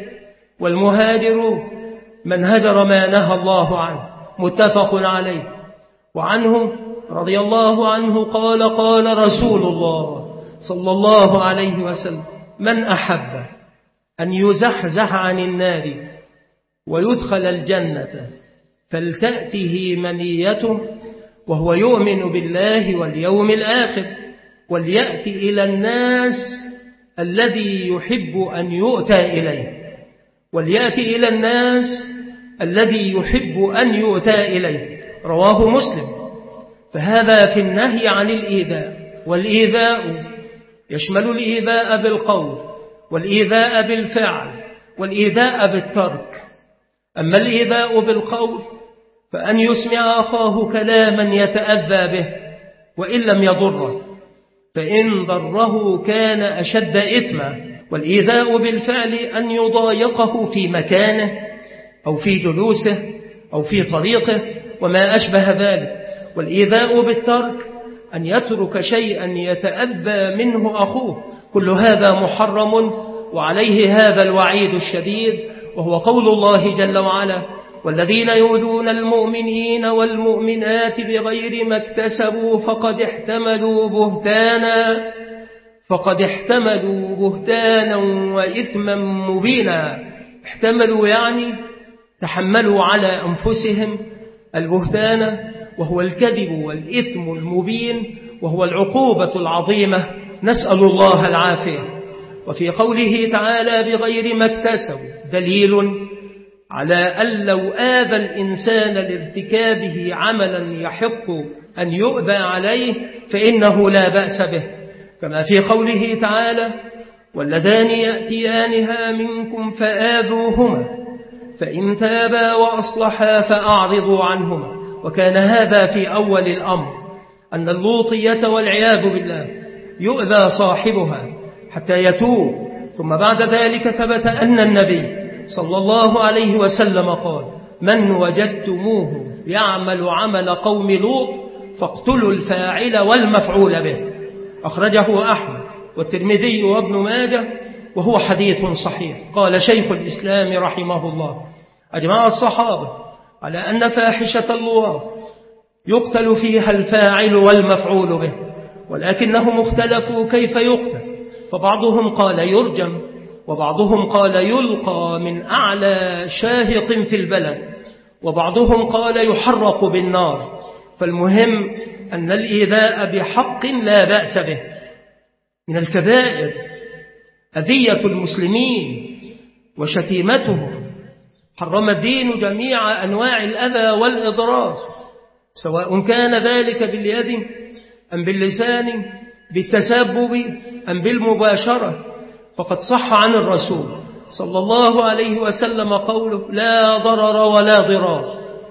والمهاجر من هجر ما نهى الله عنه. متفق عليه. وعنه رضي الله عنه قال: قال رسول الله صلى الله عليه وسلم: من أحب أن يزحزح عن النار ويدخل الجنة فلتأته منيته وهو يؤمن بالله واليوم الآخر وليأتي إلى الناس الذي يحب أن يؤتى إليه وليأتي إلى الناس الذي يحب أن يؤتى إليه. رواه مسلم. فهذا في النهي عن الإيذاء، والإيذاء يشمل الإيذاء بالقول والإيذاء بالفعل والإيذاء بالترك. أما الإيذاء بالقول فأن يسمع أخاه كلاما يتأذى به وإن لم يضره، فإن ضره كان أشد إثما. والإيذاء بالفعل أن يضايقه في مكانه أو في جلوسه أو في طريقه وما أشبه ذلك. والإيذاء بالترك أن يترك شيئا يتأذى منه أخوه. كل هذا محرم وعليه هذا الوعيد الشديد، وهو قول الله جل وعلا: والذين يؤذون المؤمنين والمؤمنات بغير ما اكتسبوا فقد احتملوا بهتانا فقد احتملوا بهتانا وإثما مبينا. احتملوا يعني تحملوا على أنفسهم البهتان، وهو الكذب والإثم المبين، وهو العقوبة العظيمة، نسأل الله العافية. وفي قوله تعالى بغير ما اكتسبوا دليل على أن لو آذى الإنسان لارتكابه عملا يحق أن يؤذى عليه فإنه لا بأس به، كما في قوله تعالى: واللذان يأتيانها منكم فآذوهما فإن تابا وأصلحا فأعرضوا عنهما. وكان هذا في أول الأمر، أن اللوطية والعياذ بالله يؤذى صاحبها حتى يتوب. ثم بعد ذلك ثبت أن النبي صلى الله عليه وسلم قال: من وجدتموه يعمل عمل قوم لوط فاقتلوا الفاعل والمفعول به. أخرجه أحمد والترمذي وابن ماجه وهو حديث صحيح. قال شيخ الإسلام رحمه الله: أجمع الصحابة على أن فاحشة اللواط يقتل فيها الفاعل والمفعول به، ولكنهم اختلفوا كيف يقتل، فبعضهم قال يرجم، وبعضهم قال يلقى من أعلى شاهق في البلد، وبعضهم قال يحرق بالنار. فالمهم أن الإيذاء بحق لا بأس به. من الكبائر أذية المسلمين وشتيمتهم. حرم الدين جميع أنواع الأذى والإضرار، سواء كان ذلك باليد أم باللسان، بالتسبب أم بالمباشرة. فقد صح عن الرسول صلى الله عليه وسلم قوله: لا ضرر ولا ضرار.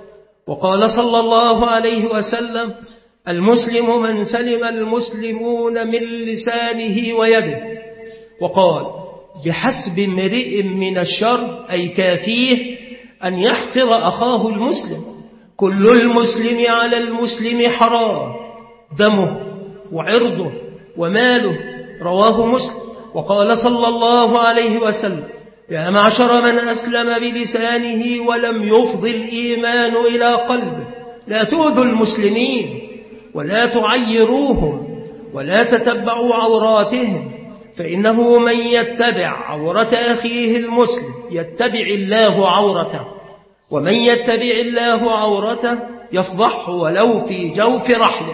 وقال صلى الله عليه وسلم: المسلم من سلم المسلمون من لسانه ويده. وقال: بحسب امرئ من الشر، أي كافيه، أن يحقر أخاه المسلم. كل المسلم على المسلم حرام، دمه وعرضه وماله. رواه مسلم. وقال صلى الله عليه وسلم: يا معشر من أسلم بلسانه ولم يفض الإيمان إلى قلبه، لا تؤذوا المسلمين ولا تعيروهم ولا تتبعوا عوراتهم، فإنه من يتبع عورة أخيه المسلم يتبع الله عورته، ومن يتبع الله عورته يفضحه ولو في جوف رحله.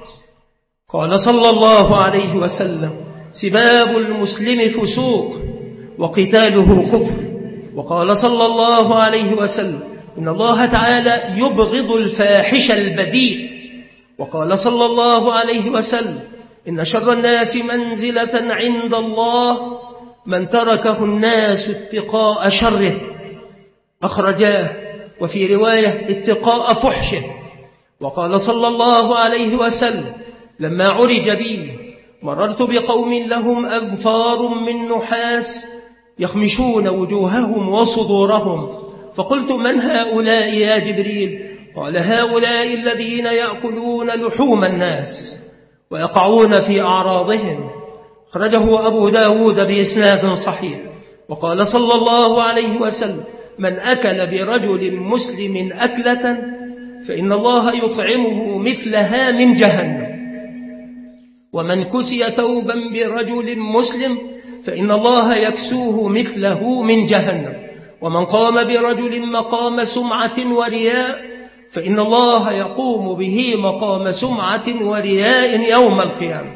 قال صلى الله عليه وسلم: سباب المسلم فسوق وقتاله كفر. وقال صلى الله عليه وسلم: إن الله تعالى يبغض الفاحش البذيء. وقال صلى الله عليه وسلم: إن شر الناس منزلة عند الله من تركه الناس اتقاء شره. أخرجاه، وفي رواية اتقاء فحشه. وقال صلى الله عليه وسلم: لما عرج بي مررت بقوم لهم أظفار من نحاس يخمشون وجوههم وصدورهم، فقلت: من هؤلاء يا جبريل؟ قال: هؤلاء الذين يأكلون لحوم الناس ويقعون في أعراضهم. خرجه أبو داود بإسناد صحيح. وقال صلى الله عليه وسلم: من أكل برجل مسلم أكلة فإن الله يطعمه مثلها من جهنم، ومن كسي ثوبا برجل مسلم فإن الله يكسوه مثله من جهنم، ومن قام برجل مقام سمعة ورياء فإن الله يقوم به مقام سمعة ورياء يوم القيامة.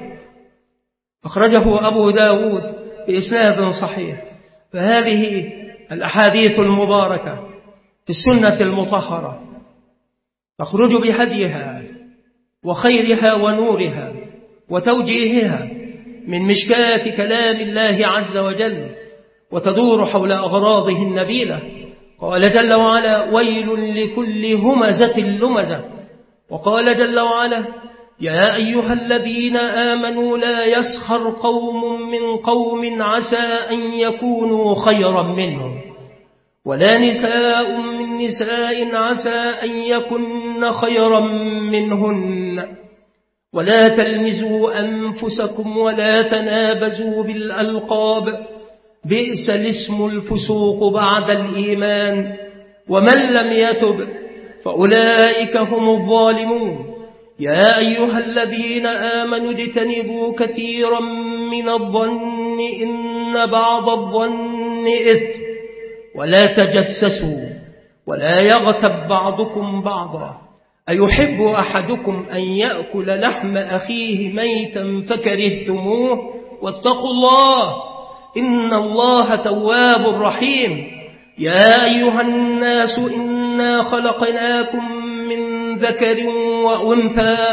أخرجه أبو داود بإسناد صحيح. فهذه الأحاديث المباركة في السنة المطهرة تخرج بهديها وخيرها ونورها وتوجيهها من مشكاة كلام الله عز وجل، وتدور حول أغراضه النبيلة. قال جل وعلا: ويل لكل همزة لمزة. وقال جل وعلا: يا أيها الذين آمنوا لا يسخر قوم من قوم عسى أن يكونوا خيرا منهم، ولا نساء من نساء عسى أن يكن خيرا منهن، ولا تلمزوا أنفسكم ولا تنابزوا بالألقاب، بئس الاسم الفسوق بعد الإيمان، ومن لم يتب فأولئك هم الظالمون. يا أيها الذين آمنوا اجتنبوا كثيرا من الظن إن بعض الظن إثم، ولا تجسسوا ولا يغتب بعضكم بعضا، أيحب أحدكم أن يأكل لحم أخيه ميتا فكرهتموه، واتقوا الله إن الله تواب رحيم. يا أيها الناس إنا خلقناكم من ذكر وأنثى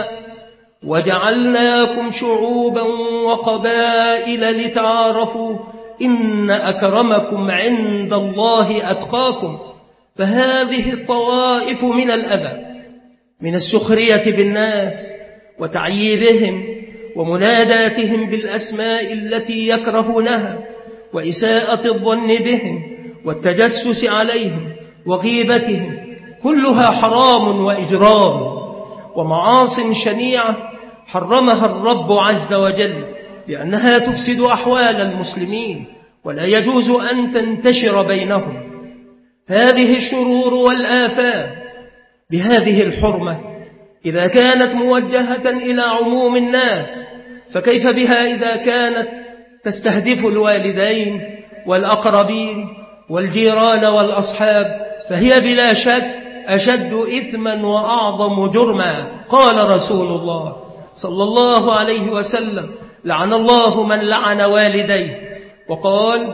وجعلناكم شعوبا وقبائل لتعارفوا إن أكرمكم عند الله أتقاكم. فهذه الطوائف من الأذى من السخرية بالناس وتعييبهم ومناداتهم بالأسماء التي يكرهونها وإساءة الظن بهم والتجسس عليهم وغيبتهم، كلها حرام وإجرام ومعاص شنيعة حرمها الرب عز وجل، لأنها تفسد أحوال المسلمين ولا يجوز أن تنتشر بينهم. هذه الشرور والآفات بهذه الحرمة إذا كانت موجهة إلى عموم الناس، فكيف بها إذا كانت تستهدف الوالدين والأقربين والجيران والأصحاب؟ فهي بلا شك أشد إثما وأعظم جرما. قال رسول الله صلى الله عليه وسلم: لعن الله من لعن والديه. وقال: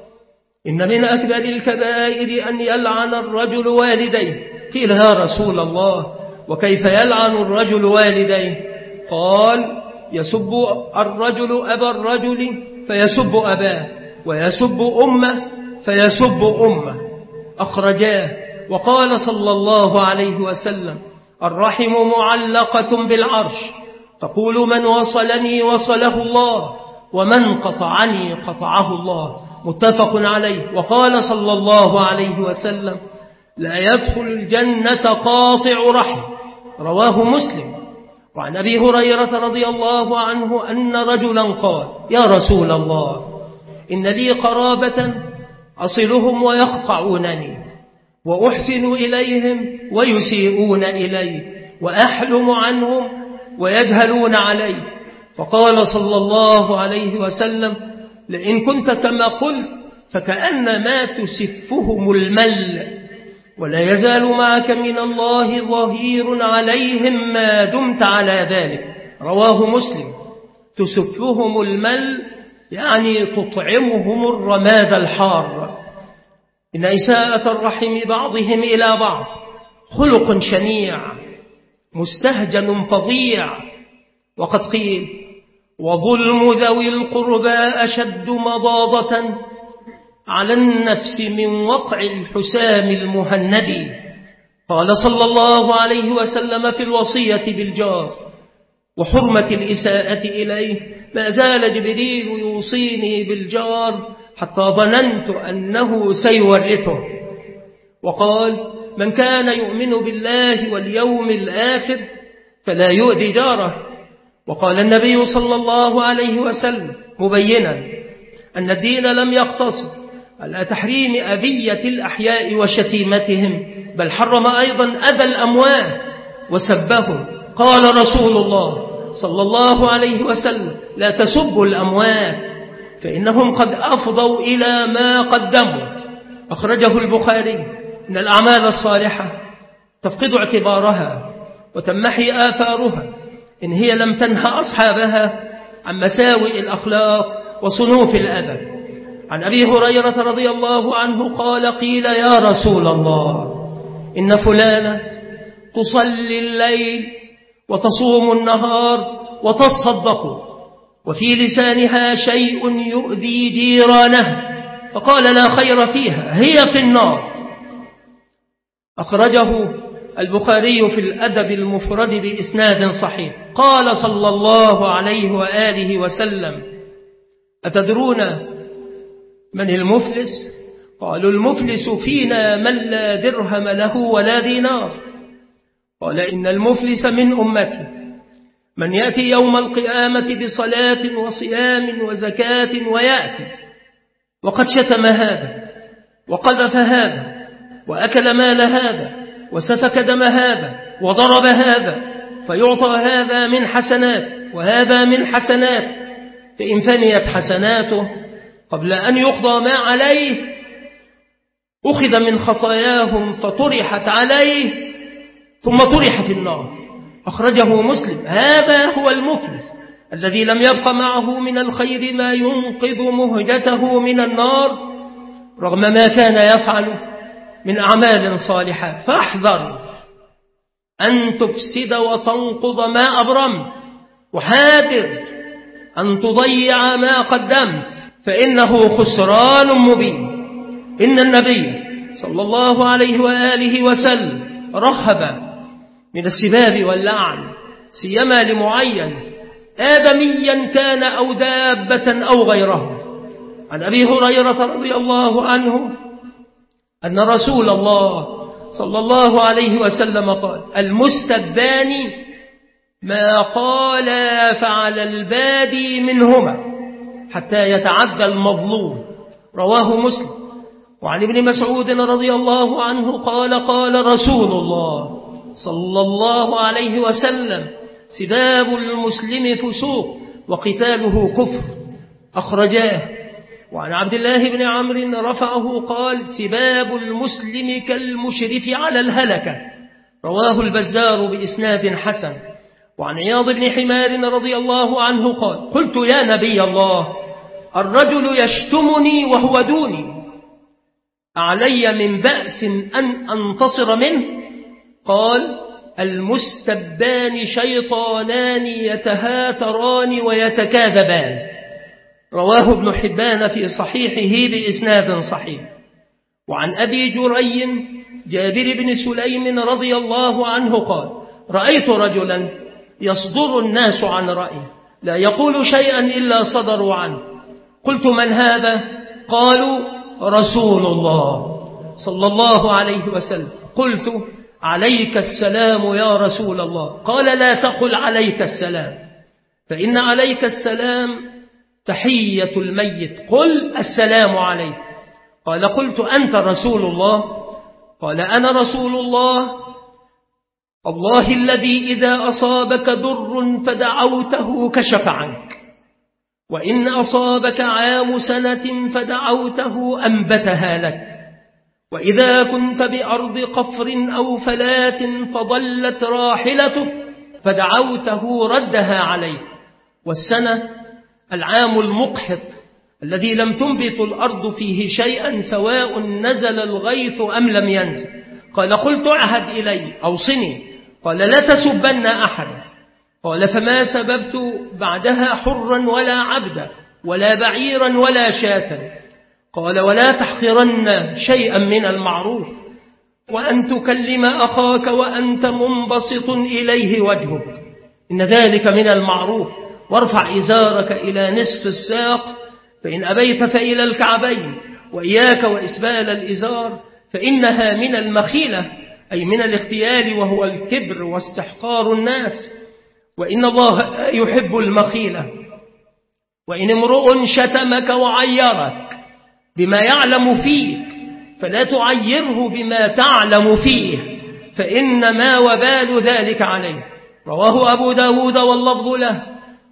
إن من أكبر الكبائر أن يلعن الرجل والديه. قيل: يا رسول الله وكيف يلعن الرجل والديه؟ قال: يسب الرجل أبا الرجل فيسب أباه، ويسب أمه فيسب أمه. أخرجاه. وقال صلى الله عليه وسلم: الرحم معلقة بالعرش، تقول من وصلني وصله الله، ومن قطعني قطعه الله. متفق عليه. وقال صلى الله عليه وسلم: لا يدخل الجنة قاطع رحم. رواه مسلم. وعن أبي هريرة رضي الله عنه أن رجلا قال: يا رسول الله إن لي قرابة أصلهم ويقطعونني، وأحسن إليهم ويسيئون إلي، وأحلم عنهم ويجهلون علي. فقال صلى الله عليه وسلم: لئن كنت كما قلت فكأنما تسفهم المل، ولا يزال معك من الله ظهير عليهم ما دمت على ذلك. رواه مسلم. تسفهم المل يعني تطعمهم الرماد الحار. إن إساءة الرحم بعضهم إلى بعض خلق شنيع مستهجن فظيع. وقد قيل: وظلم ذوي القربى أشد مضاضة على النفس من وقع الحسام المهندي. قال صلى الله عليه وسلم في الوصية بالجار وحرمة الإساءة إليه: ما زال جبريل يوصيني بالجار حتى ظننت أنه سيورثه. وقال: من كان يؤمن بالله واليوم الآخر فلا يؤذي جاره. وقال النبي صلى الله عليه وسلم مبينا أن الدين لم يقتصر على تحريم أذية الأحياء وشتيمتهم، بل حرم أيضا أذى الأموات وسبهم. قال رسول الله صلى الله عليه وسلم: لا تسبوا الأموات فإنهم قد أفضوا إلى ما قدموا. أخرجه البخاري. إن الأعمال الصالحة تفقد اعتبارها وتمحي آثارها إن هي لم تنهى أصحابها عن مساوئ الأخلاق وصنوف الأدب. عن أبي هريرة رضي الله عنه قال: قيل يا رسول الله إن فلانة تصلي الليل وتصوم النهار وتصدق وفي لسانها شيء يؤذي جيرانه، فقال: لا خير فيها، هي في النار. أخرجه البخاري في الأدب المفرد بإسناد صحيح. قال صلى الله عليه وآله وسلم: أتدرون من المفلس؟ قالوا: المفلس فينا من لا درهم له ولا دينار. قال: إن المفلس من أمتي من يأتي يوم القيامة بصلاة وصيام وزكاة ويأتي وقد شتم هذا وقذف هذا وأكل مال هذا وسفك دم هذا وضرب هذا، فيعطى هذا من حسنات وهذا من حسنات، فإن فنيت حسناته قبل أن يقضى ما عليه أخذ من خطاياهم فطرحت عليه ثم طرح في النار. أخرجه مسلم. هذا هو المفلس الذي لم يبق معه من الخير ما ينقذ مهجته من النار رغم ما كان يفعل من أعمال صالحات. فاحذر أن تفسد وتنقض ما أبرمت، وحاذر أن تضيع ما قدمت، فإنه خسران مبين. إن النبي صلى الله عليه وآله وسلم رهب من السباب واللعن، سيما لمعين آدميا كان أو دابة أو غيره. عن أبي هريرة رضي الله عنه أن رسول الله صلى الله عليه وسلم قال: المستبان ما قال فعل البادي منهما حتى يتعدى المظلوم. رواه مسلم. وعن ابن مسعود رضي الله عنه قال: قال رسول الله صلى الله عليه وسلم: سباب المسلم فسوق وقتاله كفر. أخرجاه. وعن عبد الله بن عمرو رفعه قال: سباب المسلم كالمشرف على الهلكة. رواه البزار بإسناد حسن. وعن عياض بن حمار رضي الله عنه قال: قلت يا نبي الله، الرجل يشتمني وهو دوني، أعلي من بأس أن أنتصر منه؟ قال: المستبان شيطانان يتهاتران ويتكاذبان. رواه ابن حبان في صحيحه بإسناد صحيح. وعن أبي جري جابر بن سليم رضي الله عنه قال: رأيت رجلا يصدر الناس عن رأيه لا يقول شيئا إلا صدروا عنه. قلت: من هذا؟ قالوا: رسول الله صلى الله عليه وسلم. قلت: عليك السلام يا رسول الله. قال: لا تقل عليك السلام، فإن عليك السلام تحية الميت، قل السلام عليك. قال: قلت: أنت رسول الله؟ قال: أنا رسول الله. الله الذي إذا أصابك ضر فدعوته كشف عنك، وإن أصابك عام سنة فدعوته أنبتها لك، وإذا كنت بأرض قفر أو فلاة فضلت راحلتك فدعوته ردها عليك. والسنة العام المقحط الذي لم تنبت الأرض فيه شيئا سواء نزل الغيث أم لم ينزل. قال: قلت: اعهد إلي، أوصني. قال: لا تسبن أحدا. قال: فما سببت بعدها حرا ولا عبدا ولا بعيرا ولا شاة. قال: ولا تحقرن شيئا من المعروف، وأن تكلم أخاك وأنت منبسط إليه وجهك، إن ذلك من المعروف. وارفع إزارك إلى نصف الساق، فإن أبيت فإلى الكعبين، وإياك وإسبال الإزار فإنها من المخيلة، أي من الاختيال، وهو الكبر واستحقار الناس، وإن الله يحب المخيلة. وإن امرؤ شتمك وعيرك بما يعلم فيك فلا تعيره بما تعلم فيه، فإنما وبال ذلك عليه. رواه أبو داود واللفظ له.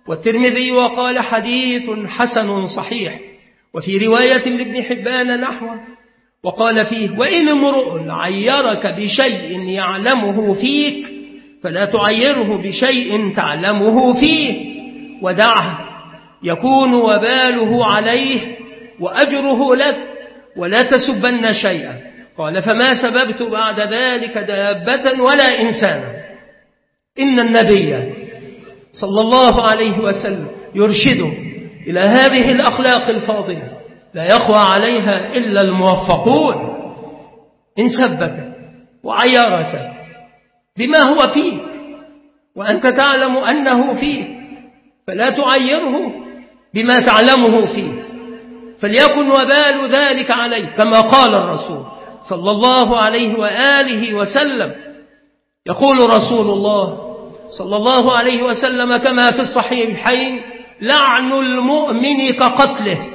والترمذي وقال حديث حسن صحيح. وفي رواية لابن حبان نحوه وقال فيه: وإن امرؤ عيرك بشيء يعلمه فيك فلا تعيره بشيء تعلمه فيه، ودعه يكون وباله عليه وأجره لك، ولا تسبن شيئا. قال: فما سببت بعد ذلك دابة ولا إنسانا. إن النبي صلى الله عليه وسلم يرشد إلى هذه الأخلاق الفاضلة لا يخوى عليها إلا الموفقون. إن سبك وعيرك بما هو فيك وأنت تعلم أنه فيك فلا تعيره بما تعلمه فيه، فليكن وبال ذلك عليك، كما قال الرسول صلى الله عليه وآله وسلم. يقول رسول الله صلى الله عليه وسلم كما في الصحيحين: لعن المؤمن كقتله،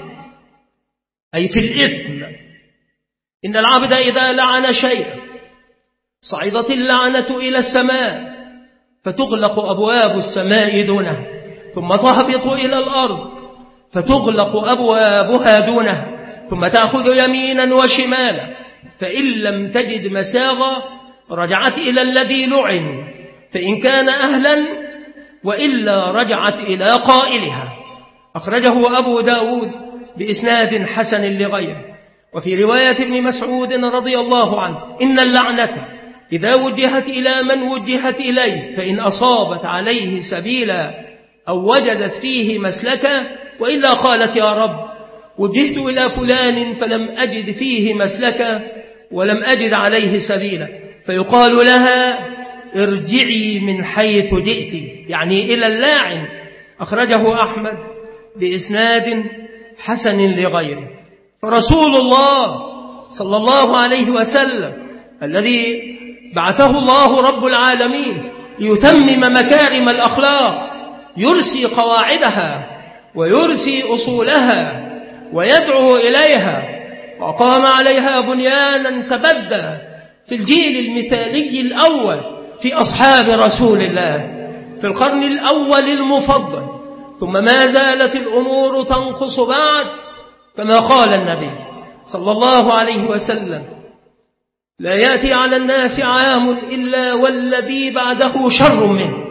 أي في الإثم. إن العبد إذا لعن شيئا صعدت اللعنة إلى السماء فتغلق أبواب السماء دونه، ثم تهبط إلى الأرض فتغلق أبوابها دونه، ثم تأخذ يمينا وشمالا، فإن لم تجد مساغا رجعت إلى الذي لعن فإن كان أهلا، وإلا رجعت إلى قائلها. أخرجه أبو داود بإسناد حسن لغيره. وفي رواية ابن مسعود رضي الله عنه: إن اللعنة إذا وجهت إلى من وجهت إليه فإن أصابت عليه سبيلا أو وجدت فيه مسلكا، وإلا قالت: يا رب وجهت إلى فلان فلم أجد فيه مسلكا ولم أجد عليه سبيلا، فيقال لها: ارجعي من حيث جئت، يعني إلى اللاعن. أخرجه أحمد بإسناد حسن لغيره. فرسول الله صلى الله عليه وسلم الذي بعثه الله رب العالمين ليتمم مكارم الأخلاق يرسي قواعدها ويرسي أصولها ويدعو إليها، وقام عليها بنيانا تبدى في الجيل المثالي الأول في أصحاب رسول الله في القرن الأول المفضل. ثم ما زالت الأمور تنقص بعد، كما قال النبي صلى الله عليه وسلم: لا يأتي على الناس عام إلا والذي بعده شر منه.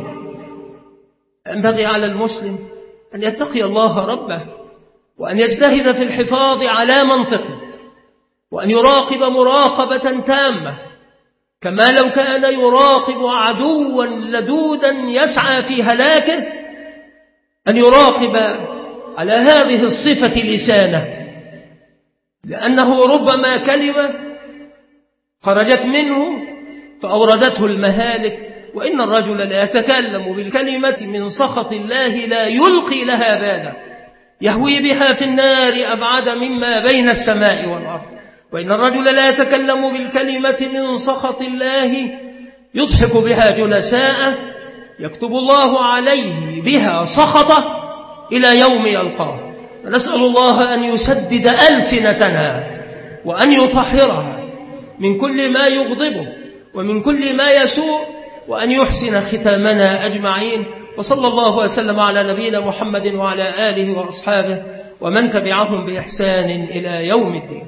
ينبغي على المسلم أن يتقي الله ربه، وأن يجتهد في الحفاظ على منطقه، وأن يراقب مراقبة تامة، كما لو كان يراقب عدوا لدودا يسعى في هلاكه، أن يراقب على هذه الصفة لسانه، لأنه ربما كلمة خرجت منه فأوردته المهالك. وإن الرجل لا يتكلم بالكلمة من سخط الله لا يلقي لها بالا يهوي بها في النار أبعد مما بين السماء والأرض. وإن الرجل لا يتكلم بالكلمة من سخط الله يضحك بها جلساءه يكتب الله عليه بها سخطه إلى يوم يلقاه. نسأل الله أن يسدد ألسنتنا وأن يطهرها من كل ما يغضبه ومن كل ما يسوء، وأن يحسن ختامنا أجمعين. وصلى الله وسلم على نبينا محمد وعلى آله وأصحابه ومن تبعهم بإحسان إلى يوم الدين.